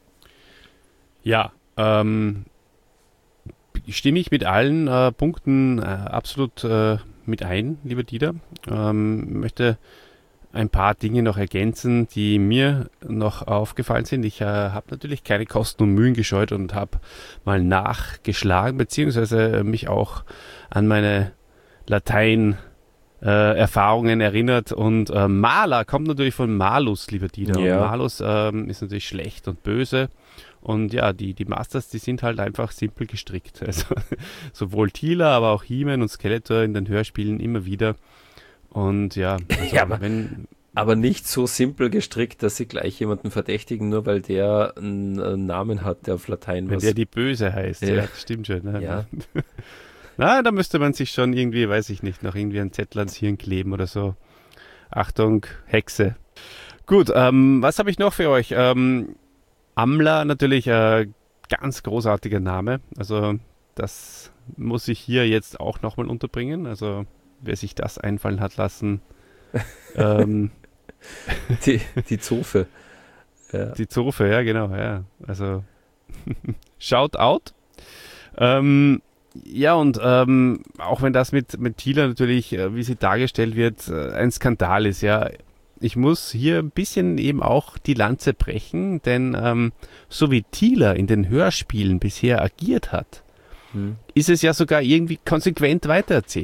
Ja, ähm, stimme ich mit allen äh, Punkten äh, absolut äh, mit ein, lieber Dieter. Ähm, möchte ein paar Dinge noch ergänzen, die mir noch aufgefallen sind. Ich äh, habe natürlich keine Kosten und Mühen gescheut und habe mal nachgeschlagen, beziehungsweise mich auch an meine Latein-Erfahrungen äh, erinnert. Und äh, Maler kommt natürlich von Malus, lieber Dieter. Ja. Und Malus ähm, ist natürlich schlecht und böse. Und ja, die, die Masters, die sind halt einfach simpel gestrickt. Also sowohl Teela, aber auch He-Man und Skeletor in den Hörspielen immer wieder. Und ja, also ja aber, wenn, aber nicht so simpel gestrickt, dass sie gleich jemanden verdächtigen, nur weil der einen, einen Namen hat, der auf Latein wenn was. der die Böse heißt, ja, Ja. das stimmt schon. Ne? Ja. Na, da müsste man sich schon irgendwie, weiß ich nicht, noch irgendwie einen Zettel ans Hirn kleben oder so. Achtung, Hexe. Gut, ähm, was habe ich noch für euch? Ähm, Amla natürlich, äh, ganz großartiger Name. Also das muss ich hier jetzt auch nochmal unterbringen. Also wer sich das einfallen hat lassen. ähm, Die, die Zofe. Ja. Die Zofe, ja genau, ja. Also shout out. Ähm, ja, und ähm, auch wenn das mit, mit Teela natürlich, äh, wie sie dargestellt wird, äh, ein Skandal ist, ja. Ich muss hier ein bisschen eben auch die Lanze brechen, denn ähm, so wie Teela in den Hörspielen bisher agiert hat, Hm. ist es ja sogar irgendwie konsequent weitererzählt.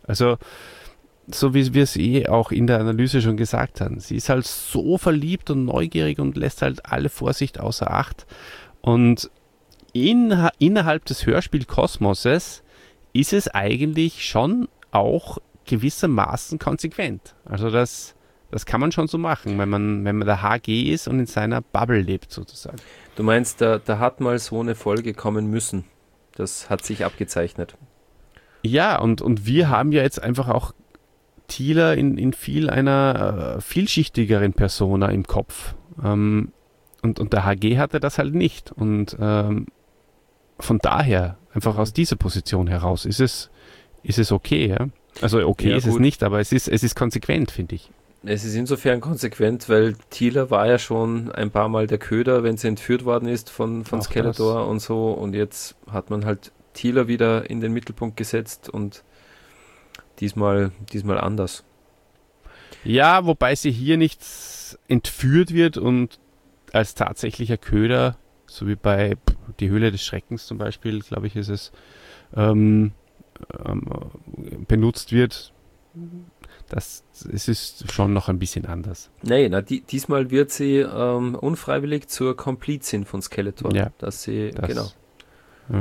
Also so wie wir es eh auch in der Analyse schon gesagt haben. Sie ist halt so verliebt und neugierig und lässt halt alle Vorsicht außer Acht. Und in, innerhalb des Hörspielkosmoses ist es eigentlich schon auch gewissermaßen konsequent. Also das, das kann man schon so machen, wenn man, wenn man der H G ist und in seiner Bubble lebt sozusagen. Du meinst, da, da hat mal so eine Folge kommen müssen. Das hat sich abgezeichnet. Ja, und, und wir haben ja jetzt einfach auch Thieler in, in viel einer äh, vielschichtigeren Persona im Kopf. Ähm, und, und der H G hatte das halt nicht. Und ähm, von daher, einfach aus dieser Position heraus, ist es, ist es okay. Ja? Also okay Ja, ist es gut. nicht, aber es ist, es ist konsequent, finde ich. Es ist insofern konsequent, weil Thieler war ja schon ein paar Mal der Köder, wenn sie entführt worden ist von, von Auch Skeletor und so. Und jetzt hat man halt Thieler wieder in den Mittelpunkt gesetzt und diesmal, diesmal anders. Ja, wobei sie hier nicht entführt wird und als tatsächlicher Köder, so wie bei Die Höhle des Schreckens zum Beispiel, glaube ich, ist es, ähm, ähm, benutzt wird. Das, es ist schon noch ein bisschen anders. Nee, na, die, diesmal wird sie ähm, unfreiwillig zur Komplizin von Skeletor. Ja, dass sie, das- genau. Ja.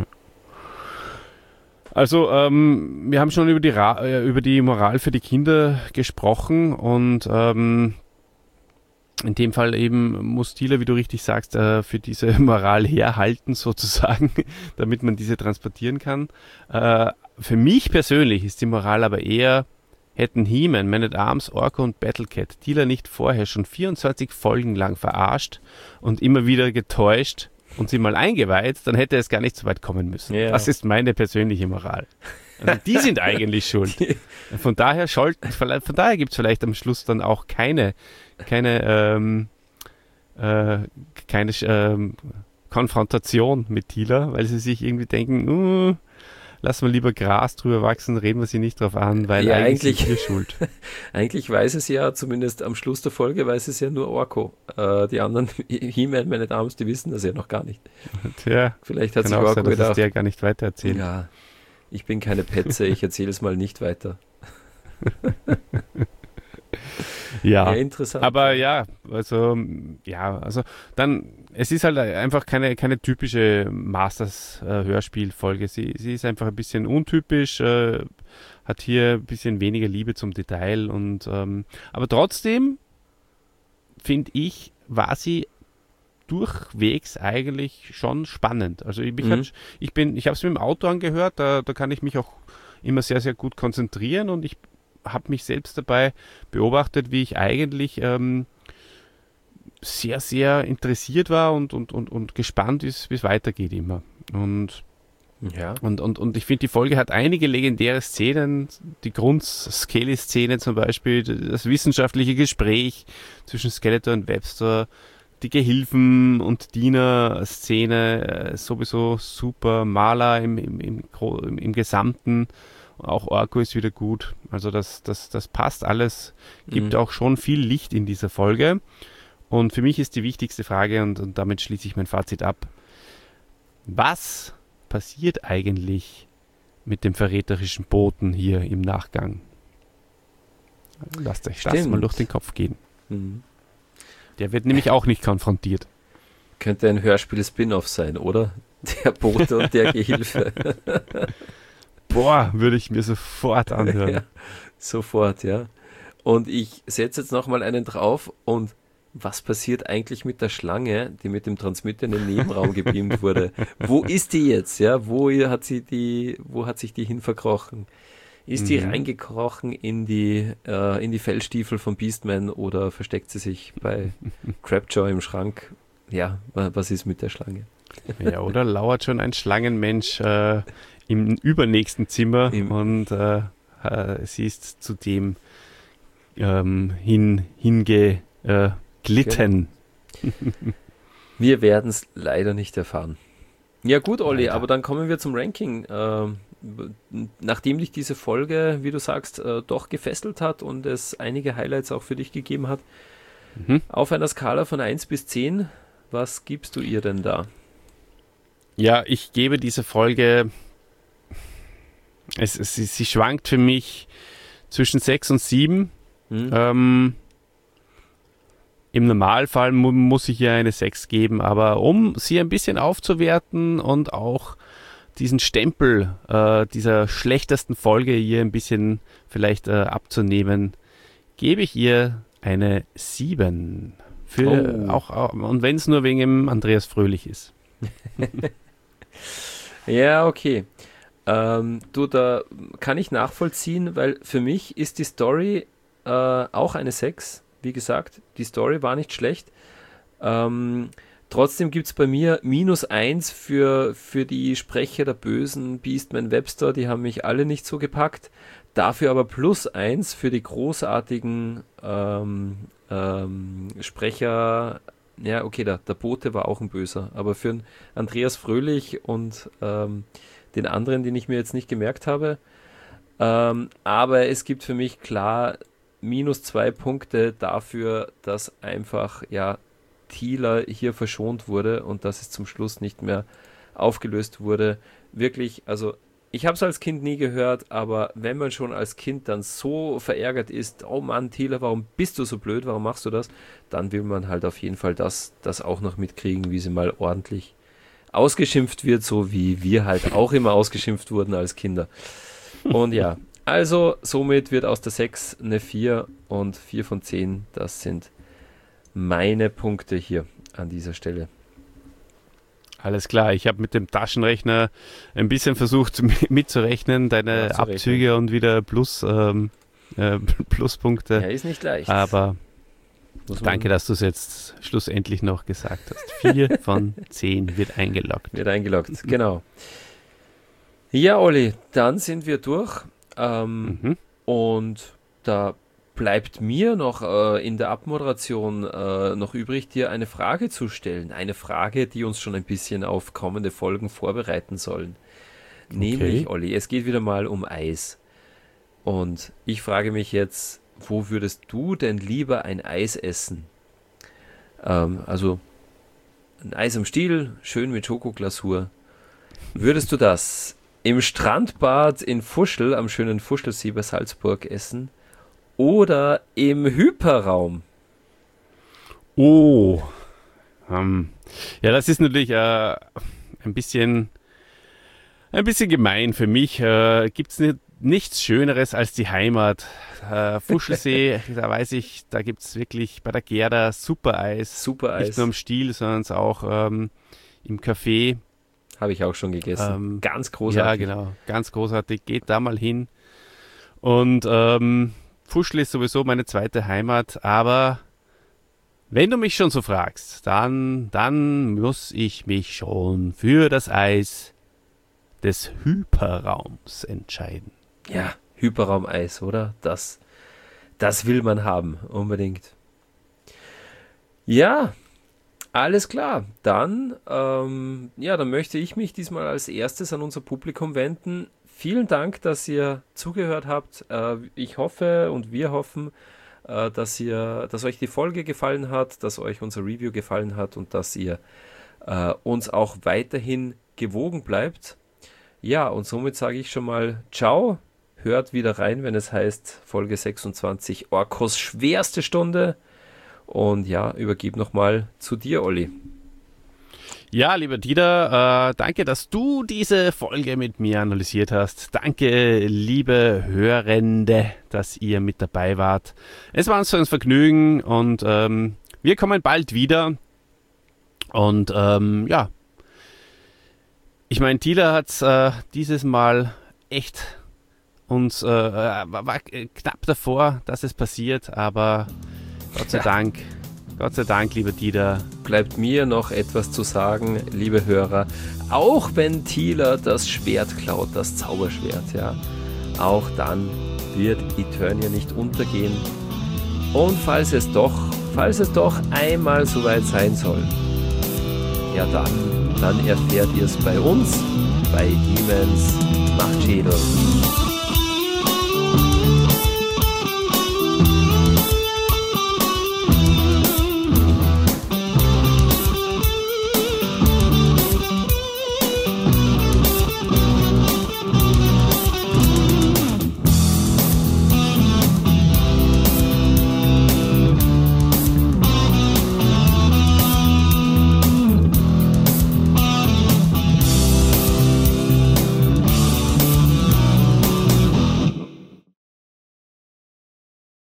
Also, ähm, wir haben schon über die, Ra äh, über die Moral für die Kinder gesprochen und ähm, in dem Fall eben muss Thieler, wie du richtig sagst, äh, für diese Moral herhalten sozusagen, damit man diese transportieren kann. Äh, für mich persönlich ist die Moral aber eher, hätten He-Man, Man at Arms, Orko und Battlecat Thieler nicht vorher schon vierundzwanzig Folgen lang verarscht und immer wieder getäuscht und sie mal eingeweiht, dann hätte es gar nicht so weit kommen müssen. Ja. Das ist meine persönliche Moral. Also die sind eigentlich schuld. Von daher, scholten, von daher gibt es vielleicht am Schluss dann auch keine, keine, ähm, äh, keine ähm, Konfrontation mit Thieler, weil sie sich irgendwie denken, uh, lassen wir lieber Gras drüber wachsen, reden wir sie nicht drauf an, weil Ja, eigentlich, eigentlich- sind wir schuld. Eigentlich weiß es ja, zumindest am Schluss der Folge, weiß es ja nur Orko. Äh, die anderen He-Man, meine Damen, die wissen das ja noch gar nicht. Tja, Vielleicht hat kann sich auch Orko sein, dass es gedacht, der gar nicht weitererzählt. ja, ich bin keine Petze, ich erzähle es mal nicht weiter. Ja. Ja, interessant. Aber ja, also ja, also dann, es ist halt einfach keine, keine typische Masters-Hörspielfolge. Sie, sie ist einfach ein bisschen untypisch, äh, hat hier ein bisschen weniger Liebe zum Detail und ähm, aber trotzdem finde ich, war sie durchwegs eigentlich schon spannend. Also ich, mich Mhm. hat, ich bin, ich habe es mit dem Auto angehört, da, da kann ich mich auch immer sehr, sehr gut konzentrieren und ich habe mich selbst dabei beobachtet, wie ich eigentlich ähm, sehr, sehr interessiert war und, und, und, und gespannt ist, wie es weitergeht immer. Und, ja. und, und, und ich finde, die Folge hat einige legendäre Szenen, die Grund-Skelly-Szene zum Beispiel, das wissenschaftliche Gespräch zwischen Skeletor und Webster, die Gehilfen- und Diener-Szene, äh, sowieso super, Maler im, im, im, Gro- im, im Gesamten, auch Orko ist wieder gut, also das, das, das passt alles, gibt Mhm. auch schon viel Licht in dieser Folge und für mich ist die wichtigste Frage und, und damit schließe ich mein Fazit ab, was passiert eigentlich mit dem verräterischen Boten hier im Nachgang? Lasst euch das Stimmt. mal durch den Kopf gehen. Mhm. Der wird nämlich auch nicht konfrontiert. Könnte ein Hörspiel-Spin-Off sein, oder? Der Bote und der Gehilfe. Boah, würde ich mir sofort anhören. Ja, sofort, ja. Und ich setze jetzt nochmal einen drauf und was passiert eigentlich mit der Schlange, die mit dem Transmitter in den Nebenraum gebeamt wurde? Wo ist die jetzt? Ja, wo hat sie die, wo hat sich die hin verkrochen? Ist die Mhm. reingekrochen in die, äh, in die Fellstiefel von Beastman oder versteckt sie sich bei Crabjaw im Schrank? Ja, wa- was ist mit der Schlange? Ja, oder lauert schon ein Schlangenmensch äh, im übernächsten Zimmer Im- und äh, äh, sie ist zu dem ähm, hin, hingeglitten. Äh, glitten. Wir werden es leider nicht erfahren. Ja gut, Olli, Leider. aber dann kommen wir zum Ranking. Ähm, nachdem dich diese Folge, wie du sagst, äh, doch gefesselt hat und es einige Highlights auch für dich gegeben hat, Mhm. auf einer Skala von eins bis zehn, was gibst du ihr denn da? Ja, ich gebe dieser Folge es, es, sie schwankt für mich zwischen sechs und sieben. Hm. Ähm, Im Normalfall mu- muss ich ihr eine sechs geben, aber um sie ein bisschen aufzuwerten und auch diesen Stempel äh, dieser schlechtesten Folge hier ein bisschen vielleicht äh, abzunehmen, gebe ich ihr eine sieben. Für Oh. auch, auch, und wenn es nur wegen dem Andreas Fröhlich ist. Ja, okay. Ähm, du, da kann ich nachvollziehen, weil für mich ist die Story äh, auch eine sechs. Wie gesagt, die Story war nicht schlecht. Ähm, trotzdem gibt es bei mir minus eins für, für die Sprecher der Bösen, Beastman, Webster, die haben mich alle nicht so gepackt. Dafür aber plus eins für die großartigen ähm, ähm, Sprecher. Ja, okay, der, der Bote war auch ein Böser, aber für einen Andreas Fröhlich und ähm, den anderen, den ich mir jetzt nicht gemerkt habe. Ähm, aber es gibt für mich klar minus zwei Punkte dafür, dass einfach, ja, Thieler hier verschont wurde und dass es zum Schluss nicht mehr aufgelöst wurde. Wirklich, also ich habe es als Kind nie gehört, aber wenn man schon als Kind dann so verärgert ist, oh Mann, Thieler, warum bist du so blöd, warum machst du das? Dann will man halt auf jeden Fall das, das auch noch mitkriegen, wie sie mal ordentlich ausgeschimpft wird, so wie wir halt auch immer ausgeschimpft wurden als Kinder. Und ja, also somit wird aus der sechs eine vier und vier von zehn, das sind meine Punkte hier an dieser Stelle. Alles klar, ich habe mit dem Taschenrechner ein bisschen versucht mitzurechnen, deine Ja, zu Abzüge rechnen. und wieder Plus, ähm, äh, Pluspunkte. Ja, ist nicht leicht. Aber Muss man- danke, dass du es jetzt schlussendlich noch gesagt hast. vier von zehn wird eingeloggt. Wird eingeloggt, genau. Ja, Olli, dann sind wir durch. Ähm, Mhm. Und da bleibt mir noch äh, in der Abmoderation äh, noch übrig, dir eine Frage zu stellen. Eine Frage, die uns schon ein bisschen auf kommende Folgen vorbereiten sollen. Nämlich, Olli, es geht wieder mal um Eis. Und ich frage mich jetzt, wo würdest du denn lieber ein Eis essen? Ähm, also ein Eis am Stiel, schön mit Schokoglasur. Würdest du das im Strandbad in Fuschl, am schönen Fuschlsee bei Salzburg essen oder im Hyperraum? Oh, ähm, ja, das ist natürlich äh, ein bisschen, ein bisschen gemein für mich. Äh, Gibt es nicht, nichts Schöneres als die Heimat. Äh, Fuschlsee, da weiß ich, da gibt es wirklich bei der Gerda super Eis. Super Eis. Nicht nur am Stiel, sondern auch ähm, im Café. Habe ich auch schon gegessen. Ähm, Ganz Ja, großartig. genau. Ganz großartig. Geht da mal hin. Und ähm, Fuschl ist sowieso meine zweite Heimat. Aber wenn du mich schon so fragst, dann, dann muss ich mich schon für das Eis des Hyperraums entscheiden. Ja, Hyperraumeis, oder? Das, das will man haben, unbedingt. Ja, alles klar. Dann, ähm, ja, dann möchte ich mich diesmal als erstes an unser Publikum wenden. Vielen Dank, dass ihr zugehört habt. Äh, ich hoffe und wir hoffen, äh, dass ihr, dass euch die Folge gefallen hat, dass euch unser Review gefallen hat und dass ihr äh, uns auch weiterhin gewogen bleibt. Ja, und somit sage ich schon mal ciao. Hört wieder rein, wenn es heißt Folge sechsundzwanzig, Orkos schwerste Stunde. Und ja, übergib nochmal zu dir, Olli. Ja, lieber Dieter, äh, danke, dass du diese Folge mit mir analysiert hast. Danke, liebe Hörende, dass ihr mit dabei wart. Es war uns so ein Vergnügen und ähm, wir kommen bald wieder. Und ähm, ja, ich meine, Thieler hat äh, dieses Mal echt uns, äh, war, war knapp davor, dass es passiert, aber Gott sei Dank, Gott sei Dank, lieber Dieter. Bleibt mir noch etwas zu sagen, liebe Hörer. Auch wenn Thieler das Schwert klaut, das Zauberschwert, ja, auch dann wird Eternia nicht untergehen. Und falls es doch, falls es doch einmal soweit sein soll, ja dann, dann erfährt ihr es bei uns, bei Demons Machtschädel.